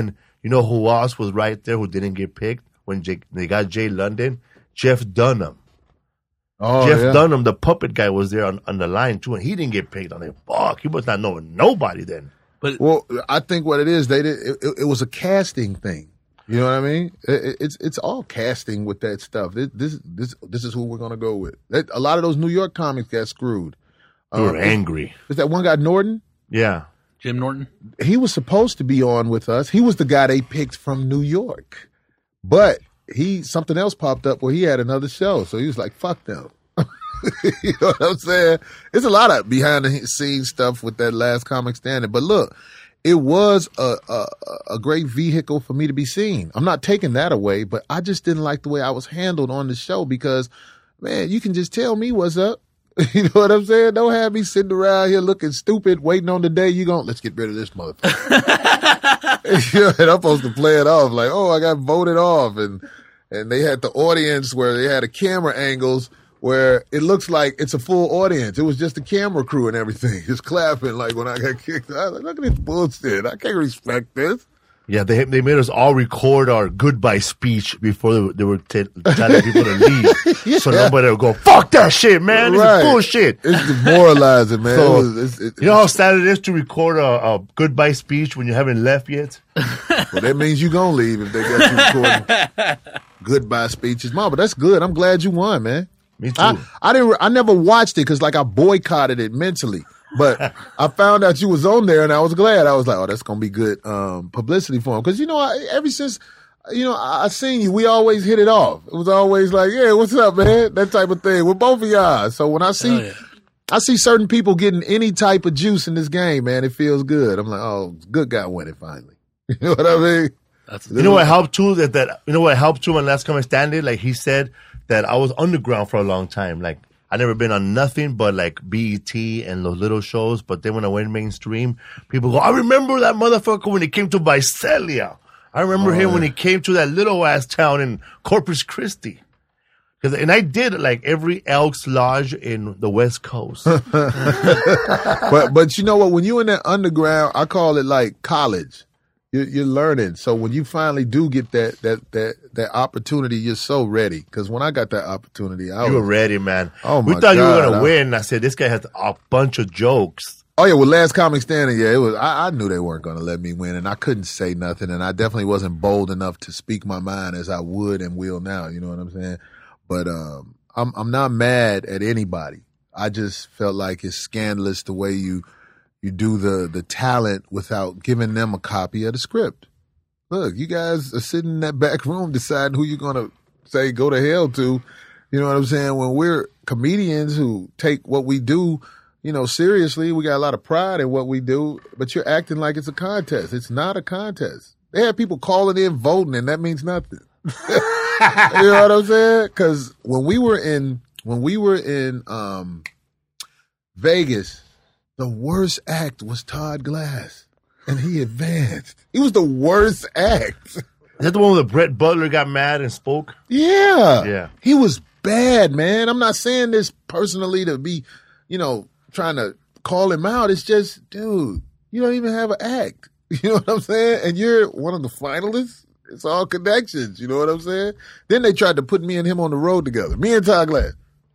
Speaker 1: You know who else was right there who didn't get picked when Jay, they got Jay London? Jeff Dunham.
Speaker 3: Oh,
Speaker 1: Jeff
Speaker 3: yeah.
Speaker 1: Dunham, the puppet guy, was there on, on the line too, and he didn't get picked. I'm like, fuck, he was not knowing nobody then.
Speaker 2: But
Speaker 3: Well, I think what it is, they did. It, it, it was a casting thing. You know what I mean? It, it, it's it's all casting with that stuff. This this this, this is who we're gonna go with. That, a lot of those New York comics got screwed.
Speaker 1: They were
Speaker 3: Uh,
Speaker 1: angry.
Speaker 3: Is that one guy Norton?
Speaker 1: Yeah.
Speaker 2: Jim Norton,
Speaker 3: He was supposed to be on with us. He was the guy they picked from New York, but he something else popped up where he had another show. So he was like, "Fuck them." You know what I'm saying? It's a lot of behind the scenes stuff with that Last Comic Standing. But look, it was a, a a great vehicle for me to be seen. I'm not taking that away, but I just didn't like the way I was handled on the show because, man, you can just tell me what's up. You know what I'm saying? Don't have me sitting around here looking stupid, waiting on the day you going, let's get rid of this motherfucker. You know, and I'm supposed to play it off like, oh, I got voted off. And and they had the audience where they had a camera angles where it looks like it's a full audience. It was just the camera crew and everything. Just clapping like when I got kicked. I was like, look at this bullshit. I can't respect this.
Speaker 1: Yeah, they they made us all record our goodbye speech before they, they were t- telling people to leave.
Speaker 3: Yeah.
Speaker 1: So nobody would go, fuck that shit, man. This
Speaker 3: Right.
Speaker 1: is bullshit.
Speaker 3: It's demoralizing, man.
Speaker 1: So,
Speaker 3: It was- it's- it-
Speaker 1: You know how sad it is to record a, a goodbye speech when you haven't left yet?
Speaker 3: Well, that means you gonna leave if they got you recording goodbye speeches. Mom, but that's good. I'm glad you won, man.
Speaker 1: Me too.
Speaker 3: I, I didn't. I never watched it because like I boycotted it mentally. But I found out you was on there, and I was glad. I was like, oh, that's gonna be good um, publicity for him because you know, I, ever since you know I, I seen you, we always hit it off. It was always like, yeah, what's up, man? That type of thing with both of y'all. So when I see.
Speaker 2: Hell yeah.
Speaker 3: I see certain people getting any type of juice in this game, man. It feels good. I'm like, oh, good guy winning finally. You know what I mean?
Speaker 2: That's
Speaker 1: You know what helped too? That, that you know what helped too when Last Comic Standing? Like he said that I was underground for a long time. Like I never been on nothing but like B E T and those little shows. But then when I went mainstream, people go, I remember that motherfucker when he came to Visalia. I remember
Speaker 3: Oh,
Speaker 1: him
Speaker 3: yeah.
Speaker 1: when he came to that little ass town in Corpus Christi. Cause, and I did like every Elks Lodge in the West Coast.
Speaker 3: but but you know what? When you in that underground, I call it like college. You're, you're learning. So when you finally do get that that that that opportunity, you're so ready. Because when I got that opportunity, I
Speaker 1: You
Speaker 3: was
Speaker 1: were ready, man.
Speaker 3: Oh,
Speaker 1: we
Speaker 3: my
Speaker 1: thought you were
Speaker 3: God,
Speaker 1: gonna
Speaker 3: I-
Speaker 1: win. I said this guy has a bunch of jokes.
Speaker 3: Oh yeah, well, Last Comic Standing, yeah, it was. I, I knew they weren't going to let me win, and I couldn't say nothing, and I definitely wasn't bold enough to speak my mind as I would and will now. You know what I'm saying? But um, I'm I'm not mad at anybody. I just felt like it's scandalous the way you you do the the talent without giving them a copy of the script. Look, you guys are sitting in that back room deciding who you're going to say go to hell to. You know what I'm saying? When we're comedians who take what we do, you know, seriously, we got a lot of pride in what we do, but you're acting like it's a contest. It's not a contest. They have people calling in voting, and that means nothing. You know what I'm saying? Because when we were in when we were in um, Vegas, the worst act was Todd Glass, and he advanced. He was the worst act.
Speaker 1: Is that the one where Brett Butler got mad and spoke?
Speaker 3: Yeah,
Speaker 1: Yeah.
Speaker 3: He was bad, man. I'm not saying this personally to be, you know, trying to call him out. It's just, dude, you don't even have an act. You know what I'm saying? And you're one of the finalists. It's all connections. You know what I'm saying? Then they tried to put me and him on the road together. Me and Todd Glass.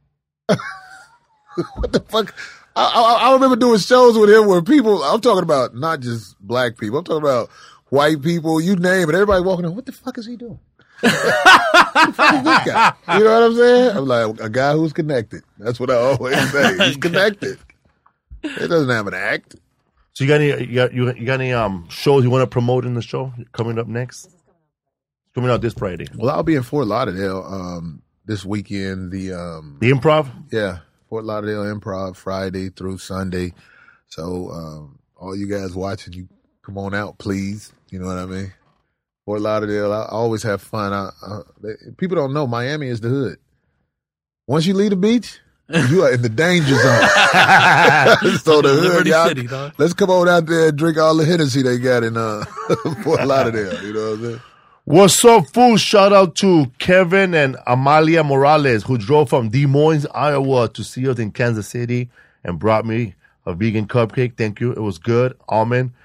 Speaker 3: What the fuck? I, I, I remember doing shows with him where people, I'm talking about not just black people. I'm talking about white people, you name it. Everybody walking on, what the fuck is he doing? What the fuck is this guy? You know what I'm saying? I'm like, a guy who's connected. That's what I always say. He's connected. It doesn't have an act.
Speaker 1: So you got any you got, you, you got any um shows you want to promote in the show coming up next? Coming out this Friday.
Speaker 3: Well, I'll be in Fort Lauderdale um, this weekend. The um,
Speaker 1: The Improv?
Speaker 3: yeah, Fort Lauderdale Improv Friday through Sunday. So um, all you guys watching, you come on out, please. You know what I mean? Fort Lauderdale, I always have fun. I, I, they, people don't know Miami is the hood. Once you leave the beach, you are in the danger zone. So the hood,
Speaker 2: Liberty
Speaker 3: y'all,
Speaker 2: City, dog.
Speaker 3: let's come on out there and drink all the Hennessy they got in uh, Fort Lauderdale. You know what I'm saying?
Speaker 1: What's up, fool? Shout out to Kevin and Amalia Morales, who drove from Des Moines, Iowa to see us in Kansas City and brought me a vegan cupcake. Thank you. It was good. Almond.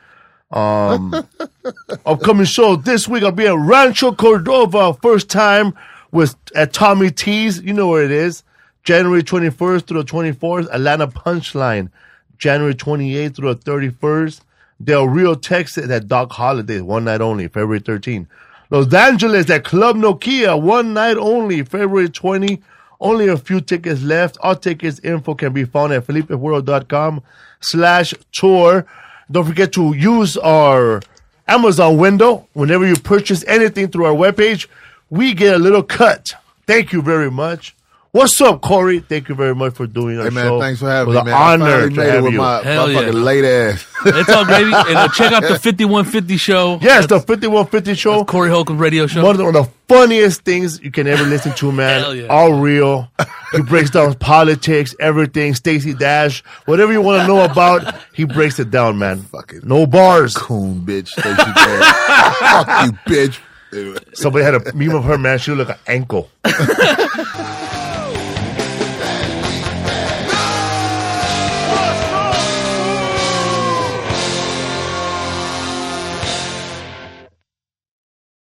Speaker 1: Um, upcoming show this week, I'll be at Rancho Cordova, first time with at Tommy T's. You know where it is. January twenty-first through the twenty-fourth. Atlanta Punchline, January twenty-eighth through the thirty-first. Del Rio, Texas at Doc Holidays, one night only, February thirteenth. Los Angeles at Club Nokia, one night only, February twentieth. Only a few tickets left. All tickets info can be found at felipeworld.com slash tour. Don't forget to use our Amazon window. Whenever you purchase anything through our webpage, we get a little cut. Thank you very much. What's up, Corey? Thank you very much for doing our
Speaker 3: Hey, man,
Speaker 1: show.
Speaker 3: thanks for having
Speaker 1: it was
Speaker 3: me,
Speaker 1: an
Speaker 3: man. I
Speaker 1: honor
Speaker 3: finally
Speaker 1: to
Speaker 3: made it
Speaker 1: have
Speaker 3: with
Speaker 1: you.
Speaker 3: my, my
Speaker 2: Hell yeah.
Speaker 3: fucking late ass.
Speaker 2: It's all gravy. And uh, check out the fifty-one fifty show.
Speaker 1: Yes, the fifty-one fifty show.
Speaker 2: Corey Holcomb radio show.
Speaker 1: One of the, one of the funniest things you can ever listen to, man.
Speaker 2: Hell yeah.
Speaker 1: All real. He breaks down politics, everything, Stacey Dash, whatever you want to know about, he breaks it down, man.
Speaker 3: Fucking
Speaker 1: no bars.
Speaker 3: coon bitch. Stacey Dash. Fuck you, bitch.
Speaker 1: Somebody had a meme of her, man. She looked like an ankle.